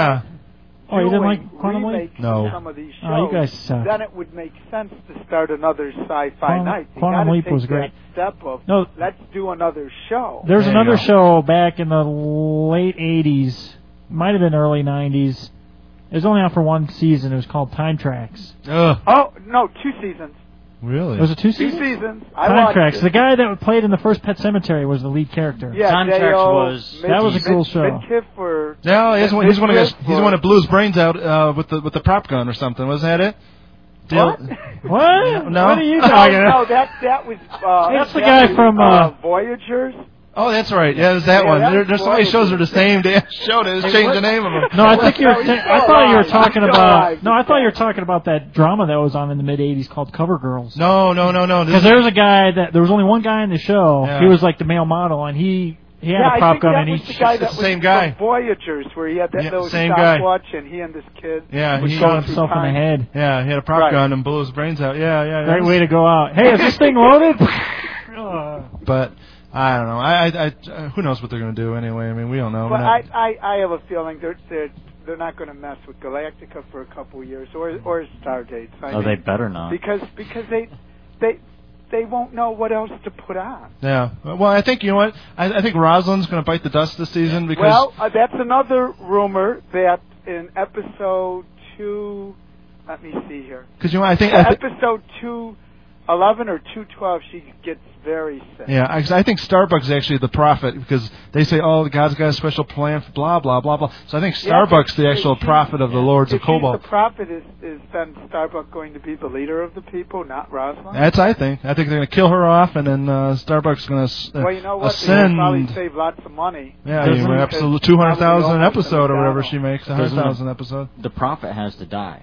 S6: you didn't like Quantum Leap?
S1: No.
S7: Some of these shows,
S6: you guys suck.
S7: then it would make sense to start another Sci-Fi night.
S6: Quantum Leap was great.
S7: Step of, let's do another show.
S6: There's another show back in the late 80s, might have been early 90s. It was only out for one season. It was called Time Tracks.
S7: Oh, no, 2 seasons.
S1: Really?
S6: Was it 2 seasons?
S7: 2 seasons.
S6: Time Tracks. The guy that played in the first Pet Sematary was the lead character.
S7: Yeah,
S4: Time Tracks was...
S6: That was a cool show.
S1: No, he's the one that blew his brains out with the prop gun or something. Wasn't that it?
S7: What?
S6: What?
S1: No.
S6: What are you talking
S7: No,
S6: about?
S7: that was...
S6: that's the guy from...
S7: Voyagers.
S1: Oh, that's right. Yeah, there's that one. There's so many shows that are the same damn show. They just changed the name of them.
S6: No, I think I thought you were talking about. No, I thought you were talking about that drama that was on in the mid '80s called Cover Girls.
S1: No.
S6: Because there was a guy there was only one guy in the show. Yeah. He was like the male model, and he had a prop gun, and
S7: he. The
S1: same guy.
S7: Voyagers, where he had that little stopwatch, and he and this kid.
S6: Yeah, he shot himself in the head.
S1: Yeah, he had a prop gun and blew his brains out. Yeah.
S6: Great way to go out. Hey, is this thing loaded?
S1: But. I don't know. I who knows what they're going to do anyway? I mean, we don't know.
S7: But I have a feeling they're not going to mess with Galactica for a couple of years or Stargate.
S4: They better not.
S7: Because they won't know what else to put on.
S1: Yeah. Well, I think you know what? I think Rosalind's going to bite the dust this season because.
S7: Well, that's another rumor that in episode 2. Let me see here.
S1: Because I think
S7: episode 211 or 212, she gets very sick.
S1: Yeah, I think Starbucks is actually the prophet because they say, God's got a special plan for blah, blah, blah, blah. So I think Starbucks the actual prophet of the Lords of Cobalt.
S7: If the prophet is then Starbucks going to be the leader of the people, not Rosalind?
S1: That's I think. I think they're going to kill her off and then Starbucks is going to
S7: well, you know what?
S1: ascend.
S7: They'll probably save lots of money.
S1: Yeah, absolutely 200,000 an episode or whatever she makes, 100,000 an episode.
S4: The prophet has to die.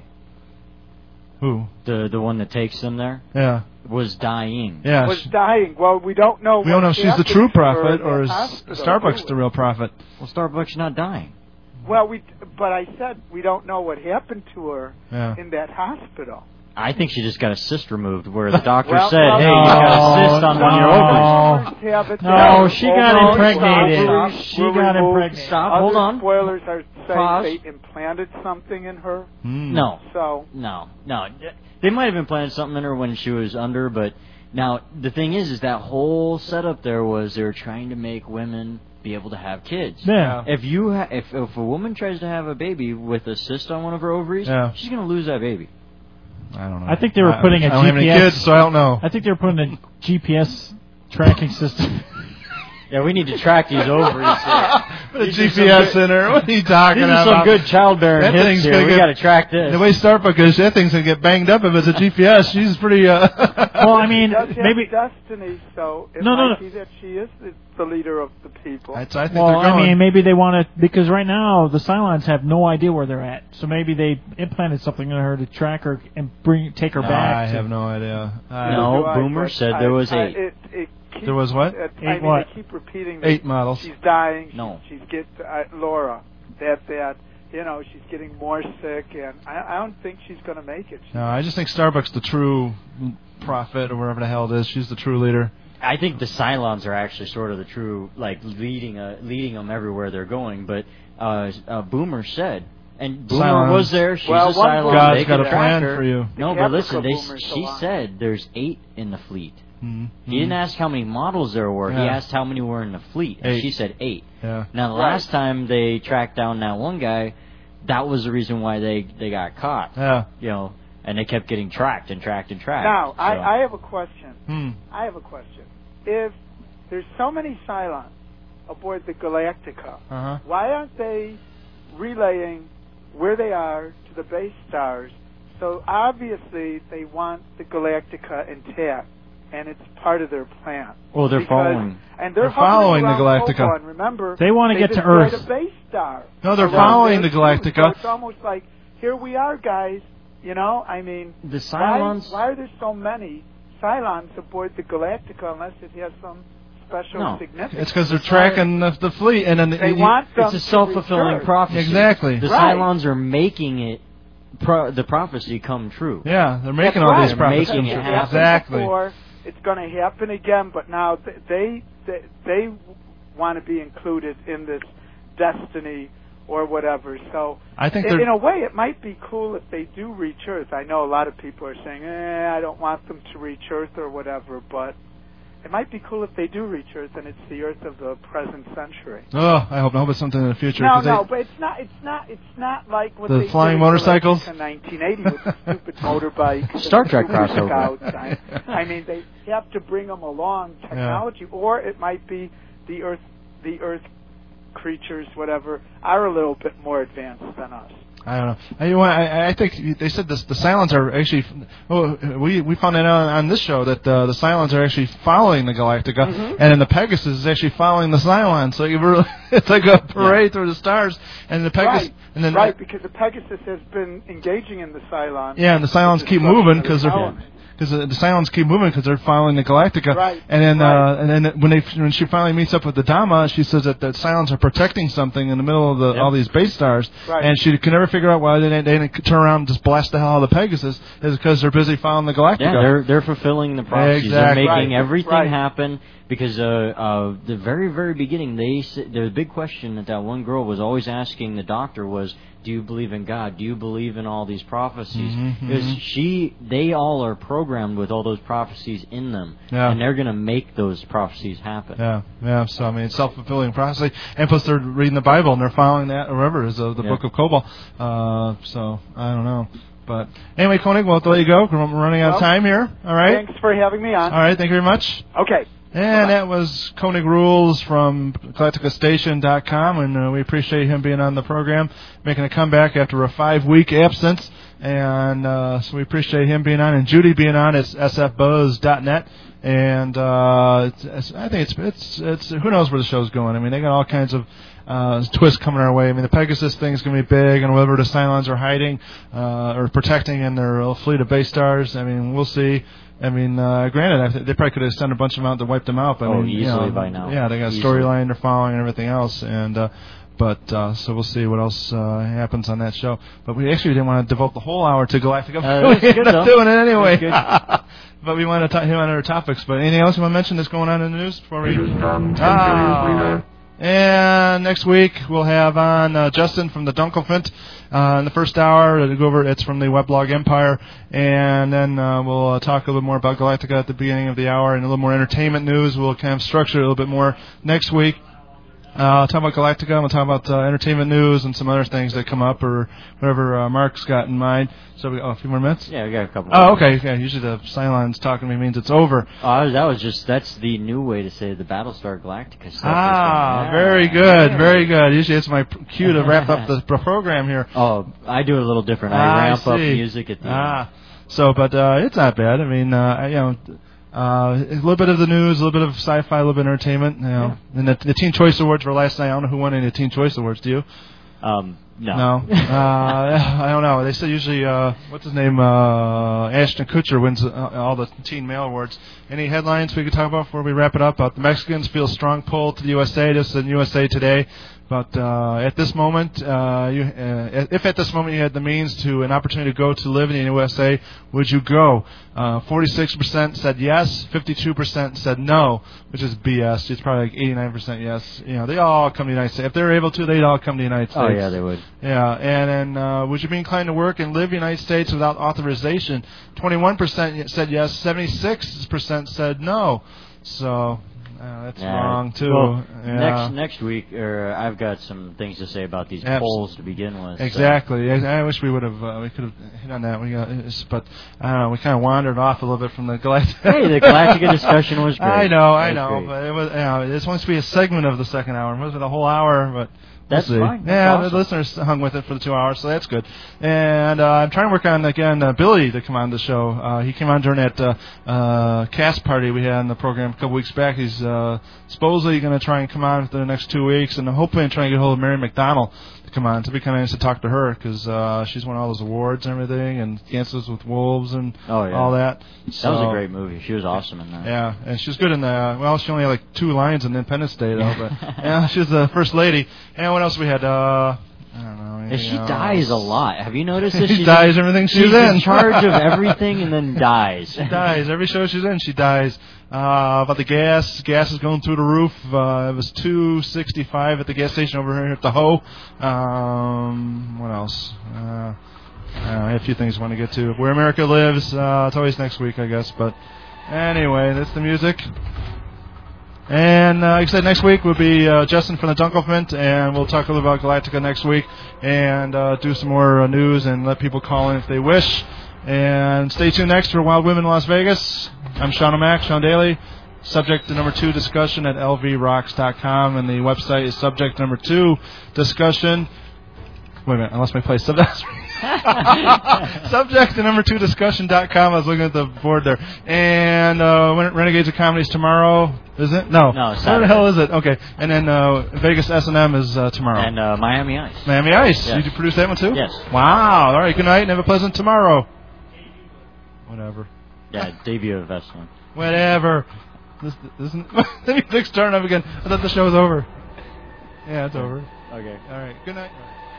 S1: Who?
S4: The one that takes them there?
S1: Yeah.
S4: Was dying.
S1: Yeah.
S7: Was dying. Well, we don't know.
S1: We don't know if she's the true prophet or is Starbucks the real prophet.
S4: Well, Starbucks not dying.
S7: Well, but I said we don't know what happened to her in that hospital.
S4: I think she just got a cyst removed where the doctor said, hey, you got a cyst on one of your ovaries.
S6: No, she got impregnated. She got impregnated.
S4: Stop, hold on.
S7: Spoilers are saying they implanted something in her.
S4: No.
S7: So.
S4: No. They might have implanted something in her when she was under, but now the thing is that whole setup there was they were trying to make women be able to have kids.
S6: Yeah.
S4: If a woman tries to have a baby with a cyst on one of her ovaries, she's going to lose that baby.
S1: I don't know.
S6: I think they were putting a GPS.
S1: I don't have any kids, so I don't know.
S6: I think they were putting a GPS tracking system.
S4: Yeah, we need to track these ovaries.
S1: Put a GPS in her. What are you talking about?
S4: These are some good childbearing hits here. We got to track this.
S1: The way Starbucks is, that thing's going to get banged up if it's a GPS. She's pretty...
S6: Well, I mean, maybe...
S7: destiny, so it might be that she is the leader of the people.
S1: I think they're going.
S6: I mean, maybe they want to... Because right now, the Cylons have no idea where they're at. So maybe they implanted something in her to track her and take her back.
S1: I have no idea.
S4: Boomer said there was 8.
S1: There was what?
S7: I mean, they keep repeating that
S1: 8 models.
S7: She's dying.
S4: No.
S7: She's Laura. That. She's getting more sick, and I don't think she's going to make it.
S1: No, I just think Starbucks the true prophet or whatever the hell it is. She's the true leader.
S4: I think the Cylons are actually sort of the true, leading them everywhere they're going. But Boomer said, and Boomer
S1: Cylons.
S4: was there. She's a Cylon.
S1: God's got a plan for you.
S4: No, but listen, she said there's 8 in the fleet.
S1: Mm-hmm.
S4: He didn't ask how many models there were. Yeah. He asked how many were in the fleet. And she said 8.
S1: Yeah.
S4: Now, the last time they tracked down that one guy, that was the reason why they got caught.
S1: Yeah.
S4: You know, and they kept getting tracked and tracked and tracked.
S7: Now,
S4: so.
S7: I have a question. I have a question. If there's so many Cylons aboard the Galactica, why aren't they relaying where they are to the base stars? So obviously they want the Galactica intact, and it's part of their plan.
S4: Well, they're following.
S7: And they're
S1: following the Galactica.
S7: Kobon. Remember,
S6: they want to get to Earth.
S7: A base star.
S1: No, they're following the Galactica.
S7: So it's almost like, here we are, guys. You know, I mean,
S4: the Cylons.
S7: Why are there so many Cylons aboard the Galactica unless it has some special significance?
S1: It's because they're tracking the fleet, and then
S7: they want them.
S4: It's a self-fulfilling prophecy.
S1: Exactly.
S4: The Cylons are making it. The prophecy come true.
S1: Yeah, they're making all these prophecies.
S4: Making it happen.
S1: Exactly.
S7: Before, it's going to happen again, but now they want to be included in this destiny or whatever. So
S1: I think
S7: in a way, it might be cool if they do reach Earth. I know a lot of people are saying, I don't want them to reach Earth or whatever, but it might be cool if they do reach Earth, and it's the Earth of the present century.
S1: Oh, I hope it's something in the future.
S7: No, but it's not like what
S1: the flying motorcycles
S7: in 1980 with the stupid motorbike.
S4: Star Trek crossover.
S7: I mean, they have to bring them along technology, or it might be the Earth creatures, whatever, are a little bit more advanced than us.
S1: I don't know. I think they said the Cylons are actually. We found out on this show that the Cylons are actually following the Galactica, and then the Pegasus is actually following the Cylons. So it's like a parade through the stars, and the Pegasus.
S7: Right.
S1: And then
S7: because the Pegasus has been engaging in the Cylons.
S1: Yeah, and the Cylons keep moving because they're. Because the Cylons keep moving because they're following the Galactica, and then when she finally meets up with the Dama, she says that the Cylons are protecting something in the middle of all these base stars, and she can never figure out why they didn't turn around and just blast the hell out of the Pegasus. Is because they're busy following the Galactica.
S4: Yeah, they're fulfilling the prophecies.
S1: Exactly.
S4: They're making everything happen. Because the very, very beginning, the big question that one girl was always asking the doctor was, do you believe in God? Do you believe in all these prophecies? Because they all are programmed with all those prophecies in them. Yeah. And they're going to make those prophecies happen.
S1: Yeah. So, I mean, it's self-fulfilling prophecy. And plus, they're reading the Bible, and they're following that, or whatever, is the Book of Kobal. So, I don't know. But anyway, Koenig, we'll let you go. We're running out of time here. All right?
S7: Thanks for having me on.
S1: All right. Thank you very much.
S7: Okay.
S1: And that was Koenig Rules from GalacticaStation.com, and we appreciate him being on the program, making a comeback after a 5-week absence. And so we appreciate him being on, and Judy being on at sfbuzz.net. And I think it's who knows where the show's going. I mean, they got all kinds of twists coming our way. I mean, the Pegasus thing's going to be big, and whether the Cylons are hiding or protecting in their little fleet of base stars, I mean, we'll see. I mean, granted, they probably could have sent a bunch of them out to wipe them out. But
S4: easily by now.
S1: Yeah, they got a storyline they're following and everything else. And so we'll see what else happens on that show. But we actually didn't want to devote the whole hour to Galactica. We ended up doing it anyway. But we want to hit on other topics. But anything else you want to mention that's going on in the news before we? And next week we'll have on Justin from the Dunkelfint in the first hour. To go over, it's from the Weblog Empire, and then we'll talk a little bit more about Galactica at the beginning of the hour, and a little more entertainment news. We'll kind of structure it a little bit more next week. I'll talk about Galactica. We'll talk about entertainment news and some other things that come up, or whatever Mark's got in mind. So a few more minutes?
S4: Yeah, we got a couple.
S1: Oh, okay. Yeah, usually the Cylons talking to me means it's over.
S4: That's the new way to say the Battlestar Galactica stuff.
S1: Very good, very good. Usually it's my cue to wrap up the program here.
S4: Oh, I do it a little different. I ramp up music at the end.
S1: So, but it's not bad. I mean, a little bit of the news, a little bit of sci-fi, a little bit of entertainment. And the Teen Choice Awards were last night. I don't know who won any of the Teen Choice Awards. Do you?
S4: No.
S1: I don't know. They said usually, what's his name? Ashton Kutcher wins all the teen male awards. Any headlines we could talk about before we wrap it up? The Mexicans feel strong pull to the USA. This is in USA Today. But at this moment, if at this moment you had the means to an opportunity to go to live in the USA, would you go? 46% said yes, 52% said no, which is BS. It's probably like 89% yes. They all come to the United States. If they're able to, they'd all come to the United States.
S4: Oh yeah, they would.
S1: Yeah, and then would you be inclined to work and live in the United States without authorization? 21% said yes, 76% said no. So That's wrong too.
S4: Well,
S1: yeah.
S4: next week, I've got some things to say about these polls to begin with.
S1: Exactly. So. I wish we would have. We could have hit on that. But I don't know. We kind of wandered off a little bit from the Galactica.
S4: Hey, the Galactica discussion was great.
S1: I know. Great. But it was. It's supposed to be a segment of the second hour. It wasn't the whole hour, but.
S4: That's fine.
S1: That's
S4: awesome.
S1: The listeners hung with it for the 2 hours, so that's good. And I'm trying to work on, again, Billy to come on the show. He came on during that cast party we had on the program a couple weeks back. He's supposedly going to try and come on for the next 2 weeks, and I'm hoping to try and get a hold of Mary McDonnell to come on. To be kind of nice to talk to her, because she's won all those awards and everything, and Dances with Wolves and all that. So,
S4: that was a great movie. She was awesome in that.
S1: Yeah, and she was good in the, she only had like 2 lines in Independence Day, though, but yeah, she was the first lady. And what else we had? I don't know.
S4: And she dies a lot. Have you noticed this?
S1: She dies everything she's
S4: in charge of everything and then dies.
S1: She dies. Every show she's in, she dies. About the gas. Gas is going through the roof. It was $2.65 at the gas station over here at the Ho. What else? I have a few things I want to get to. Where America Lives. It's always next week, I guess. But anyway, that's the music. And like I said, next week will be Justin from the Dunkelfant, and we'll talk a little about Galactica next week and do some more news and let people call in if they wish. And stay tuned next for Wild Women in Las Vegas. I'm Sean O'Mac, Sean Daly. Subject number 2 discussion at lvrocks.com, and the website is subject number 2 discussion. Wait a minute, I lost my place. Subject number 2 discussion.com. I was looking at the board there. And Renegades of Comedy is tomorrow, is it? No.
S4: Saturday.
S1: Where the hell is it? Okay. And then Vegas S&M is tomorrow.
S4: And Miami Ice.
S1: Miami Ice.
S4: Yes.
S1: Did you produce that one too?
S4: Yes.
S1: Wow. All right. Good night and have a pleasant tomorrow. Whatever.
S4: Yeah, debut of S&M.
S1: Whatever. This isn't. The music's starting up again. I thought the show was over. Yeah, it's over.
S4: Okay.
S1: All right. Good night.